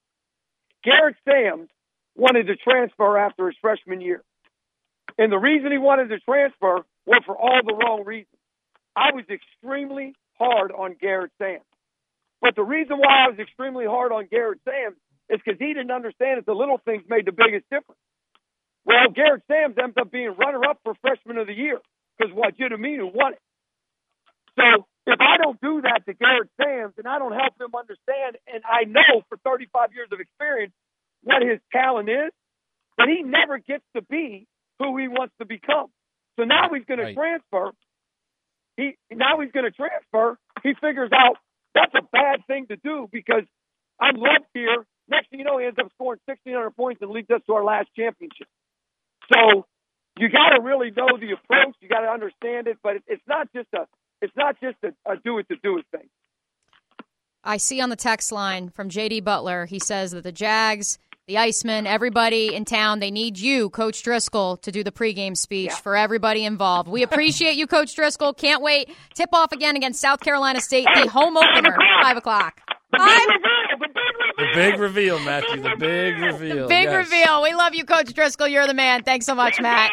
Garrett Sams wanted to transfer after his freshman year. And the reason he wanted to transfer was for all the wrong reasons. I was extremely hard on Garrett Sams. But the reason why I was extremely hard on Garrett Sams is because he didn't understand that the little things made the biggest difference. Well, Garrett Sams ends up being runner-up for Freshman of the Year because what Judaminu won it. So if I don't do that to Garrett Sams and I don't help him understand, and I know for thirty-five years of experience what his talent is, but he never gets to be who he wants to become. So now he's going right. to transfer. He now he's going to transfer. He figures out that's a bad thing to do because I'm loved here. Next thing you know, he ends up scoring sixteen hundred points and leads us to our last championship. So you got to really know the approach. You got to understand it, but it's not just a it's not just a, a do it to do it thing. I see on the text line from J D Butler, he says that the Jags, the Icemen, everybody in town, they need you, Coach Driscoll, to do the pregame speech yeah. for everybody involved. We appreciate you, Coach Driscoll. Can't wait. Tip off again against South Carolina State, the home opener, five o'clock. The big reveal, Matthew. The big reveal. The big yes. reveal. We love you, Coach Driscoll. You're the man. Thanks so much, Matt.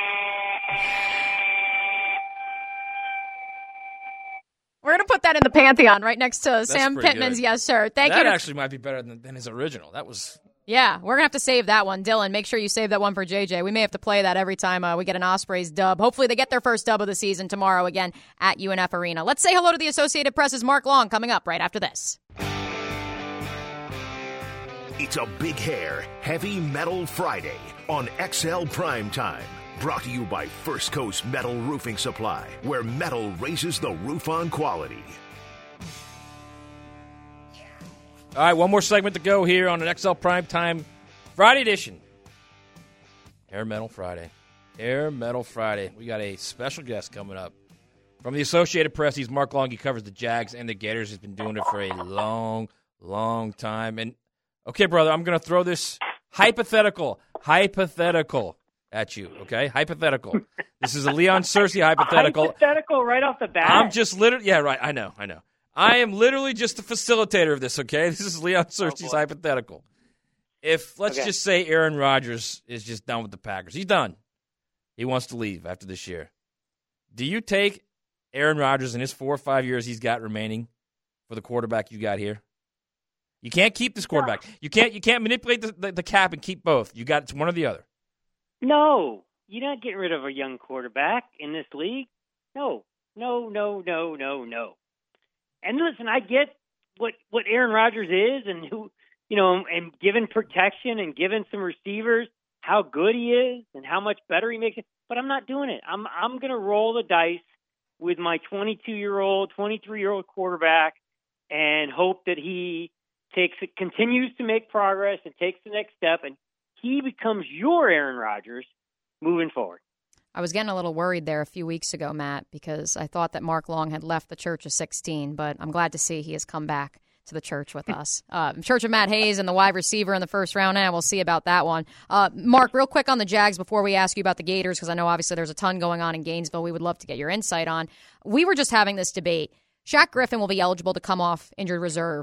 We're going to put that in the Pantheon right next to That's Sam Pittman's good. Yes, sir. Thank that you. That actually might be better than, than his original. That was... Yeah, we're going to have to save that one. Dylan, make sure you save that one for J J. We may have to play that every time uh, we get an Ospreys dub. Hopefully they get their first dub of the season tomorrow again at U N F Arena. Let's say hello to the Associated Press's Mark Long coming up right after this. It's a Big Hair Heavy Metal Friday on X L Primetime. Brought to you by First Coast Metal Roofing Supply, where metal raises the roof on quality. All right, one more segment to go here on an X L Primetime Friday edition. Hair Metal Friday. Hair Metal Friday. We got a special guest coming up. From the Associated Press, he's Mark Long. He covers the Jags and the Gators. He's been doing it for a long, long time. And, okay, brother, I'm going to throw this hypothetical, hypothetical at you, okay? Hypothetical. This is a Leon Searcy hypothetical. Hypothetical right off the bat? I'm just literally, yeah, right, I know, I know. I am literally just the facilitator of this, okay? This is Leon Searcy's oh, hypothetical. If, let's okay. just say Aaron Rodgers is just done with the Packers. He's done. He wants to leave after this year. Do you take Aaron Rodgers in his four or five years he's got remaining for the quarterback you got here? You can't keep this quarterback. No. You can't You can't manipulate the, the, the cap and keep both. You got it's one or the other. No. You're not getting rid of a young quarterback in this league. No. No, no, no, no, no. And listen, I get what, what Aaron Rodgers is and who, you know, and given protection and given some receivers, how good he is and how much better he makes it. But I'm not doing it. I'm I'm going to roll the dice with my twenty-two-year-old, twenty-three-year-old quarterback and hope that he takes it, continues to make progress and takes the next step, and he becomes your Aaron Rodgers moving forward. I was getting a little worried there a few weeks ago, Matt, because I thought that Mark Long had left the Church of sixteen, but I'm glad to see he has come back to the church with us. Uh, Church of Matt Hayes and the wide receiver in the first round, and we'll see about that one. Uh, Mark, real quick on the Jags before we ask you about the Gators, because I know obviously there's a ton going on in Gainesville we would love to get your insight on. We were just having this debate. Shaq Griffin will be eligible to come off injured reserve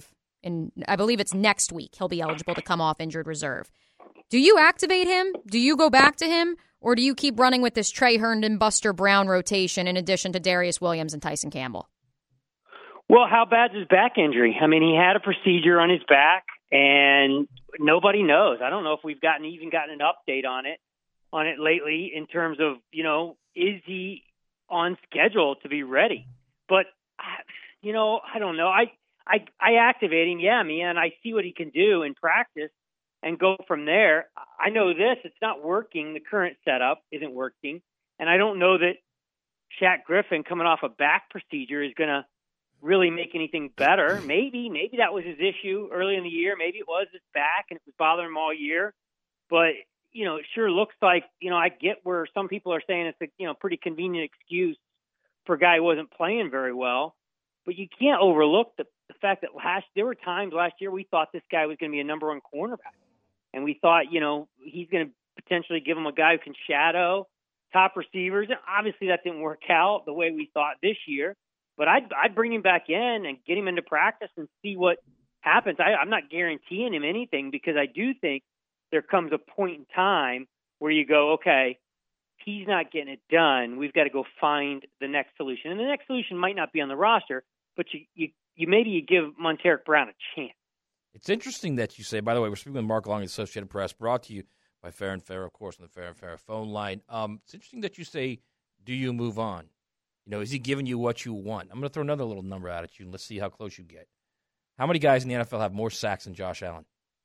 in I believe it's next week. He'll be eligible to come off injured reserve. Do you activate him? Do you go back to him? Or do you keep running with this Trey Herndon, Buster Brown rotation in addition to Darius Williams and Tyson Campbell? Well, how bad's his back injury? I mean, he had a procedure on his back, and nobody knows. I don't know if we've gotten even gotten an update on it on it lately in terms of, you know, is he on schedule to be ready? But, you know, I don't know. I I, I activate him, yeah, man. I see what he can do in practice and go from there. I know this. It's not working. The current setup isn't working. And I don't know that Shaq Griffin coming off a back procedure is going to really make anything better. Maybe, maybe that was his issue early in the year. Maybe it was his back and it was bothering him all year. But, you know, it sure looks like, you know, I get where some people are saying it's a, you know, pretty convenient excuse for a guy who wasn't playing very well. But you can't overlook the, the fact that last there were times last year we thought this guy was going to be a number one cornerback. And we thought, you know, he's going to potentially give him a guy who can shadow top receivers. And obviously that didn't work out the way we thought this year. But I'd, I'd bring him back in and get him into practice and see what happens. I, I'm not guaranteeing him anything because I do think there comes a point in time where you go, okay, he's not getting it done. We've got to go find the next solution. And the next solution might not be on the roster, but you, you, you maybe you give Monteric Brown a chance. It's interesting that you say, by the way, we're speaking with Mark Long, Associated Press, brought to you by Fair and Fair, of course, on the Fair and Fair phone line. Um, it's interesting that you say, do you move on? You know, is he giving you what you want? I'm going to throw another little number out at you, and let's see how close you get. How many guys in the N F L have more sacks than Josh Allen?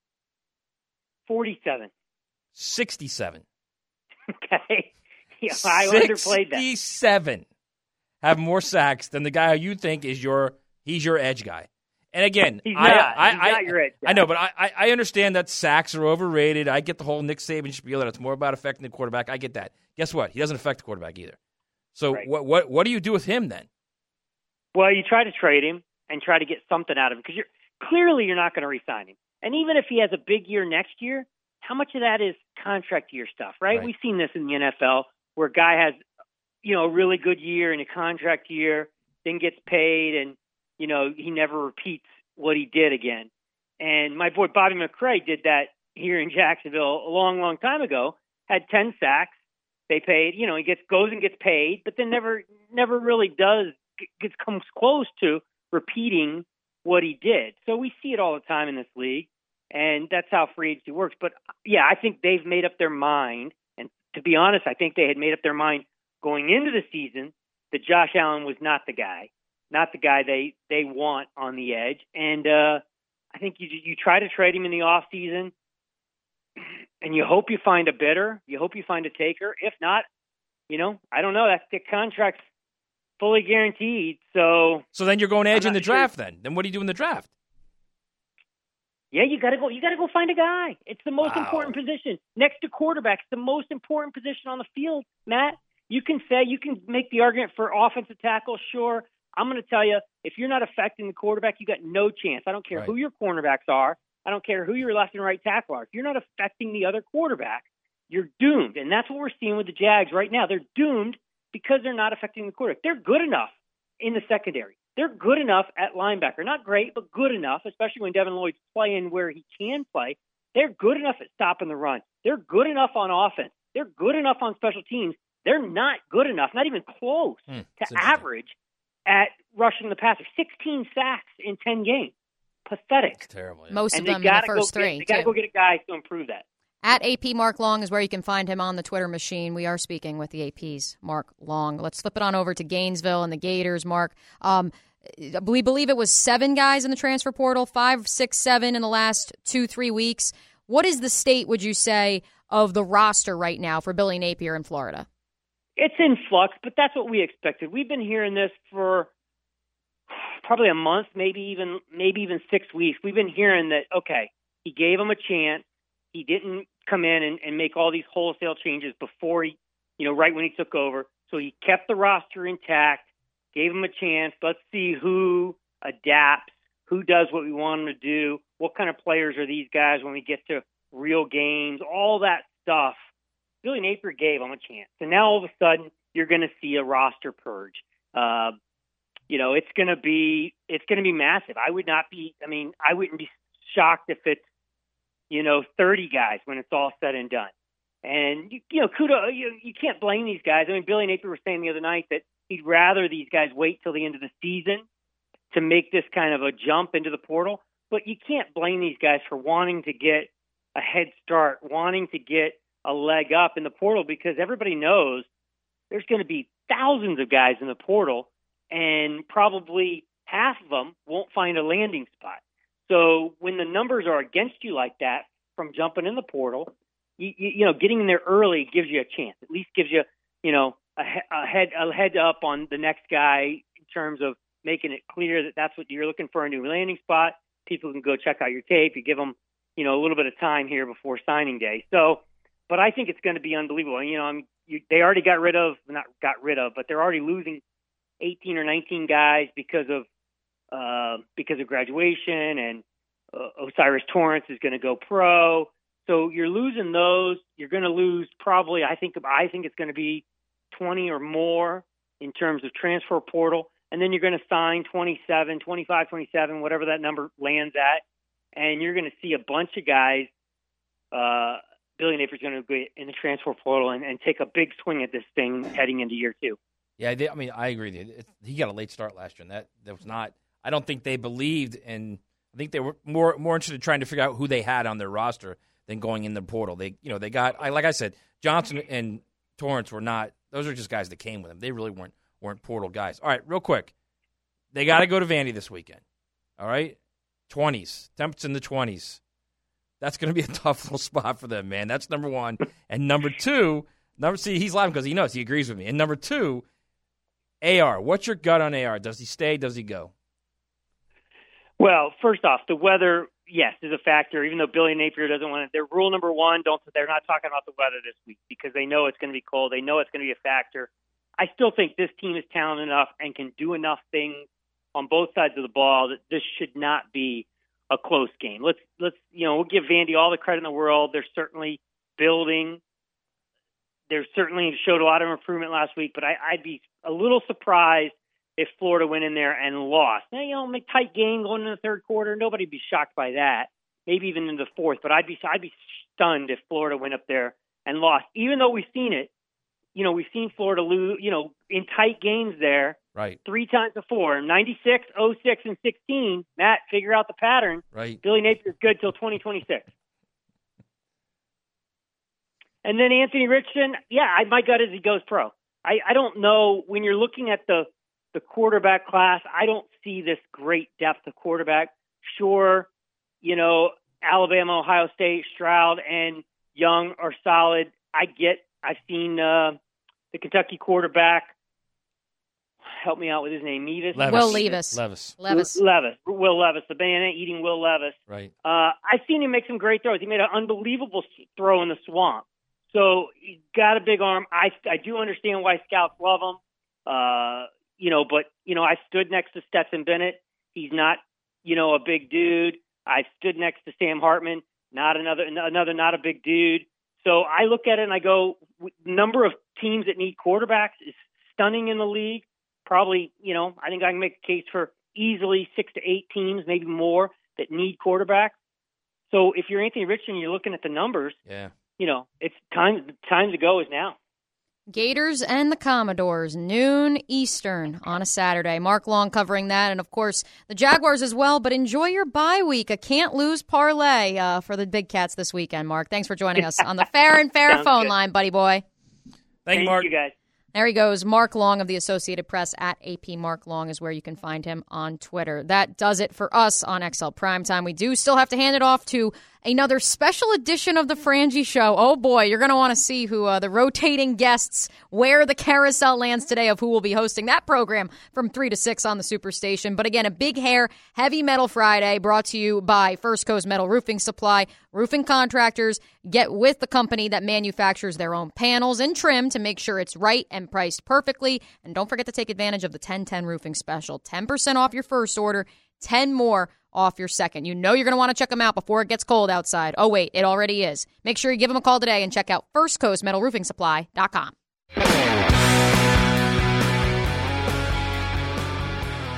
forty-seven. sixty-seven. Okay. Yeah, I underplayed that. sixty-seven have more sacks than the guy who you think is your, he's your edge guy. And again, he's I, not. I, he's I, not your edge guy. I know, but I, I understand that sacks are overrated. I get the whole Nick Saban spiel that it's more about affecting the quarterback. I get that. Guess what? He doesn't affect the quarterback either. So right. what what what do you do with him then? Well, you try to trade him and try to get something out of him because you're clearly you're not going to re-sign him. And even if he has a big year next year, how much of that is contract year stuff, right? right? We've seen this in the N F L where a guy has, you know, a really good year in a contract year, then gets paid, and you know he never repeats what he did again. And my boy Bobby McCray did that here in Jacksonville a long, long time ago. Had ten sacks. They paid, you know, he gets goes and gets paid, but then never, never really does gets comes close to repeating what he did. So we see it all the time in this league, and that's how free agency works. But yeah, I think they've made up their mind, and to be honest, I think they had made up their mind going into the season that Josh Allen was not the guy, not the guy they they want on the edge. And uh, I think you you try to trade him in the off season. And you hope you find a bidder. You hope you find a taker. If not, you know, I don't know. That the contract's fully guaranteed. So, so then you're going edge in the sure. draft. Then, then what do you do in the draft? Yeah, you got to go. You got to go find a guy. It's the most Wow. important position next to quarterback. It's the most important position on the field. Matt, you can say you can make the argument for offensive tackle. Sure, I'm going to tell you if you're not affecting the quarterback, you got no chance. I don't care Right. who your cornerbacks are. I don't care who your left and right tackle are. If you're not affecting the other quarterback, you're doomed. And that's what we're seeing with the Jags right now. They're doomed because they're not affecting the quarterback. They're good enough in the secondary. They're good enough at linebacker. Not great, but good enough, especially when Devin Lloyd's playing where he can play. They're good enough at stopping the run. They're good enough on offense. They're good enough on special teams. They're not good enough, not even close, Hmm, to average at rushing the passer. sixteen sacks in ten games. Pathetic. It's terrible. Yeah. Most and of them they in the gotta go first get- three, They got to too. go get a guy to improve that. At A P Mark Long is where you can find him on the Twitter machine. We are speaking with the A P's Mark Long. Let's flip it on over to Gainesville and the Gators, Mark. Um, we believe it was seven guys in the transfer portal, five, six, seven in the last two, three weeks. What is the state, would you say, of the roster right now for Billy Napier in Florida? It's in flux, but that's what we expected. We've been hearing this for probably a month, maybe even maybe even six weeks. We've been hearing that, okay, he gave him a chance. He didn't come in and, and make all these wholesale changes before he, you know, right when he took over. So he kept the roster intact, gave him a chance. Let's see who adapts, who does what we want him to do, what kind of players are these guys when we get to real games, all that stuff. Billy Napier gave him a chance. And now all of a sudden you're going to see a roster purge. Uh, you know, it's going to be it's going to be massive. I would not be. I mean, I wouldn't be shocked if it's, you know, thirty guys when it's all said and done. And, you, you know, kudos, you, you can't blame these guys. I mean, Billy Napier was saying the other night that he'd rather these guys wait till the end of the season to make this kind of a jump into the portal. But you can't blame these guys for wanting to get a head start, wanting to get a leg up in the portal, because everybody knows there's going to be thousands of guys in the portal, and probably half of them won't find a landing spot. So when the numbers are against you like that from jumping in the portal, you, you, you know, getting in there early gives you a chance. At least gives you, you know, a, a head a head up on the next guy in terms of making it clear that that's what you're looking for, a new landing spot. People can go check out your tape. You give them, you know, a little bit of time here before signing day. So, but I think it's going to be unbelievable. And, you know, I'm, you, they already got rid of, not got rid of, but they're already losing eighteen or nineteen guys because of uh, because of graduation, and uh, Osiris Torrance is going to go pro. So you're losing those. You're going to lose probably, I think, I think it's going to be twenty or more in terms of transfer portal. And then you're going to sign twenty-seven, twenty-five, twenty-seven, whatever that number lands at. And you're going to see a bunch of guys. Uh, Billy Napier's going to go in the transfer portal and, and take a big swing at this thing heading into year two. Yeah, they, I mean, I agree. It, he got a late start last year, and that, that was not – I don't think they believed, and I think they were more more interested in trying to figure out who they had on their roster than going in the portal. They, you know, they got – like I said, Johnson and Torrance were not – those are just guys that came with them. They really weren't weren't portal guys. All right, real quick. They got to go to Vandy this weekend. All right? twenties. Temps in the twenties. That's going to be a tough little spot for them, man. That's number one. And number two, number see, he's laughing because he knows. He agrees with me. And number two, A R. What's your gut on A R? Does he stay? Does he go? Well, first off, the weather, yes, is a factor. Even though Billy Napier doesn't want it, their rule number one, don't they're not talking about the weather this week because they know it's going to be cold. They know it's going to be a factor. I still think this team is talented enough and can do enough things on both sides of the ball that this should not be a close game. Let's let's you know we'll give Vandy all the credit in the world. They're certainly building. They're certainly showed a lot of improvement last week, but I, I'd be a little surprised if Florida went in there and lost. Now, you know, make tight game going in the third quarter. Nobody'd be shocked by that. Maybe even in the fourth, but I'd be I'd be stunned if Florida went up there and lost. Even though we've seen it, you know, we've seen Florida lose, you know, in tight games there. Right. Three times before, ninety-six, oh six, and sixteen. Matt, figure out the pattern. Right. Billy Napier's good till twenty twenty-six. And then Anthony Richardson, yeah, I, my gut is he goes pro. I, I don't know, when you're looking at the, the quarterback class, I don't see this great depth of quarterback. Sure, you know, Alabama, Ohio State, Stroud, and Young are solid. I get, I've seen uh, the Kentucky quarterback. Help me out with his name. Mevis? Levis. Will Levis. Levis. Levis. Levis. Will Levis. The banana-eating Will Levis. Right. Uh, I've seen him make some great throws. He made an unbelievable throw in the swamp. So he's got a big arm. I, I do understand why scouts love him. Uh, you know, but, you know, I stood next to Stetson Bennett. He's not, you know, a big dude. I stood next to Sam Hartman. Not another, another, not a big dude. So I look at it and I go, number of teams that need quarterbacks is stunning in the league. Probably, you know, I think I can make a case for easily six to eight teams, maybe more, that need quarterbacks. So if you're Anthony Richardson, you're looking at the numbers. Yeah. You know, it's time. Time to go is now. Gators and the Commodores, noon Eastern on a Saturday. Mark Long covering that, and of course the Jaguars as well. But enjoy your bye week. A can't lose parlay uh, for the Big Cats this weekend. Mark, thanks for joining us on the Fair and Fair phone good. line, buddy boy. Thank you, Thank Mark. you, guys. There he goes. Mark Long of the Associated Press at A P Mark Long is where you can find him on Twitter. That does it for us on X L Primetime. We do still have to hand it off to another special edition of the Frangie Show. Oh, boy, you're going to want to see who uh, the rotating guests, where the carousel lands today of who will be hosting that program from three to six on the Superstation. But again, a big hair, heavy metal Friday brought to you by First Coast Metal Roofing Supply. Roofing contractors, get with the company that manufactures their own panels and trim to make sure it's right and priced perfectly. And don't forget to take advantage of the ten ten roofing special. ten percent off your first order, ten more off your second. You know you're going to want to check them out before it gets cold outside. Oh, wait, it already is. Make sure you give them a call today and check out first coast metal roofing supply dot com.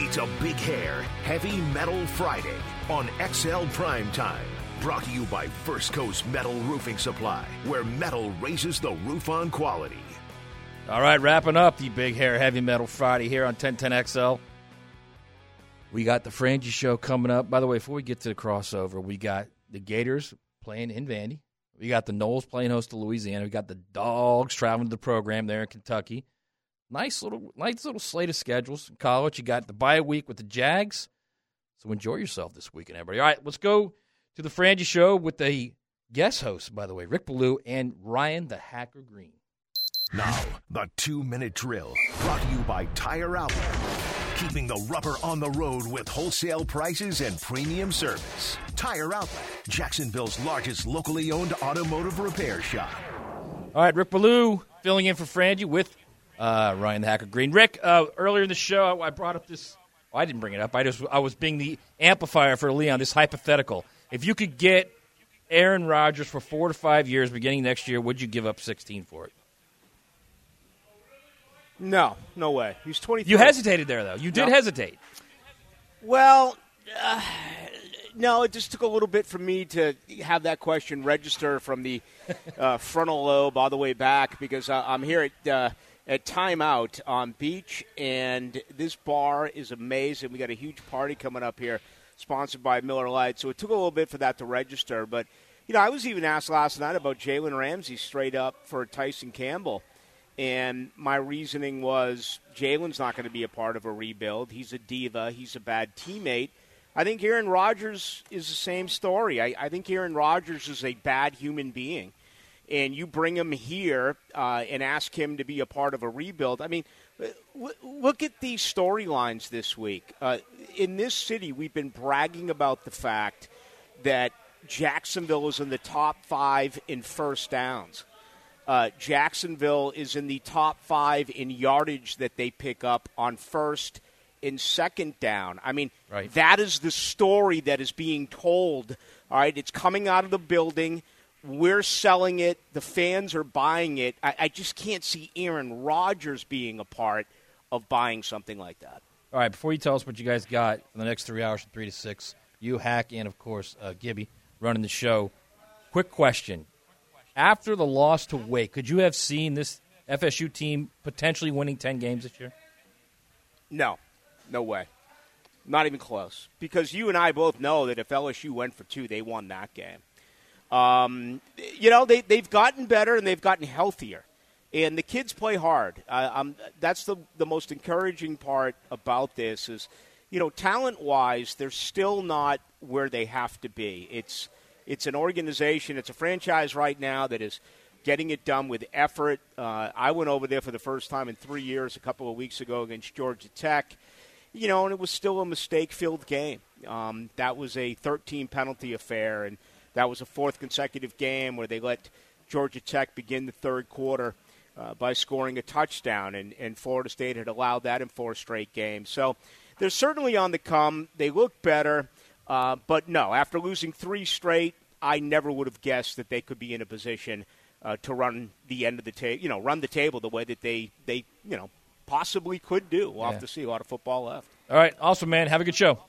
It's a Big Hair Heavy Metal Friday on X L Primetime. Brought to you by First Coast Metal Roofing Supply, where metal raises the roof on quality. All right, wrapping up the Big Hair Heavy Metal Friday here on ten ten X L. We got the Frangie Show coming up. By the way, before we get to the crossover, we got the Gators playing in Vandy. We got the Noles playing host to Louisiana. We got the Dogs traveling to the program there in Kentucky. Nice little, nice little slate of schedules in college. You got the bye week with the Jags. So enjoy yourself this weekend, everybody. All right, let's go to the Frangie Show with the guest hosts, by the way, Rick Ballou and Ryan the Hacker Green. Now, the two-minute drill, brought to you by Tire Outlet. Keeping the rubber on the road with wholesale prices and premium service. Tire Outlet, Jacksonville's largest locally owned automotive repair shop. All right, Rick Ballou filling in for Frangie with uh, Ryan the Hacker Green. Rick, uh, earlier in the show, I brought up this. Well, I didn't bring it up. I just I was being the amplifier for Leon, this hypothetical. If you could get Aaron Rodgers for four to five years beginning next year, would you give up sixteen for it? No, no way. He's twenty-three. You hesitated there, though. You did No. hesitate. Well, uh, no, it just took a little bit for me to have that question register from the uh, frontal lobe all the way back because uh, I'm here at uh, at Timeout on Beach, and this bar is amazing. We got a huge party coming up here, sponsored by Miller Lite. So it took a little bit for that to register. But, you know, I was even asked last night about Jalen Ramsey straight up for Tyson Campbell. And my reasoning was Jalen's not going to be a part of a rebuild. He's a diva. He's a bad teammate. I think Aaron Rodgers is the same story. I, I think Aaron Rodgers is a bad human being. And you bring him here uh, and ask him to be a part of a rebuild. I mean, w- look at these storylines this week. Uh, in this city, we've been bragging about the fact that Jacksonville is in the top five in first downs. Uh, Jacksonville is in the top five in yardage that they pick up on first and second down. I mean, right. That is the story that is being told. All right, it's coming out of the building. We're selling it. The fans are buying it. I, I just can't see Aaron Rodgers being a part of buying something like that. All right, before you tell us what you guys got for the next three hours from three to six, you, Hack, and, of course, uh, Gibby running the show. Quick question. After the loss to Wake, could you have seen this F S U team potentially winning ten games this year? No. No way. Not even close. Because you and I both know that if L S U went for two, they won that game. Um, you know, they, they've gotten better and they've gotten healthier. And the kids play hard. Uh, um, that's the, the most encouraging part about this is, you know, talent-wise, they're still not where they have to be. It's It's an organization, it's a franchise right now that is getting it done with effort. Uh, I went over there for the first time in three years a couple of weeks ago against Georgia Tech, you know, and it was still a mistake-filled game. Um, that was a thirteen penalty affair, and that was a fourth consecutive game where they let Georgia Tech begin the third quarter uh, by scoring a touchdown, and, and Florida State had allowed that in four straight games. So they're certainly on the come. They look better. Uh, but, no, after losing three straight, I never would have guessed that they could be in a position uh, to run the end of the table, you know, run the table the way that they, they you know, possibly could do. We'll Yeah. have to see. A lot of football left. All right, awesome, man. Have a good show.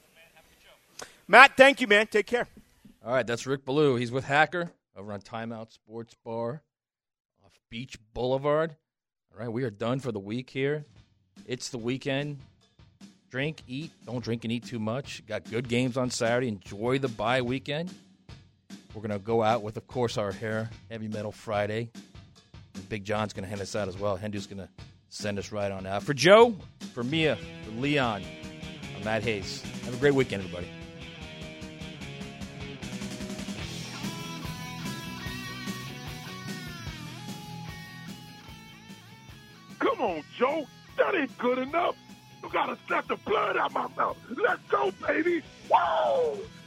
Matt, thank you, man. Take care. All right, that's Rick Ballou. He's with Hacker over on Timeout Sports Bar off Beach Boulevard. All right, we are done for the week here. It's the weekend. Drink, eat. Don't drink and eat too much. Got good games on Saturday. Enjoy the bye weekend. We're going to go out with, of course, our hair Heavy Metal Friday. And Big John's going to hand us out as well. Hendu's going to send us right on out. For Joe, for Mia, for Leon, I'm Matt Hayes. Have a great weekend, everybody. Come on, Joe. That ain't good enough. You gotta suck the blood out my mouth. Let's go, baby. Whoa!